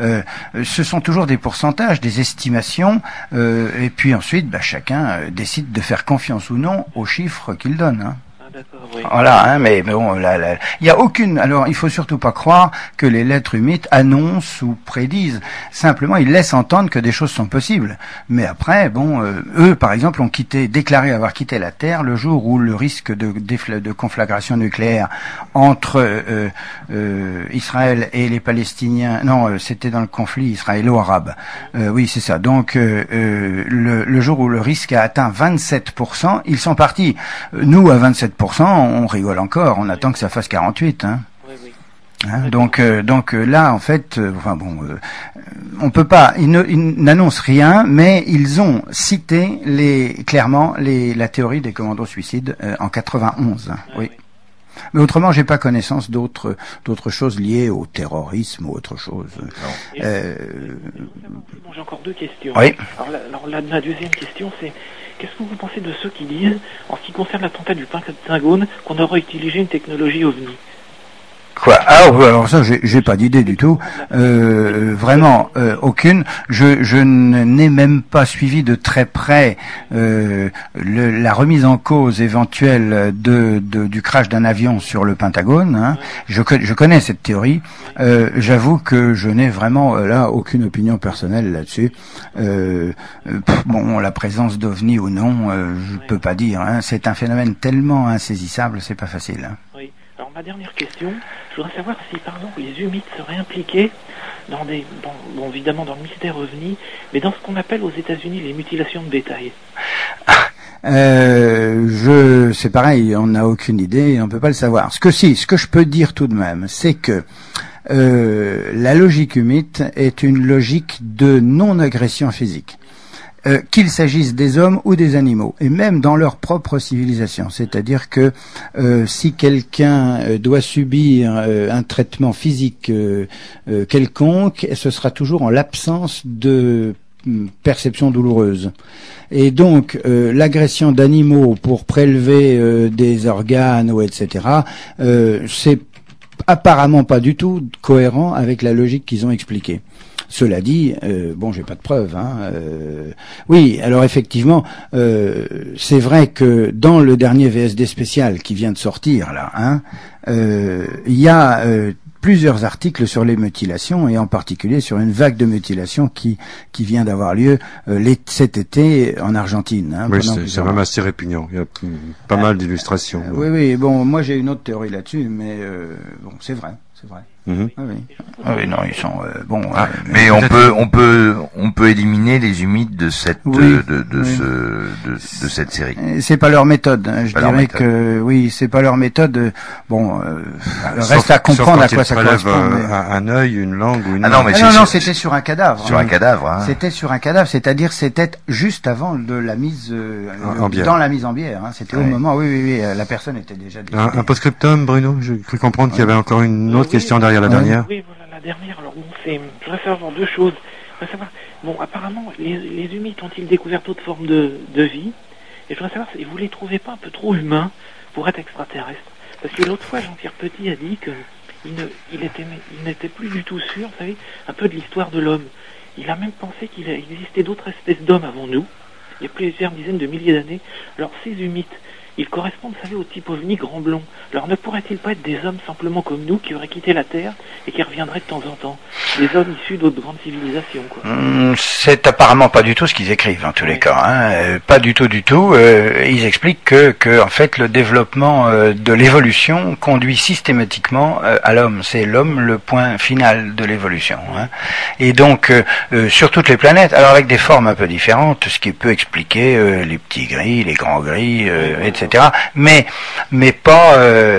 Ce sont toujours des pourcentages, des estimations, et puis ensuite, chacun décide de faire confiance ou non aux chiffres qu'il donne. Hein. Oui. Voilà, mais bon, il y a aucune. Alors, il faut surtout pas croire que les lettres humides annoncent ou prédisent. Simplement, ils laissent entendre que des choses sont possibles. Mais après, eux, par exemple, ont déclaré avoir quitté la Terre le jour où le risque de conflagration nucléaire entre Israël et les Palestiniens. Non, c'était dans le conflit israélo-arabe. Oui, c'est ça. Donc, le jour où le risque a atteint 27%, ils sont partis. Nous, à 27%. On rigole encore, on attend que ça fasse 48. Hein. Oui. Hein, donc là, en fait, on peut pas. Ils n'annoncent rien, mais ils ont cité clairement la théorie des commandos suicides en 91. Oui. Mais autrement, j'ai pas connaissance d'autres choses liées au terrorisme ou autre chose. J'ai encore 2 questions. Oui. Alors la deuxième question, c'est qu'est-ce que vous pensez de ceux qui disent, en ce qui concerne l'attentat du Pentagone, qu'on aurait utilisé une technologie OVNI? Quoi? Alors ça, j'ai pas d'idée du tout. Vraiment, aucune. Je n'ai même pas suivi de très près la remise en cause éventuelle du crash d'un avion sur le Pentagone. Hein. Je connais cette théorie. J'avoue que je n'ai vraiment là aucune opinion personnelle là-dessus. La présence d'OVNI ou non, je peux pas dire. Hein. C'est un phénomène tellement insaisissable, c'est pas facile. Hein. Oui. Alors ma dernière question, je voudrais savoir si par exemple les humides seraient impliqués évidemment dans le mystère OVNI, mais dans ce qu'on appelle aux États-Unis les mutilations de bétail. C'est pareil, on n'a aucune idée et on peut pas le savoir. Ce que je peux dire tout de même, c'est que la logique humide est une logique de non-agression physique. Qu'il s'agisse des hommes ou des animaux, et même dans leur propre civilisation. C'est-à-dire que si quelqu'un doit subir un traitement physique quelconque, ce sera toujours en l'absence de perception douloureuse. Et donc, l'agression d'animaux pour prélever des organes ou etc., c'est apparemment pas du tout cohérent avec la logique qu'ils ont expliquée. Cela dit, j'ai pas de preuves. Hein, oui, alors effectivement, c'est vrai que dans le dernier VSD spécial qui vient de sortir là, il y a plusieurs articles sur les mutilations et en particulier sur une vague de mutilations qui vient d'avoir lieu cet été en Argentine. Hein, oui, c'est même assez répugnant. Il y a pas mal d'illustrations. Oui, moi j'ai une autre théorie là-dessus, mais c'est vrai. Ah oui, non, ils sont mais on peut éliminer les humides de cette de cette série. C'est pas leur méthode. Je dirais que oui, c'est pas leur méthode. Bon, reste à comprendre à quoi ça correspond. Un œil, une langue ou une. Non, c'était sur un cadavre. Sur un cadavre. Hein. C'était sur un cadavre, c'est-à-dire c'était juste avant de la mise en bière. Dans la mise en bière. Hein. C'était au moment. Oui, la personne était déjà. Un post-scriptum, Bruno. J'ai cru comprendre qu'il y avait encore une autre question derrière la dernière. Oui, voilà, la dernière. Alors bon, je voudrais savoir deux choses. Je voudrais savoir, apparemment, les humides ont-ils découvert d'autres formes de vie? Et je voudrais savoir si vous les trouvez pas un peu trop humains pour être extraterrestres. Parce que l'autre fois, Jean-Pierre Petit a dit qu'il n'était plus du tout sûr, vous savez, un peu de l'histoire de l'homme. Il a même pensé qu'il existait d'autres espèces d'hommes avant nous, il y a plusieurs dizaines de milliers d'années. Alors ces humides, ils correspondent, vous savez, au type ovni grand blond. Alors ne pourraient-ils pas être des hommes simplement comme nous, qui auraient quitté la Terre et qui reviendraient de temps en temps? Des hommes issus d'autres grandes civilisations, quoi. C'est apparemment pas du tout ce qu'ils écrivent, en tous les cas. Hein. Pas du tout. Ils expliquent que en fait, le développement de l'évolution conduit systématiquement à l'homme. C'est l'homme le point final de l'évolution. Hein. Et donc, sur toutes les planètes, alors avec des formes un peu différentes, ce qui peut expliquer les petits gris, les grands gris, etc. Mais pas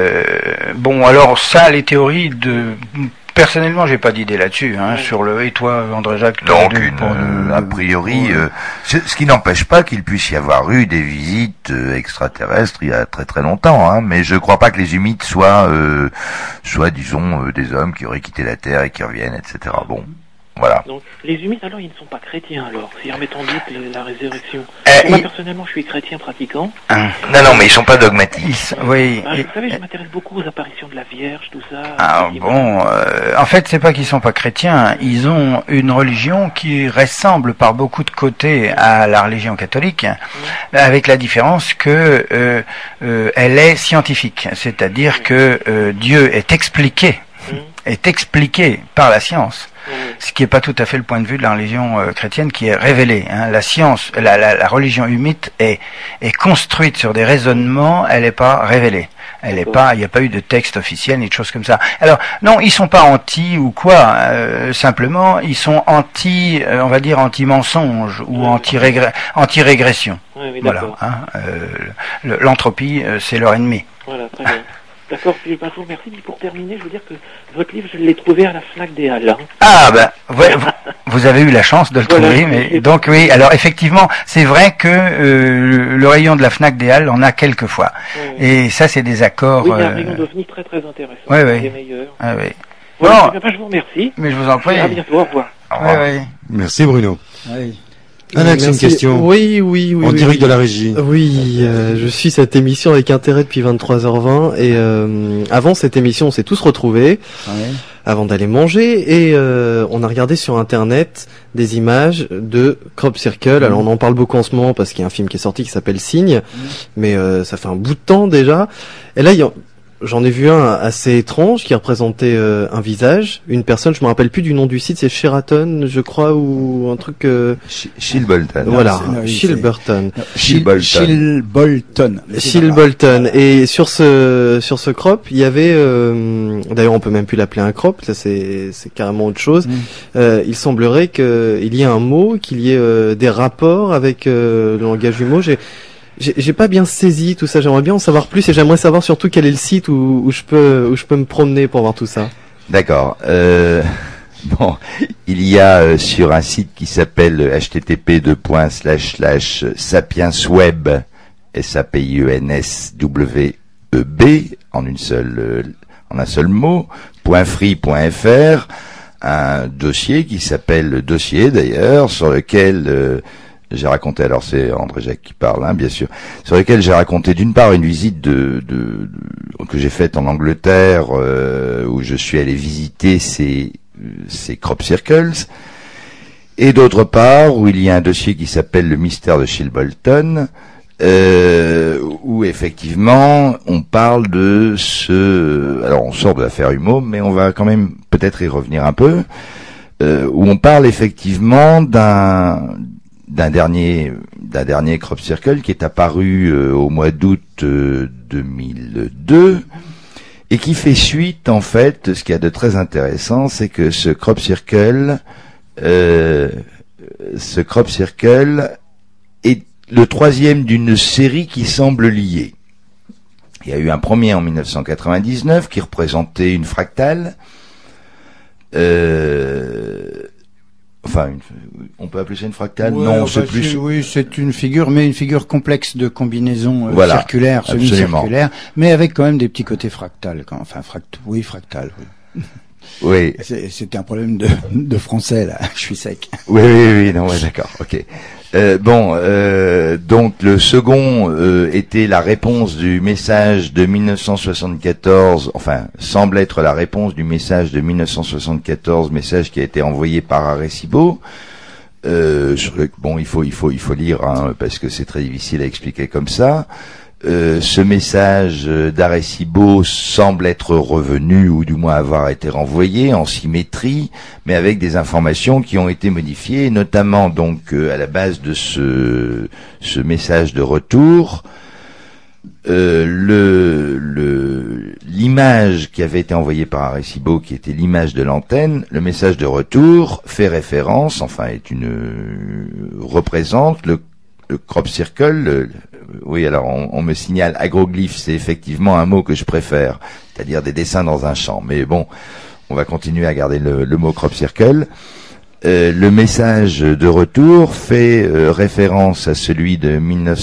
alors ça, les théories de personnellement, j'ai pas d'idée là-dessus, sur le. Et toi, André-Jacques? Donc a priori, ce qui n'empêche pas qu'il puisse y avoir eu des visites extraterrestres il y a très très longtemps, mais je crois pas que les humides soient disons des hommes qui auraient quitté la Terre et qui reviennent, etc. Bon. Voilà. Donc, les humides, alors, ils ne sont pas chrétiens, alors, si remettons doute la résurrection. Moi, personnellement, je suis chrétien pratiquant. Non, mais ils sont pas dogmatiques. Oui. Vous savez, je m'intéresse beaucoup aux apparitions de la Vierge, tout ça. En fait, c'est pas qu'ils sont pas chrétiens. Ils ont une religion qui ressemble par beaucoup de côtés à la religion catholique, avec la différence que elle est scientifique. C'est-à-dire que Dieu est expliqué par la science. Ce qui n'est pas tout à fait le point de vue de la religion chrétienne qui est révélée. La science, la religion humite est construite sur des raisonnements, elle n'est pas révélée. Il n'y a pas eu de texte officiel ni de choses comme ça. Alors, non, ils sont pas anti ou quoi, simplement, ils sont on va dire anti-mensonge ou anti-régression. Voilà. L'entropie, c'est leur ennemi. Voilà, très bien. D'accord, puis je vous remercie. Puis pour terminer, je veux dire que votre livre, je l'ai trouvé à la Fnac des Halles. Vous avez eu la chance de le trouver, mais donc oui. Alors effectivement, c'est vrai que le rayon de la Fnac des Halles en a quelques fois, et ça c'est des accords. Oui, il y a un rayon d'OVNI très très intéressant. Des meilleurs. Voilà, je vous remercie. Mais je vous en prie. À bientôt. Au revoir. Merci Bruno. Alex, une question. Oui. En direct de la régie. Oui, je suis cette émission avec intérêt depuis 23h20 et avant cette émission, on s'est tous retrouvés avant d'aller manger et on a regardé sur internet des images de Crop Circle. Alors on en parle beaucoup en ce moment parce qu'il y a un film qui est sorti qui s'appelle Signe, mais ça fait un bout de temps déjà. Et là, j'en ai vu un assez étrange qui représentait un visage, une personne, je me rappelle plus du nom du site, c'est Sheraton, je crois, ou un truc... Shilbolton. Voilà, Shilbolton. Shilbolton. Et sur ce crop, il y avait... D'ailleurs, on peut même plus l'appeler un crop, ça c'est carrément autre chose. Il semblerait qu'il y ait un mot, qu'il y ait des rapports avec le langage du mot. J'ai pas bien saisi tout ça. J'aimerais bien en savoir plus et j'aimerais savoir surtout quel est le site où je peux me promener pour voir tout ça. D'accord. Il y a sur un site qui s'appelle http://sapiensweb SAPIENSWEB en un seul mot .free.fr, un dossier qui s'appelle le dossier d'ailleurs sur lequel j'ai raconté, alors c'est André-Jacques qui parle, bien sûr, sur lequel j'ai raconté d'une part une visite que j'ai faite en Angleterre, où je suis allé visiter ces crop circles, et d'autre part où il y a un dossier qui s'appelle le mystère de Shilbolton, où effectivement on parle de alors on sort de l'affaire Humo, mais on va quand même peut-être y revenir un peu, où on parle effectivement d'un dernier crop circle qui est apparu au mois d'août 2002 et qui fait suite, en fait, ce qu'il y a de très intéressant, c'est que ce crop circle est le troisième d'une série qui semble liée. Il y a eu un premier en 1999 qui représentait une fractale. On peut appeler ça une fractale? Ouais, non, c'est plus. Oui, c'est une figure, mais une figure complexe de combinaison circulaire, absolument. semi-circulaire, mais avec quand même des petits côtés fractals. Fractal. Oui. Oui. C'était un problème de français là. Je suis sec. Oui, non, ouais, d'accord, ok. Donc le second était la réponse du message de 1974, semble être la réponse du message de 1974, message qui a été envoyé par Arecibo. Il faut lire parce que c'est très difficile à expliquer comme ça. Ce message d'Arecibo semble être revenu, ou du moins avoir été renvoyé en symétrie, mais avec des informations qui ont été modifiées, notamment donc à la base de ce message de retour, l'image qui avait été envoyée par Arecibo, qui était l'image de l'antenne, le message de retour fait référence, représente le crop circle. Oui, alors on me signale agroglyphe, c'est effectivement un mot que je préfère, c'est-à-dire des dessins dans un champ. Mais bon, on va continuer à garder le mot crop circle. Le message de retour fait référence à celui de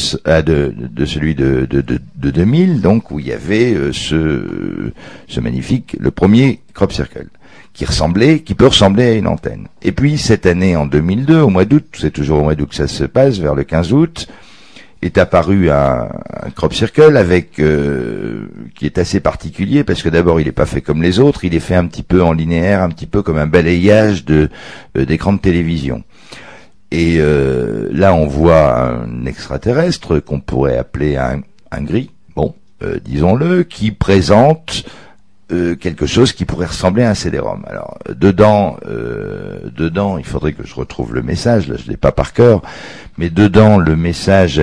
2000, donc où il y avait ce magnifique, le premier crop circle, qui peut ressembler à une antenne. Et puis cette année, en 2002, au mois d'août, c'est toujours au mois d'août que ça se passe, vers le 15 août, est apparu un crop circle qui est assez particulier, parce que d'abord il n'est pas fait comme les autres, il est fait un petit peu en linéaire, un petit peu comme un balayage d'écran de télévision. Et là on voit un extraterrestre qu'on pourrait appeler un gris, disons-le, qui présente quelque chose qui pourrait ressembler à un CD-ROM. Alors dedans, il faudrait que je retrouve le message, là je l'ai pas par cœur, mais dedans le message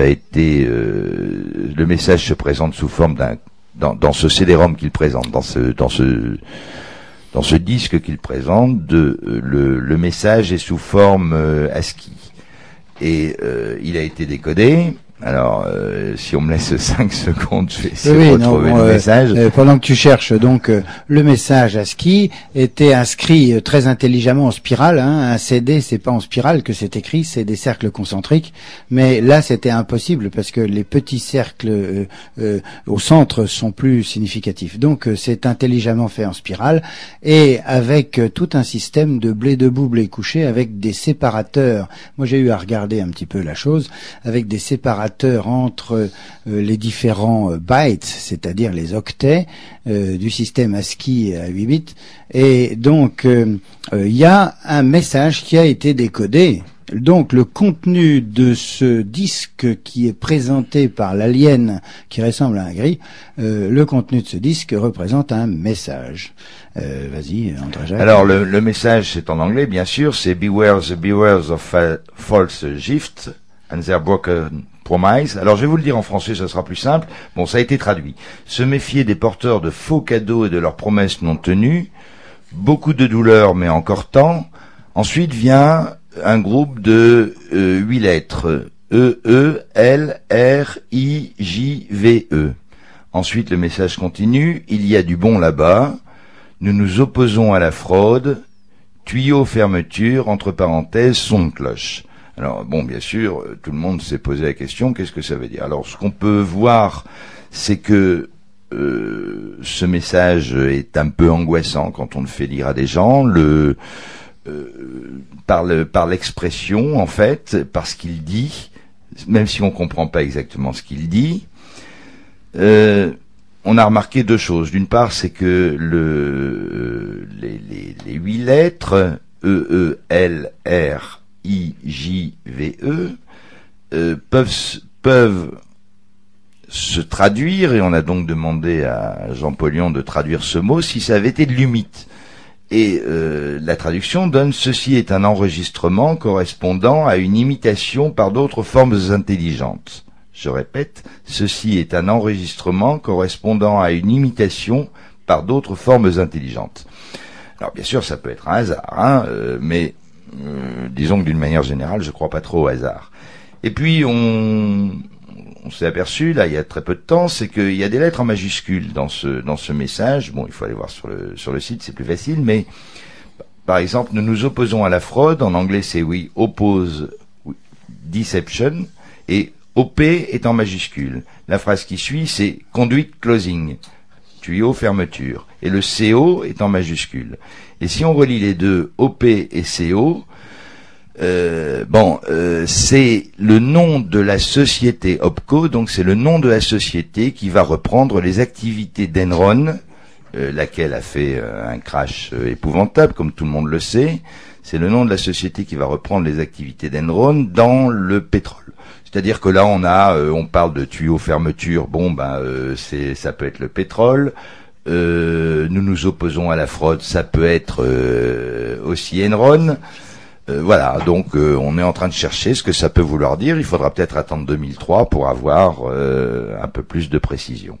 se présente sous forme dans ce CD-ROM qu'il présente, dans ce disque qu'il présente, le message est sous forme ASCII et il a été décodé. Alors, si on me laisse 5 secondes, je vais essayer de retrouver le message. Pendant que tu cherches, donc, le message ASCII était inscrit très intelligemment en spirale. Un CD, c'est pas en spirale que c'est écrit, c'est des cercles concentriques. Mais là, c'était impossible parce que les petits cercles au centre sont plus significatifs. Donc, c'est intelligemment fait en spirale et avec tout un système de blé debout, blé couché, avec des séparateurs. Moi, j'ai eu à regarder un petit peu la chose, avec des séparateurs entre les différents bytes, c'est-à-dire les octets du système ASCII à 8 bits. Et donc, il y a un message qui a été décodé. Donc, le contenu de ce disque qui est présenté par l'alien qui ressemble à un gris, le contenu de ce disque représente un message. Vas-y, André-Jacques. Alors, le message, c'est en anglais, bien sûr, c'est Beware of false gifts and their broken promise. Alors je vais vous le dire en français, ça sera plus simple. Bon, ça a été traduit. Se méfier des porteurs de faux cadeaux et de leurs promesses non tenues. Beaucoup de douleur, mais encore temps. Ensuite vient un groupe de 8 lettres. E, L, R, I, J, V, E. Ensuite, le message continue. Il y a du bon là-bas. Nous nous opposons à la fraude. Tuyau fermeture, entre parenthèses, son de cloche. Alors, bon, bien sûr, tout le monde s'est posé la question, qu'est-ce que ça veut dire? Alors, ce qu'on peut voir, c'est que ce message est un peu angoissant quand on le fait lire à des gens, par l'expression, en fait, par ce qu'il dit, même si on comprend pas exactement ce qu'il dit. On a remarqué deux choses. D'une part, c'est que les 8 lettres, E, L, R, I, J, V, E, peuvent se traduire, et on a donc demandé à Jean Pollion de traduire ce mot, si ça avait été de l'humite. Et la traduction donne « Ceci est un enregistrement correspondant à une imitation par d'autres formes intelligentes ». Je répète, « Ceci est un enregistrement correspondant à une imitation par d'autres formes intelligentes. Alors bien sûr, ça peut être un hasard, mais disons que d'une manière générale, je crois pas trop au hasard. Et puis on s'est aperçu, là, il y a très peu de temps, c'est qu'il y a des lettres en majuscules dans ce message. Bon, il faut aller voir sur le site, c'est plus facile, mais par exemple, nous nous opposons à la fraude. En anglais, c'est we oppose deception, et OP est en majuscule. La phrase qui suit, c'est conduit closing, tuyau fermeture, et le CO est en majuscule. Et si on relie les deux, OP et CO, c'est le nom de la société OPCO, donc c'est le nom de la société qui va reprendre les activités d'Enron, laquelle a fait un crash épouvantable, comme tout le monde le sait. C'est le nom de la société qui va reprendre les activités d'Enron dans le pétrole. C'est-à-dire que là, on parle de tuyaux fermeture. Ça peut être le pétrole. Nous nous opposons à la fraude. Ça peut être aussi Enron. Voilà, donc on est en train de chercher ce que ça peut vouloir dire. Il faudra peut-être attendre 2003 pour avoir un peu plus de précision.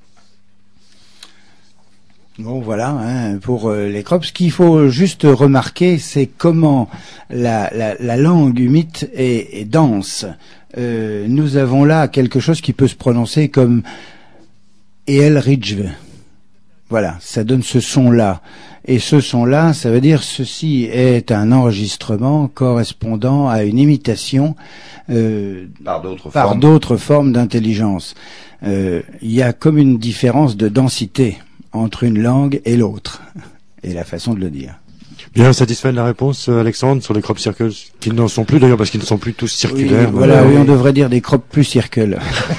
Bon, voilà, pour les CROP. Ce qu'il faut juste remarquer, c'est comment la langue humite est dense. Nous avons là quelque chose qui peut se prononcer comme El Rijve. Voilà, ça donne ce son-là. Et ce son-là, ça veut dire ceci est un enregistrement correspondant à une imitation par d'autres formes d'intelligence. Il y a comme une différence de densité entre une langue et l'autre, et la façon de le dire. Bien satisfait de la réponse, Alexandre, sur les crop circles, qui n'en sont plus d'ailleurs parce qu'ils ne sont plus tous circulaires. Oui, oui, on devrait dire des crop plus circles.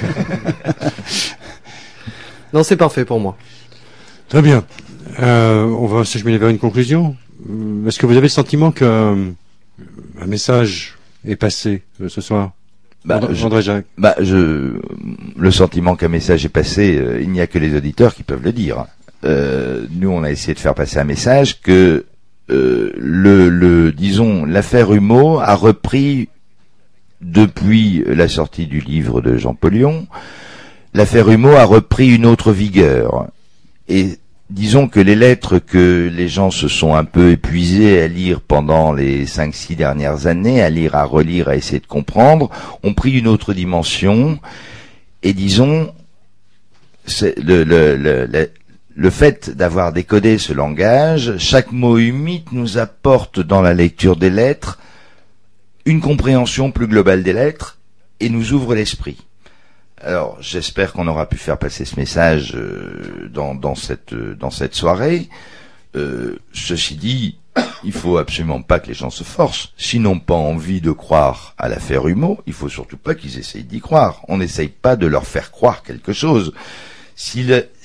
Non, c'est parfait pour moi. Très bien. On va s'acheminer vers une conclusion. Est-ce que vous avez le sentiment qu'un message est passé ce soir? André Jacques. Le sentiment qu'un message est passé, il n'y a que les auditeurs qui peuvent le dire. Nous, on a essayé de faire passer un message que disons, l'affaire Humeau a repris depuis la sortie du livre de Jean Pollion. L'affaire Humeau a repris une autre vigueur. Et disons que les lettres que les gens se sont un peu épuisés à lire pendant les 5-6 dernières années, à lire, à relire, à essayer de comprendre, ont pris une autre dimension. Et disons, le fait d'avoir décodé ce langage, chaque mot humide nous apporte dans la lecture des lettres une compréhension plus globale des lettres et nous ouvre l'esprit. Alors, j'espère qu'on aura pu faire passer ce message dans cette soirée. Ceci dit, il faut absolument pas que les gens se forcent. S'ils n'ont pas envie de croire à l'affaire Humeau, il faut surtout pas qu'ils essayent d'y croire. On n'essaye pas de leur faire croire quelque chose. Si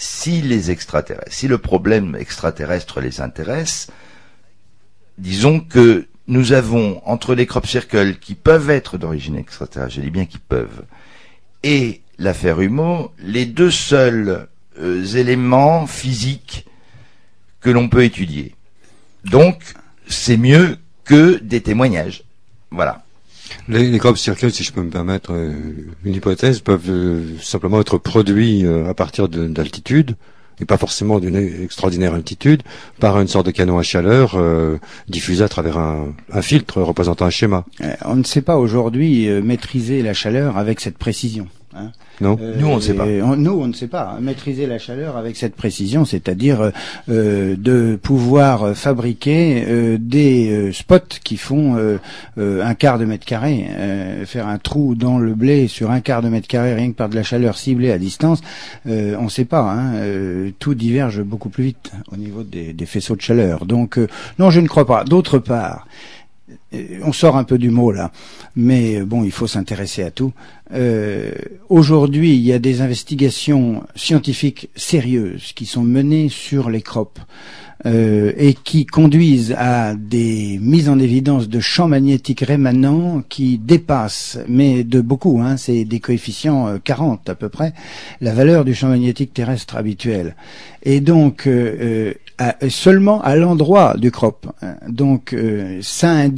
le problème extraterrestre les intéresse, disons que nous avons entre les crop circles qui peuvent être d'origine extraterrestre, je dis bien qui peuvent, et l'affaire Humeau, les deux seuls éléments physiques que l'on peut étudier. Donc, c'est mieux que des témoignages. Voilà. Les crop circles, si je peux me permettre une hypothèse, peuvent simplement être produits à partir d'altitude, et pas forcément d'une extraordinaire altitude, par une sorte de canon à chaleur diffusé à travers un filtre représentant un schéma. On ne sait pas aujourd'hui maîtriser la chaleur avec cette précision. Non. Nous, on ne sait pas. Nous, on ne sait pas. Maîtriser la chaleur avec cette précision, c'est-à-dire de pouvoir fabriquer des spots qui font un quart de mètre carré. Faire un trou dans le blé sur un quart de mètre carré, rien que par de la chaleur ciblée à distance, on ne sait pas. Tout diverge beaucoup plus vite au niveau des faisceaux de chaleur. Donc, non, je ne crois pas. D'autre part, on sort un peu du mot là, mais bon, il faut s'intéresser à tout. Aujourd'hui, il y a des investigations scientifiques sérieuses qui sont menées sur les crop et qui conduisent à des mises en évidence de champs magnétiques rémanents qui dépassent, mais de beaucoup, c'est des coefficients 40 à peu près, la valeur du champ magnétique terrestre habituel. Et donc, seulement à l'endroit du crop. Donc, ça induit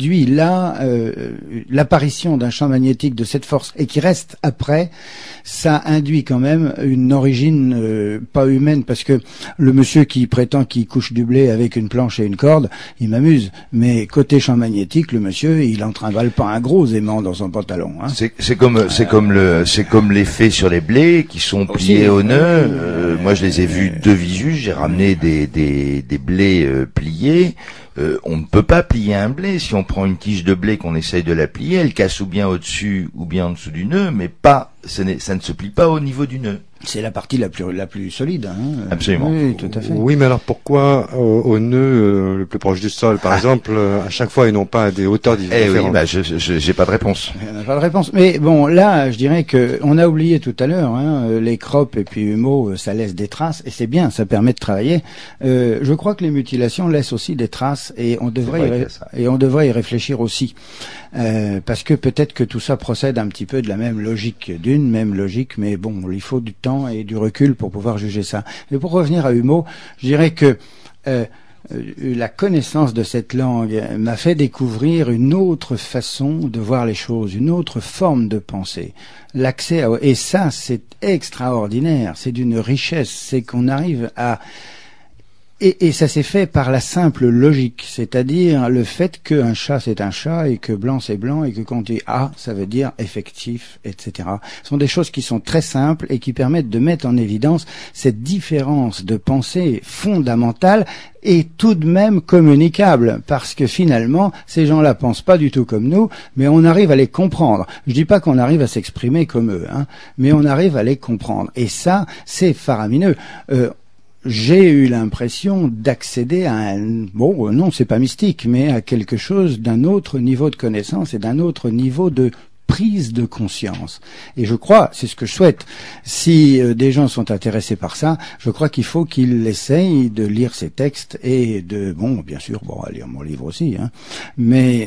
induit là l'apparition d'un champ magnétique de cette force et qui reste après, ça induit quand même une origine pas humaine, parce que le monsieur qui prétend qu'il couche du blé avec une planche et une corde, il m'amuse, mais côté champ magnétique, le monsieur, il en trimballe pas un gros aimant dans son pantalon. Hein. C'est comme l'effet sur les blés qui sont pliés au nœud. Moi, je les ai vus de visu. J'ai ramené des blés pliés. On ne peut pas plier un blé. Si on prend une tige de blé, qu'on essaye de la plier, elle casse ou bien au-dessus ou bien en dessous du nœud, mais ça ne se plie pas au niveau du nœud. C'est la partie la plus solide. Hein. Absolument. Oui, tout à fait. Oui, mais alors pourquoi au nœud le plus proche du sol, par exemple, à chaque fois, et non pas à des hauteurs différentes? Oui, j'ai pas de réponse. On n'a pas de réponse. Mais bon, là, je dirais que on a oublié tout à l'heure, les croppes et puis Humeau, ça laisse des traces, et c'est bien, ça permet de travailler. Je crois que les mutilations laissent aussi des traces, et on devrait y réfléchir aussi, parce que peut-être que tout ça procède un petit peu de la même logique, mais bon, il faut du temps et du recul pour pouvoir juger ça. Et pour revenir à Humeau, je dirais que la connaissance de cette langue m'a fait découvrir une autre façon de voir les choses, une autre forme de pensée. Et ça, c'est extraordinaire, c'est d'une richesse, c'est qu'on arrive à... Et ça s'est fait par la simple logique, c'est-à-dire le fait qu'un chat c'est un chat et que blanc c'est blanc et que quand on dit A, ça veut dire effectif, etc. Ce sont des choses qui sont très simples et qui permettent de mettre en évidence cette différence de pensée fondamentale et tout de même communicable, parce que finalement, ces gens-là pensent pas du tout comme nous, mais on arrive à les comprendre. Je dis pas qu'on arrive à s'exprimer comme eux, mais on arrive à les comprendre. Et ça, c'est faramineux. J'ai eu l'impression d'accéder à non, c'est pas mystique, mais à quelque chose d'un autre niveau de connaissance et d'un autre niveau de prise de conscience. Et je crois, c'est ce que je souhaite, si des gens sont intéressés par ça, je crois qu'il faut qu'ils essayent de lire ces textes et bien sûr, à lire mon livre aussi, mais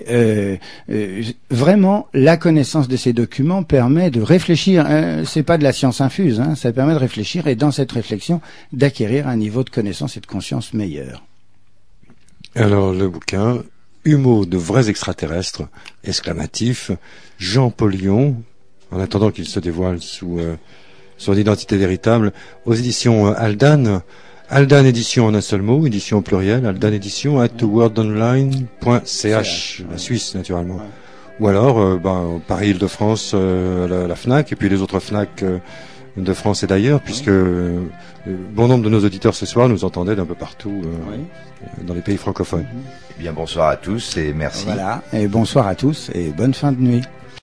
vraiment, la connaissance de ces documents permet de réfléchir, c'est pas de la science infuse, ça permet de réfléchir et dans cette réflexion, d'acquérir un niveau de connaissance et de conscience meilleur. Alors, le bouquin... Humeau de vrais extraterrestres, exclamatif, Jean Pollion, en attendant qu'il se dévoile sous son identité véritable, aux éditions Aldan. Aldan édition en un seul mot, édition au pluriel, Aldan édition @wordonline.ch, la Suisse naturellement. Ou alors, Paris-Île-de-France, la FNAC, et puis les autres FNAC de France et d'ailleurs, puisque bon nombre de nos auditeurs ce soir nous entendaient d'un peu partout dans les pays francophones. Eh bien, bonsoir à tous et merci. Voilà, et bonsoir à tous et bonne fin de nuit.